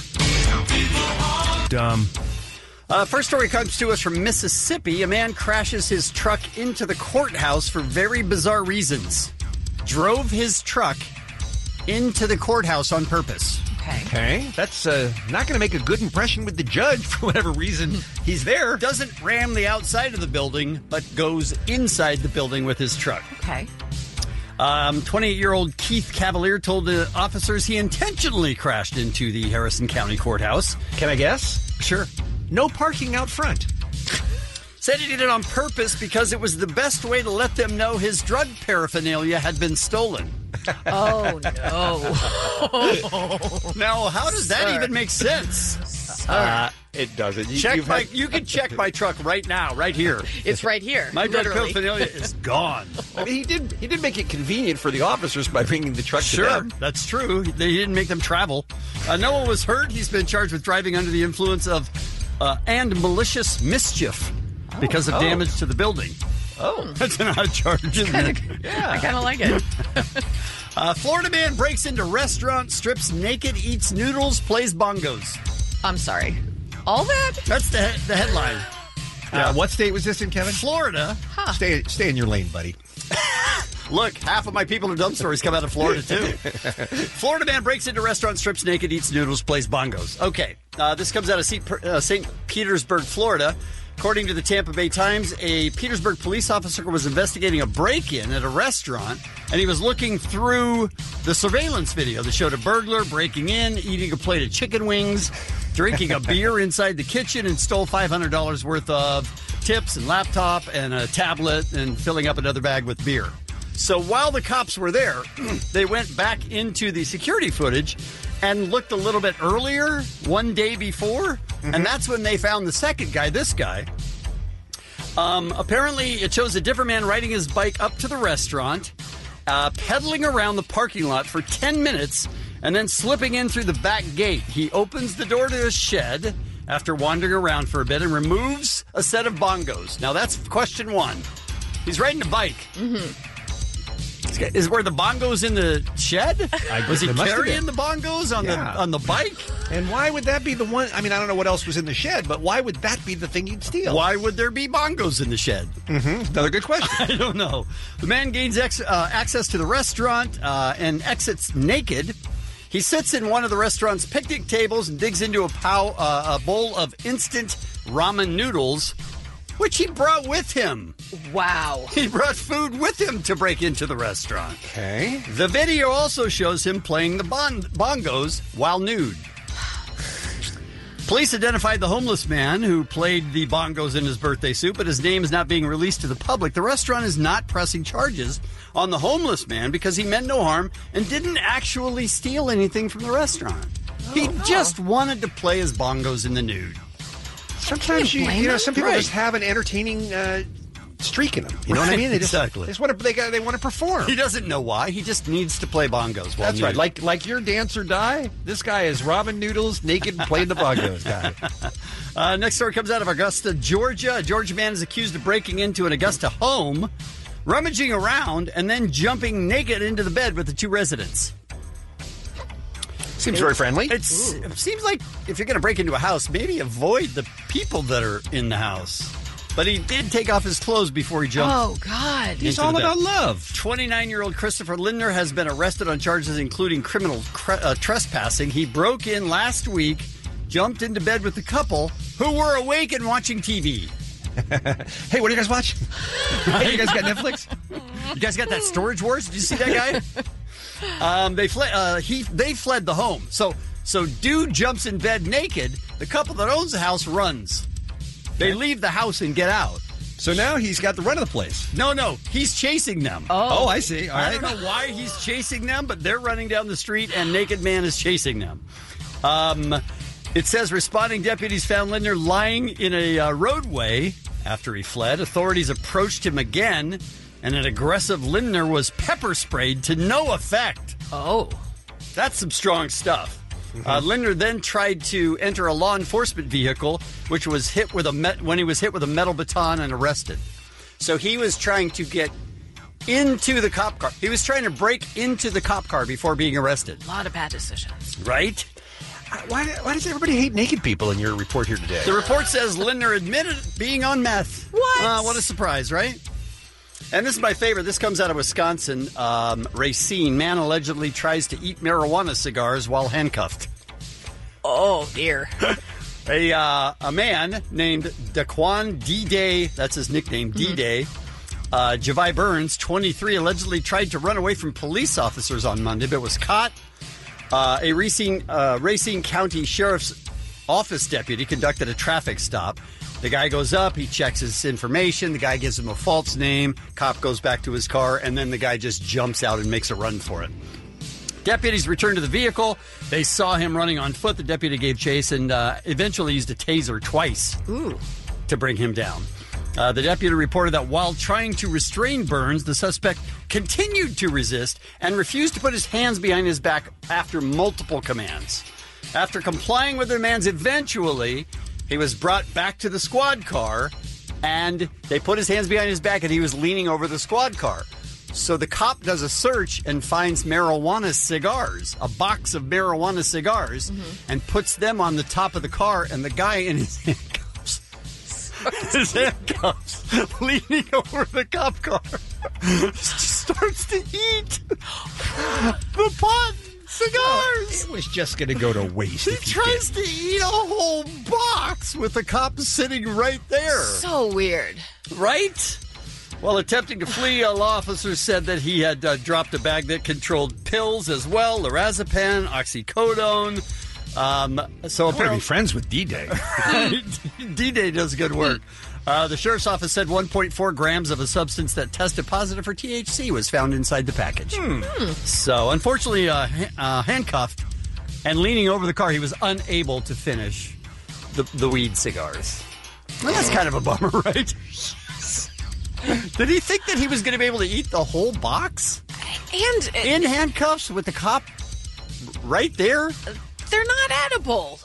Dumb. Uh, first story comes to us from Mississippi. A man crashes his truck into the courthouse for very bizarre reasons. Drove his truck into the courthouse on purpose. Okay. Okay. That's uh, not going to make a good impression with the judge for whatever reason he's there. Doesn't ram the outside of the building, but goes inside the building with his truck. Okay. Um, twenty-eight-year-old Keith Cavalier told the officers he intentionally crashed into the Harrison County Courthouse. Can I guess? Sure. No parking out front. Said he did it on purpose because it was the best way to let them know his drug paraphernalia had been stolen. Oh, no. Now, how does that Sir. even make sense? Uh, It doesn't. You, Check you've my, had- you can check my truck right now, right here. It's right here. My literally. paraphernalia is gone. I mean, he did. He did make it convenient for the officers by bringing the truck to Sure, them. that's true. They didn't make them travel. Uh, no one was hurt. He's been charged with driving under the influence of uh, and malicious mischief because of Oh. damage to the building. Oh, that's an odd charge, isn't it? Yeah. I kind of like it. Uh, Florida man breaks into restaurant, strips naked, eats noodles, plays bongos. I'm sorry. All that? That's the he- the headline. Uh, what state was this in, Kevin? Florida. Stay, stay in your lane, buddy. Look, half of my people in dumb stories come out of Florida, too. Florida man breaks into restaurant, strips naked, eats noodles, plays bongos. Okay, uh, this comes out of Saint Uh, Saint Petersburg, Florida. According to the Tampa Bay Times, a Petersburg police officer was investigating a break-in at a restaurant, and he was looking through the surveillance video that showed a burglar breaking in, eating a plate of chicken wings, drinking a beer inside the kitchen, and stole five hundred dollars worth of tips and laptop and a tablet and filling up another bag with beer. So while the cops were there, they went back into the security footage and looked a little bit earlier, one day before, and that's when they found the second guy, this guy. Um, apparently, it shows a different man riding his bike up to the restaurant, uh, pedaling around the parking lot for ten minutes, and then slipping in through the back gate. He opens the door to his shed after wandering around for a bit and removes a set of bongos. Now, that's question one. He's riding a bike. Mm-hmm. Is where the bongos in the shed? Was he They must have carrying been. the bongos on Yeah. the on the bike? And why would that be the one? I mean, I don't know what else was in the shed, but why would that be the thing you'd steal? Why would there be bongos in the shed? Mm-hmm. Another good question. I don't know. The man gains ex- uh, access to the restaurant uh, and exits naked. He sits in one of the restaurant's picnic tables and digs into a, pow- uh, a bowl of instant ramen noodles, which he brought with him. Wow. He brought food with him to break into the restaurant. Okay. The video also shows him playing the bon- bongos while nude. Police identified the homeless man who played the bongos in his birthday suit, but his name is not being released to the public. The restaurant is not pressing charges on the homeless man because he meant no harm and didn't actually steal anything from the restaurant. He just wanted to play his bongos in the nude. Sometimes you, you know, some people just have an entertaining uh, streak in them. You know what I mean? They just, Exactly. They just want to. They, got, they want to perform. He doesn't know why. He just needs to play bongos. While That's right. nude. Like like your dance or die. This guy is ramen noodles, naked, and playing the bongos guy. Uh, next story comes out of Augusta, Georgia. A Georgia man is accused of breaking into an Augusta home, rummaging around, and then jumping naked into the bed with the two residents. Seems very friendly. It's, it seems like if you're going to break into a house, maybe avoid the people that are in the house. But he did take off his clothes before he jumped. Oh, God. into the bed. love. twenty-nine-year-old Christopher Lindner has been arrested on charges including criminal cre- uh, trespassing. He broke in last week, jumped into bed with the couple who were awake and watching T V. Hey, what are you guys watching? Hey, you guys got Netflix? You guys got that Storage Wars? Did you see that guy? um, they fled. Uh, he they fled the home. So so dude jumps in bed naked. The couple that owns the house runs. They leave the house and get out. So now he's got the run of the place. No, no, he's chasing them. Oh, I see. All I right. don't know why he's chasing them, but they're running down the street and Naked Man is chasing them. Um, it says responding deputies found Lindner lying in a uh, roadway after he fled. Authorities approached him again, and an aggressive Lindner was pepper sprayed to no effect. Oh. That's some strong stuff. Uh, Lindner then tried to enter a law enforcement vehicle, which was hit with a met- when he was hit with a metal baton and arrested. So he was trying to get into the cop car. He was trying to break into the cop car before being arrested. A lot of bad decisions. Right? Why, why does everybody hate naked people in your report here today? The report says Lindner admitted being on meth. What? Uh, what a surprise, right? And this is my favorite. This comes out of Wisconsin. Um, Racine. Man allegedly tries to eat marijuana cigars while handcuffed. Oh, dear. A uh, a man named Daquan D-Day, that's his nickname, D-Day, uh, Javi Burns, twenty-three, allegedly tried to run away from police officers on Monday, but was caught. Uh, a Racine, uh, Racine County Sheriff's Office deputy conducted a traffic stop. The guy goes up, he checks his information, the guy gives him a false name, cop goes back to his car, and then the guy just jumps out and makes a run for it. Deputies returned to the vehicle. They saw him running on foot. The deputy gave chase and uh, eventually used a taser twice Ooh. to bring him down. Uh, the deputy reported that while trying to restrain Burns, the suspect continued to resist and refused to put his hands behind his back after multiple commands. After complying with the demands, eventually he was brought back to the squad car, and they put his hands behind his back, and he was leaning over the squad car. So the cop does a search and finds marijuana cigars, a box of marijuana cigars, mm-hmm. and puts them on the top of the car, and the guy in his handcuffs, his handcuffs, leaning over the cop car, starts to eat the pot cigars. It was just going to go to waste. He if he tries did. to eat a whole box with the cop sitting right there. So weird. Right? While attempting to flee, a law officer said that he had uh, dropped a bag that controlled pills as well, lorazepam, oxycodone. Um, so I want to be friends with D-Day. D-Day does good work. Uh, the sheriff's office said one point four grams of a substance that tested positive for T H C was found inside the package. Hmm. So, unfortunately, uh, ha- uh, handcuffed and leaning over the car, he was unable to finish the, the weed cigars. Well, that's kind of a bummer, right? Did he think that he was going to be able to eat the whole box? And uh, in handcuffs with the cop right there? They're not edible.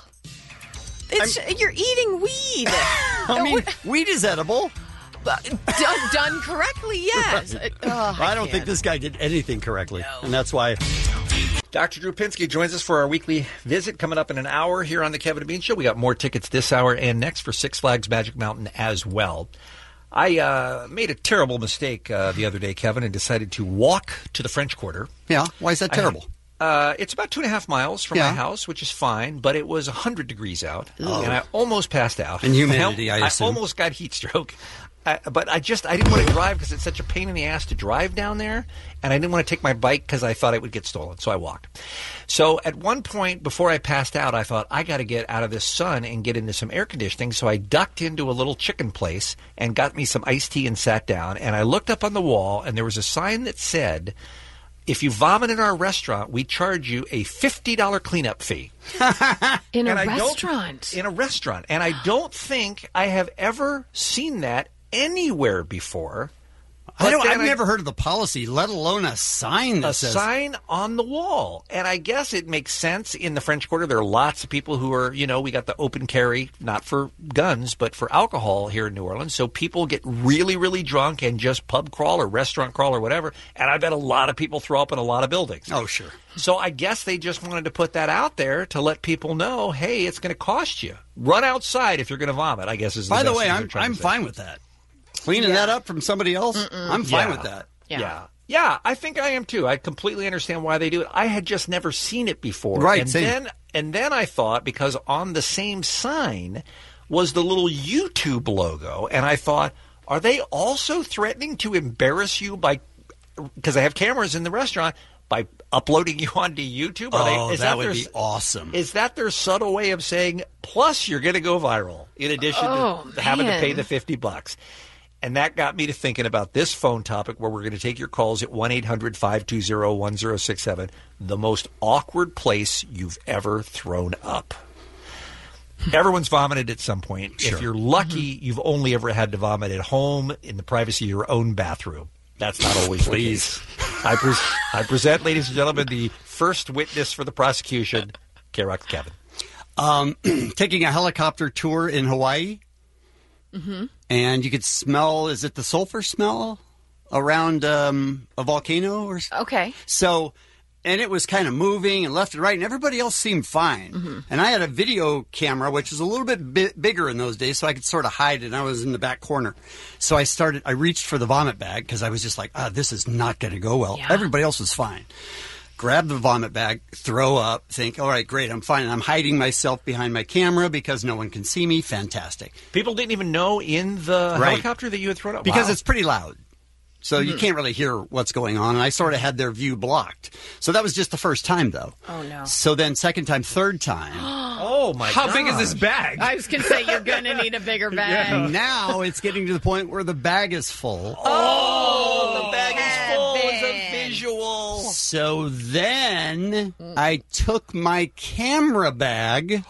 It's I'm, you're eating weed. I mean, weed is edible. Uh, done, done correctly, yes. Right. Uh, I, I don't can't. think this guy did anything correctly, No. and that's why. Doctor Drew Pinsky joins us for our weekly visit coming up in an hour here on the Kevin and Bean Show. We got more tickets this hour and next for Six Flags Magic Mountain as well. I uh, made a terrible mistake uh, the other day, Kevin, and decided to walk to the French Quarter. Yeah, why is that terrible? I, uh, it's about two and a half miles from yeah. my house, which is fine, but it was one hundred degrees out, oh. and I almost passed out. And humidity, I, I assume. I almost got heat stroke. I, but I just, I didn't want to drive because it's such a pain in the ass to drive down there. And I didn't want to take my bike because I thought it would get stolen. So I walked. So at one point before I passed out, I thought, I got to get out of this sun and get into some air conditioning. So I ducked into a little chicken place and got me some iced tea and sat down. And I looked up on the wall and there was a sign that said, if you vomit in our restaurant, we charge you a fifty dollars cleanup fee. In a and I restaurant? In a restaurant. And I don't think I have ever seen that anywhere before. I don't, I've I, never heard of the policy, let alone a sign that a says... sign on the wall. And I guess it makes sense in the French Quarter. There are lots of people who are, you know, we got the open carry, not for guns, but for alcohol here in New Orleans. So people get really, really drunk and just pub crawl or restaurant crawl or whatever. And I bet a lot of people throw up in a lot of buildings. Oh, sure. So I guess they just wanted to put that out there to let people know, hey, it's going to cost you. Run outside if you're going to vomit, I guess is the By the best way, thing I'm, they're trying I'm to say. fine with that. Cleaning Yeah. that up from somebody else, Mm-mm. I'm fine Yeah. with that. Yeah. yeah. Yeah, I think I am too. I completely understand why they do it. I had just never seen it before. Right, And same. then and then I thought, because on the same sign was the little YouTube logo, and I thought, are they also threatening to embarrass you by because they have cameras in the restaurant by uploading you onto YouTube? Are Oh, they, is that that would their, be awesome. Is that their subtle way of saying, plus you're going to go viral, in addition Oh, to having to man. pay the fifty bucks? And that got me to thinking about this phone topic where we're going to take your calls at one eight hundred five two zero one zero six seven. The most awkward place you've ever thrown up. Everyone's vomited at some point. Sure. If you're lucky, you've only ever had to vomit at home in the privacy of your own bathroom. That's not always Please. the case. I, pres- I present, ladies and gentlemen, the first witness for the prosecution, K-Rock Kevin. Um, taking a helicopter tour in Hawaii, Mm-hmm. and you could smell, is it the sulfur smell around um, a volcano? or Okay. So, and it was kind of moving and left and right, and everybody else seemed fine. Mm-hmm. And I had a video camera, which was a little bit bi- bigger in those days, so I could sort of hide it, and I was in the back corner. So I started, I reached for the vomit bag, because I was just like, ah, this is not going to go well. Yeah. Everybody else was fine. Grab the vomit bag, throw up, think, all right, great, I'm fine. And I'm hiding myself behind my camera because no one can see me. Fantastic. People didn't even know in the Right. helicopter that you had thrown up? Because Wow. it's pretty loud. So you can't really hear what's going on. And I sort of had their view blocked. So that was just the first time, though. Oh, no. So then second time, third time. Oh, my How God. big is this bag? I was going to say, you're going to need a bigger bag. And now it's getting to the point where the bag is full. Oh, the bag is full. It's a visual. So then I took my camera bag.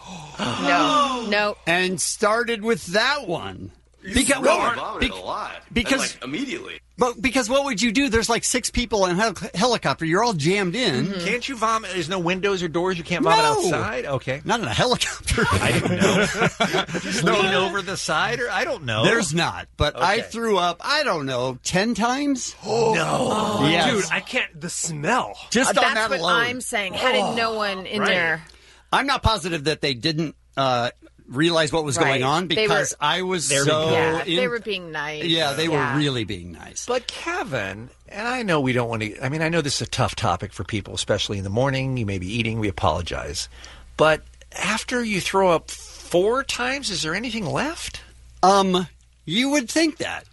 No, no. And started with that one. You Because, really well, vomited be- a lot. because- And, like, immediately. But because what would you do? There's like six people in a hel- helicopter. You're all jammed in. Mm-hmm. Can't you vomit? There's no windows or doors. You can't vomit No. outside. Okay, not in a helicopter. I didn't know. Just lean over the side, or I don't know. There's not. But I Okay. threw up. I don't know, ten times. Oh, no, Yes. Dude, I can't. The smell. Just Uh, on that's that what alone. I'm saying. How did no one in Right. there? I'm not positive that they didn't uh, realize what was Right. going on They because were- I was They were so. being- Yeah, in- they were being nice. Yeah, they Yeah. were really being nice. But Kevin, and I know we don't want to, I mean, I know this is a tough topic for people, especially in the morning. You may be eating. We apologize. But after you throw up four times, is there anything left? Um, you would think that.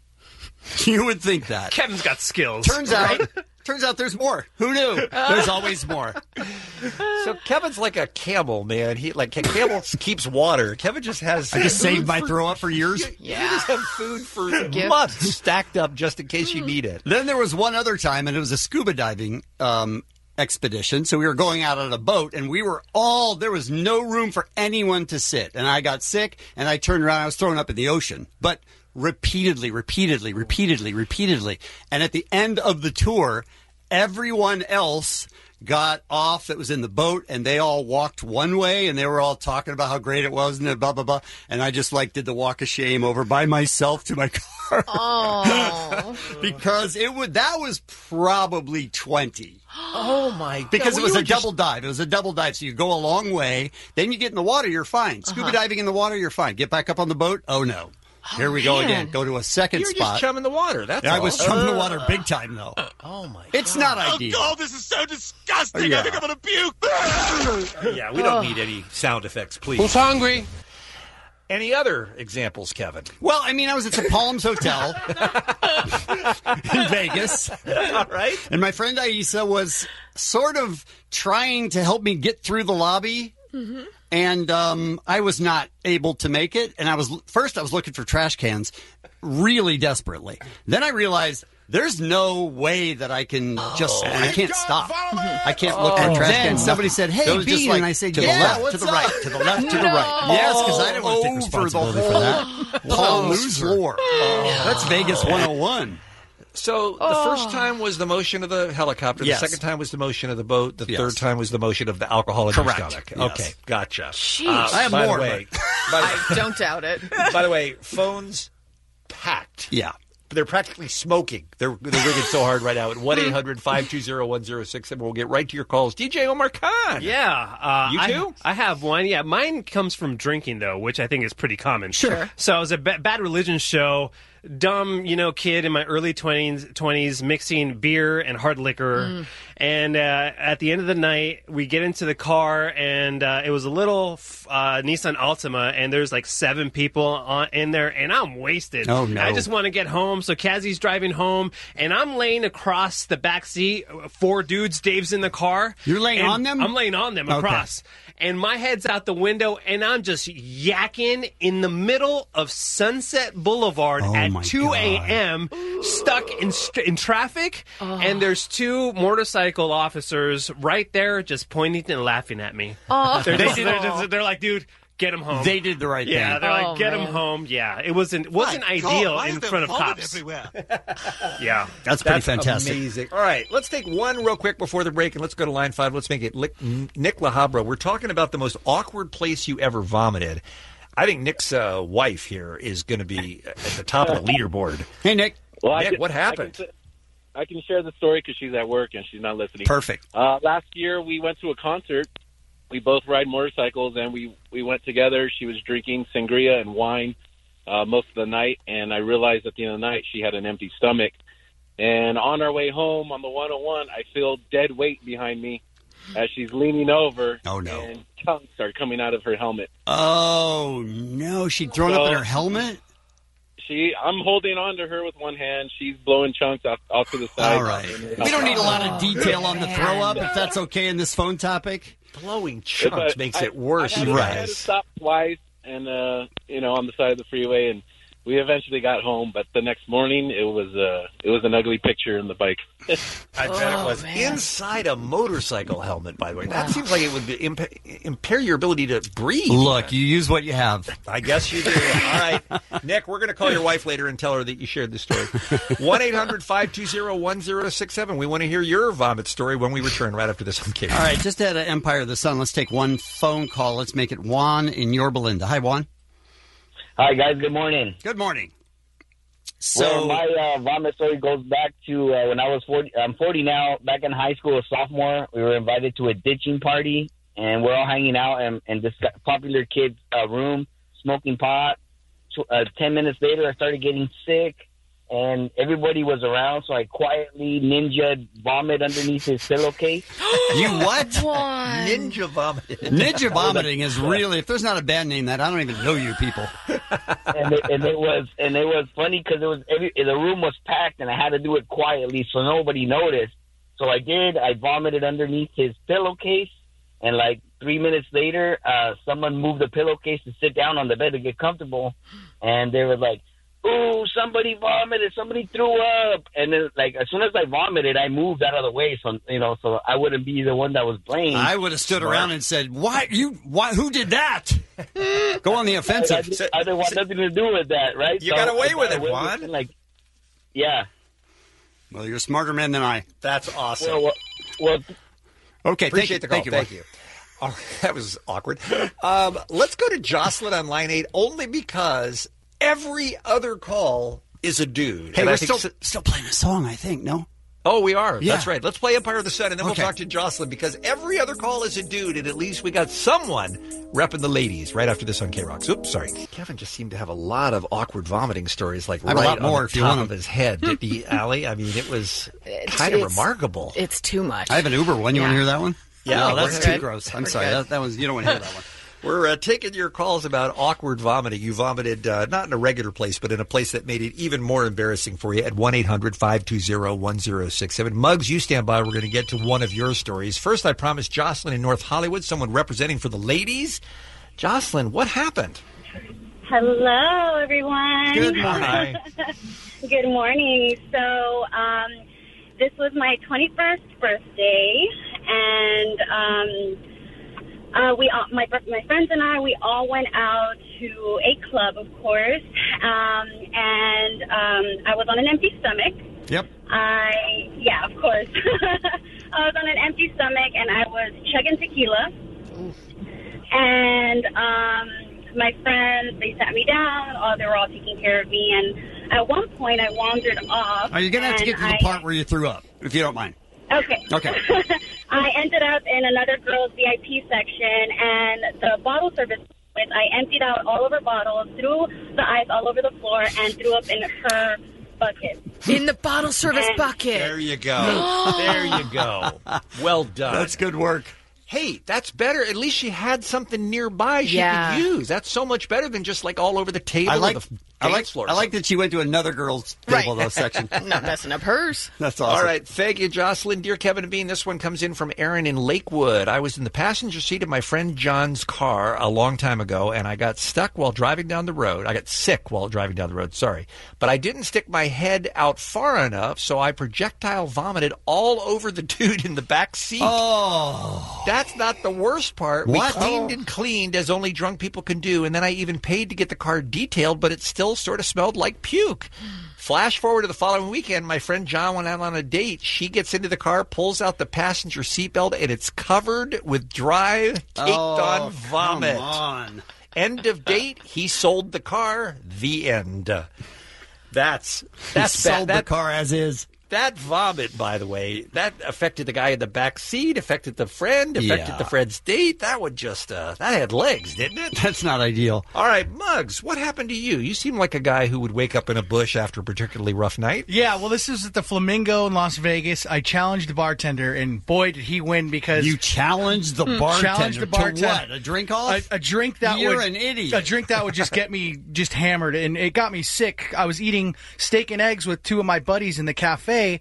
You would think that. Kevin's got skills. Turns out, turns out there's more. Who knew? There's always more. So Kevin's like a camel, man. He like camel keeps water. Kevin just has. I just food saved my for- throw up for years. You, you just have food for gift. months stacked up just in case you need it. Then there was one other time, and it was a scuba diving um, expedition. So we were going out on a boat, and we were all there was no room for anyone to sit. And I got sick, and I turned around. I was thrown up in the ocean, but repeatedly, repeatedly, repeatedly, repeatedly. And at the end of the tour, everyone else got off that was in the boat, and they all walked one way, and they were all talking about how great it was, and blah blah blah. And I just like did the walk of shame over by myself to my car. Oh, because it would that was probably twenty. Oh my god! Because Well, it was you a were just- double dive. It was a double dive, so you go a long way, then you get in the water, you're fine. Scuba Uh-huh. diving in the water, you're fine. Get back up on the boat, oh no. Here we go man. again. Go to a second You're spot. just chumming the water. That's Yeah, I all. was chumming the water big time though. Oh my! It's not ideal. Oh, this is so disgusting. Oh, yeah. I think I'm going to puke. Yeah, we don't need any sound effects, please. Who's hungry? Any other examples, Kevin? Well, I mean, I was at the Palms Hotel in Vegas. All right. And my friend Aisa was sort of trying to help me get through the lobby. Mm-hmm. And um, I was not able to make it. And I was first I was looking for trash cans really desperately. Then I realized there's no way that I can just I can't stop. I can't look Oh. for trash Then cans. Somebody said, "Hey, It was just Bean," like, and I said, to the "Yeah, left, to what's the right, up?" to the left, to the No. right." Yes, because I didn't want to take Over responsibility the for Oh. that. Palms floor. That's Vegas one oh one. So the Oh. first time was the motion of the helicopter. Yes. The second time was the motion of the boat. The Yes. third time was the motion of the alcohol in your Correct. stomach. Yes. Okay, gotcha. Jeez. I have by more, The way, but- by, I don't doubt it. the, by the way, phones packed. Yeah. They're practically smoking. They're, they're ringing so hard right now at one eight hundred five two zero one zero six seven. We'll get right to your calls. D J Omar Khan. Yeah. Uh, You I- too? I, have one. Yeah. Mine comes from drinking, though, which I think is pretty common. Sure. So it was a ba- Bad Religion show. Dumb, you know, kid in my early twenties, twenties mixing beer and hard liquor. And uh, at the end of the night, we get into the car, and uh, it was a little uh, Nissan Altima, and there's like seven people on, in there, and I'm wasted. Oh, no. I just want to get home. So Kazi's driving home, and I'm laying across the back seat. Four dudes, Dave's in the car. You're laying and on them? I'm laying on them Okay. across. And my head's out the window, and I'm just yakking in the middle of Sunset Boulevard Oh, at my two a.m., stuck in st- in traffic. And there's two motorcycle officers right there just pointing and laughing at me. Oh. They're, just- they're just- they're like, dude, get him home. They did the right yeah, thing. they're like, Oh, get him man. home. Yeah, it wasn't wasn't My God, ideal why in is there front of vomit cops. everywhere? Yeah. That's pretty That's fantastic. amazing. All right, let's take one real quick before the break, and let's go to line five. Let's make it Lick, Nick LaHabra. We're talking about the most awkward place you ever vomited. I think Nick's uh, wife here is going to be at the top of the leaderboard. Hey, Nick. Well, I Nick, can- what I happened? can, I can share the story because she's at work and she's not listening. Perfect. Uh, last year, we went to a concert. We both ride motorcycles, and we, we went together. She was drinking sangria and wine uh, most of the night, and I realized at the end of the night she had an empty stomach. And on our way home on the one oh one, I feel dead weight behind me as she's leaning over. Oh, no. And chunks are coming out of her helmet. Oh, no. She'd thrown up in So- her helmet? She, I'm holding on to her with one hand. She's blowing chunks out, out to the side. All right. We don't need a lot of detail on the throw up, if that's okay in this phone topic. Blowing But chunks makes I- it worse, I had, you to- I had to guys. stop twice, and uh, you know, on the side of the freeway, and we eventually got home, but the next morning it was uh, it was an ugly picture in the bike. I bet it was inside a motorcycle helmet, by the way. That seems like it would imp- impair your ability to breathe. Look, you use what you have. I guess you do. All right. Nick, we're going to call your wife later and tell her that you shared the story. one eight hundred five two zero one zero six seven. We want to hear your vomit story when we return right after this on K. All right, just at Empire of the Sun, let's take one phone call. Let's make it Juan in Yorba Linda. Hi, Juan. Hi, guys. Good morning. Good morning. So So- my uh, vomit story goes back to uh, when I was forty. I'm forty now. Back in high school, a sophomore, we were invited to a ditching party, and we're all hanging out in, in this popular kid's uh, room, smoking pot. Tw- Uh, Ten minutes later, I started getting sick, and everybody was around, so I quietly ninja vomit underneath his pillowcase. You what? Ninja vomiting. Ninja vomiting is really, if there's not a bad name that, I don't even know you people. and, it, and it was and it was funny because it was every the room was packed and I had to do it quietly so nobody noticed. So I did. I vomited underneath his pillowcase, and like three minutes later, uh, someone moved the pillowcase to sit down on the bed to get comfortable, and they were like, "Ooh, somebody vomited! Somebody threw up!" And then, like as soon as I vomited, I moved out of the way, so you know, so I wouldn't be the one that was blamed. I would have stood Smart. around and said, "Why you? Why? Who did that?" Go on the offensive. I, I, didn't- I didn't want nothing to do with that, right? You got away I with got it, away Juan. it, Like, yeah. Well, you're a smarter man than I. That's awesome. Well, well, well okay, Appreciate the call. thank you. Thank you. Oh, that was awkward. Um, let's go to Jocelyn on line eight, only because every other call is a dude. Hey, And I we're think still, so- still playing a song, I think, no? Oh, we are. Yeah. That's right. Let's play Empire of the Sun, and then Okay. we'll talk to Jocelyn, because every other call is a dude, and at least we got someone repping the ladies right after this on K-Rocks. Oops, sorry. Kevin just seemed to have a lot of awkward vomiting stories, like I have a right lot more on if the you top want of 'em. his head. Did he, Allie? I mean, it was kind of It's- remarkable. It's too much. I have an Uber one. You want to hear that one? Yeah, no, we're that's good. too gross. I'm We're sorry. good. That, that was you don't want to hear that one. We're uh, taking your calls about awkward vomiting. You vomited uh, not in a regular place, but in a place that made it even more embarrassing for you at one eight hundred five two zero one zero six seven. Muggs, you stand by. We're going to get to one of your stories. First, I promised Jocelyn in North Hollywood, someone representing for the ladies. Jocelyn, what happened? Hello, everyone. Good morning. Hi. Good morning. So, um, this was my twenty-first birthday, and um, uh, we all, my my friends and I, we all went out to a club, of course, um, and um, I was on an empty stomach. Yep. I yeah, of course. I was on an empty stomach, and I was chugging tequila, and um, my friends, they sat me down. Oh, they were all taking care of me, and at one point, I wandered off. Are you going to have to and get to the I- part where you threw up, if you don't mind? Okay. Okay. I ended up in another girl's V I P section, and the bottle service, I emptied out all of her bottles, threw the ice all over the floor, and threw up in her bucket. In the bottle service And- bucket. There you go. There you go. Well done. That's good work. Hey, that's better. At least she had something nearby she Yeah. could use. That's so much better than just like all over the table I like. or the I like. dance floor. I like that she went to another girl's table, though, section. Not messing up hers. That's awesome. All right. Thank you, Jocelyn. Dear Kevin and Bean, this one comes in from Aaron in Lakewood. I was in the passenger seat of my friend John's car a long time ago, and I got stuck while driving down the road. I got sick while driving down the road, sorry. But I didn't stick my head out far enough, so I projectile vomited all over the dude in the back seat. Oh. That's not the worst part. What? We cleaned Oh. and cleaned as only drunk people can do, and then I even paid to get the car detailed, but it still sort of smelled like puke. Flash forward to the following weekend, my friend John went out on a date. She gets into the car, pulls out the passenger seatbelt, and it's covered with dry, caked-on Oh, vomit. come on. End of date. He sold the car. The end. That's that's He bad. sold That- the car as is. That vomit, by the way, that affected the guy in the back seat, affected the friend, affected Yeah. the friend's date. That would just, uh, that had legs, didn't it? That's not ideal. All right, Muggs, what happened to you? You seem like a guy who would wake up in a bush after a particularly rough night. Yeah, well, this is at the Flamingo in Las Vegas. I challenged the bartender, and boy, did he win because You challenged the Hmm. bartender challenged the to bartender. what? A drink off? A, a drink that You're would an idiot. A drink that would just get me just hammered, and it got me sick. I was eating steak and eggs with two of my buddies in the cafe,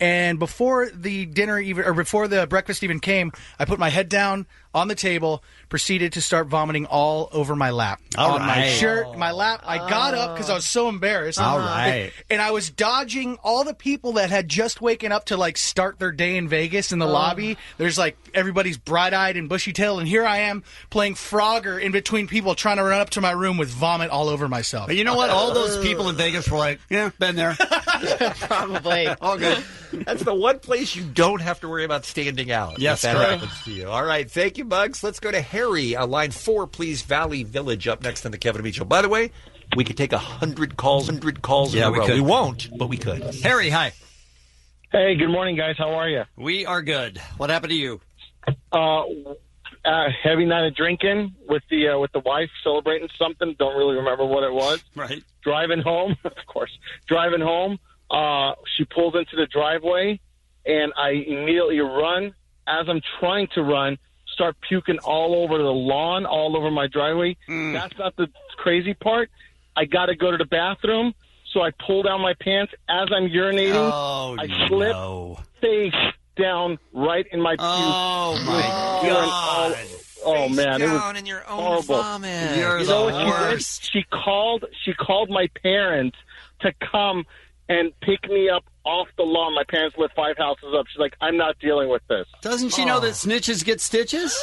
And before the dinner even, or before the breakfast even came, I put my head down on the table, proceeded to start vomiting all over my lap. All on my right. shirt, my lap. I got up because I was so embarrassed. All right. And, and I was dodging all the people that had just waken up to like start their day in Vegas in the Oh. lobby. There's like everybody's bright-eyed and bushy-tailed, and here I am playing Frogger in between people trying to run up to my room with vomit all over myself. But you know what? All those people in Vegas were like, yeah, been there. Probably. All good. That's the one place you don't have to worry about standing out. Yes, if that correct. happens to you. All right, thank you, Bugs. Let's go to Harry, uh, line four, please. Valley Village up next on the Kevin and Beach Show. By the way, we could take a hundred calls, hundred calls Yeah, in a we row. could. We won't, but we could. Harry, hi. Hey, good morning, guys. How are you? We are good. What happened to you? Uh, uh, heavy night of drinking with the uh, with the wife, celebrating something. Don't really remember what it was. Right. Driving home, of course. Driving home, uh, she pulls into the driveway, and I immediately run. As I'm trying to run, start puking all over the lawn, all over my driveway. Mm. That's not the crazy part. I got to go to the bathroom, so I pull down my pants. As I'm urinating, Oh, I slip no. face down right in my puke. Oh, my Urine God. all- oh, man. It was down in your own horrible. vomit. You're You the know what she did? worst. She called, she called my parents to come and pick me up off the lawn. My parents live five houses up. She's like, I'm not dealing with this. Doesn't she know that snitches get stitches?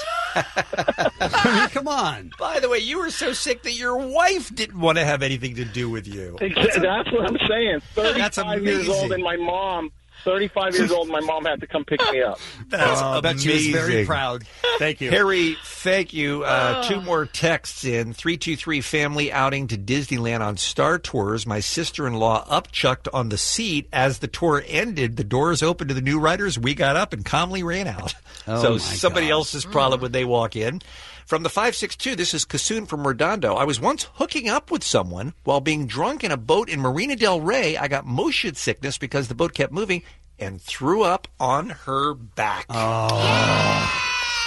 I mean, come on. By the way, you were so sick that your wife didn't want to have anything to do with you. Exactly. That's what I'm saying. That's thirty-five years amazing. old, and my mom, thirty-five years old, my mom had to come pick me up. That's I bet she was very amazing. proud. Thank you. Harry, thank you. Uh, two more texts in. three two three family outing to Disneyland on Star Tours. My sister-in-law upchucked on the seat. As the tour ended, the doors opened to the new riders. We got up and calmly ran out. Oh, so my somebody God. else's problem when they walk in. From the five six two, this is Kasoon from Redondo. I was once hooking up with someone while being drunk in a boat in Marina del Rey. I got motion sickness because the boat kept moving and threw up on her back. Oh.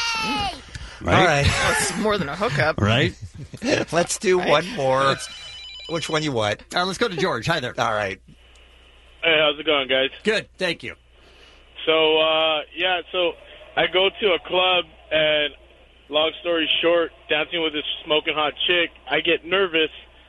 Right? All right. That's more than a hookup. Right? Let's do one more. Which one you want? All right, let's go to George. Hi there. All right. Hey, how's it going, guys? Good. Thank you. So, uh, yeah, so I go to a club, and long story short, dancing with this smoking hot chick, I get nervous.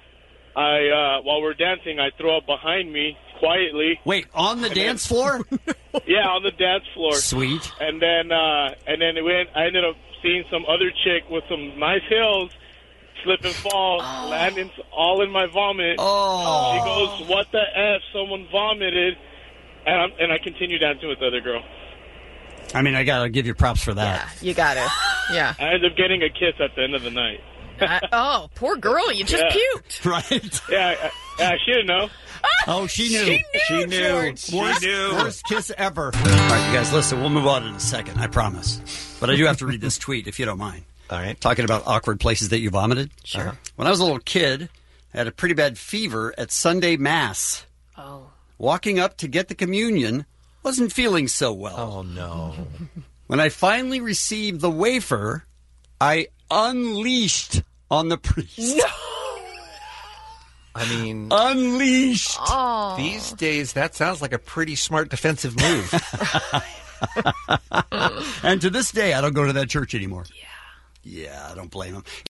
I, uh, while we're dancing, I throw up behind me quietly. Wait, on the And dance then- floor? Yeah, on the dance floor. Sweet. And then, uh, and then it went, I ended up seeing some other chick with some nice heels slip and fall, landing all in my vomit. Oh. She goes, "What the f? Someone vomited," and I'm, and I continue dancing with the other girl. I mean, I got to give you props for that. You got it. Yeah. I ended up getting a kiss at the end of the night. Uh, oh, poor girl. You just Yeah. puked. Right? Yeah, I, yeah, she didn't know. Oh, she knew. She knew, She knew. George. Worst, She knew. worst kiss ever. All right, you guys, listen, we'll move on in a second, I promise. But I do have to read this tweet, if you don't mind. All right. Talking about awkward places that you vomited. Sure. When I was a little kid, I had a pretty bad fever at Sunday Mass. Oh. Walking up to get the communion, wasn't feeling so well. Oh, no. When I finally received the wafer, I unleashed on the priest. No. I mean, Unleashed. Oh. these days, that sounds like a pretty smart defensive move. And to this day, I don't go to that church anymore. Yeah. Yeah, I don't blame him.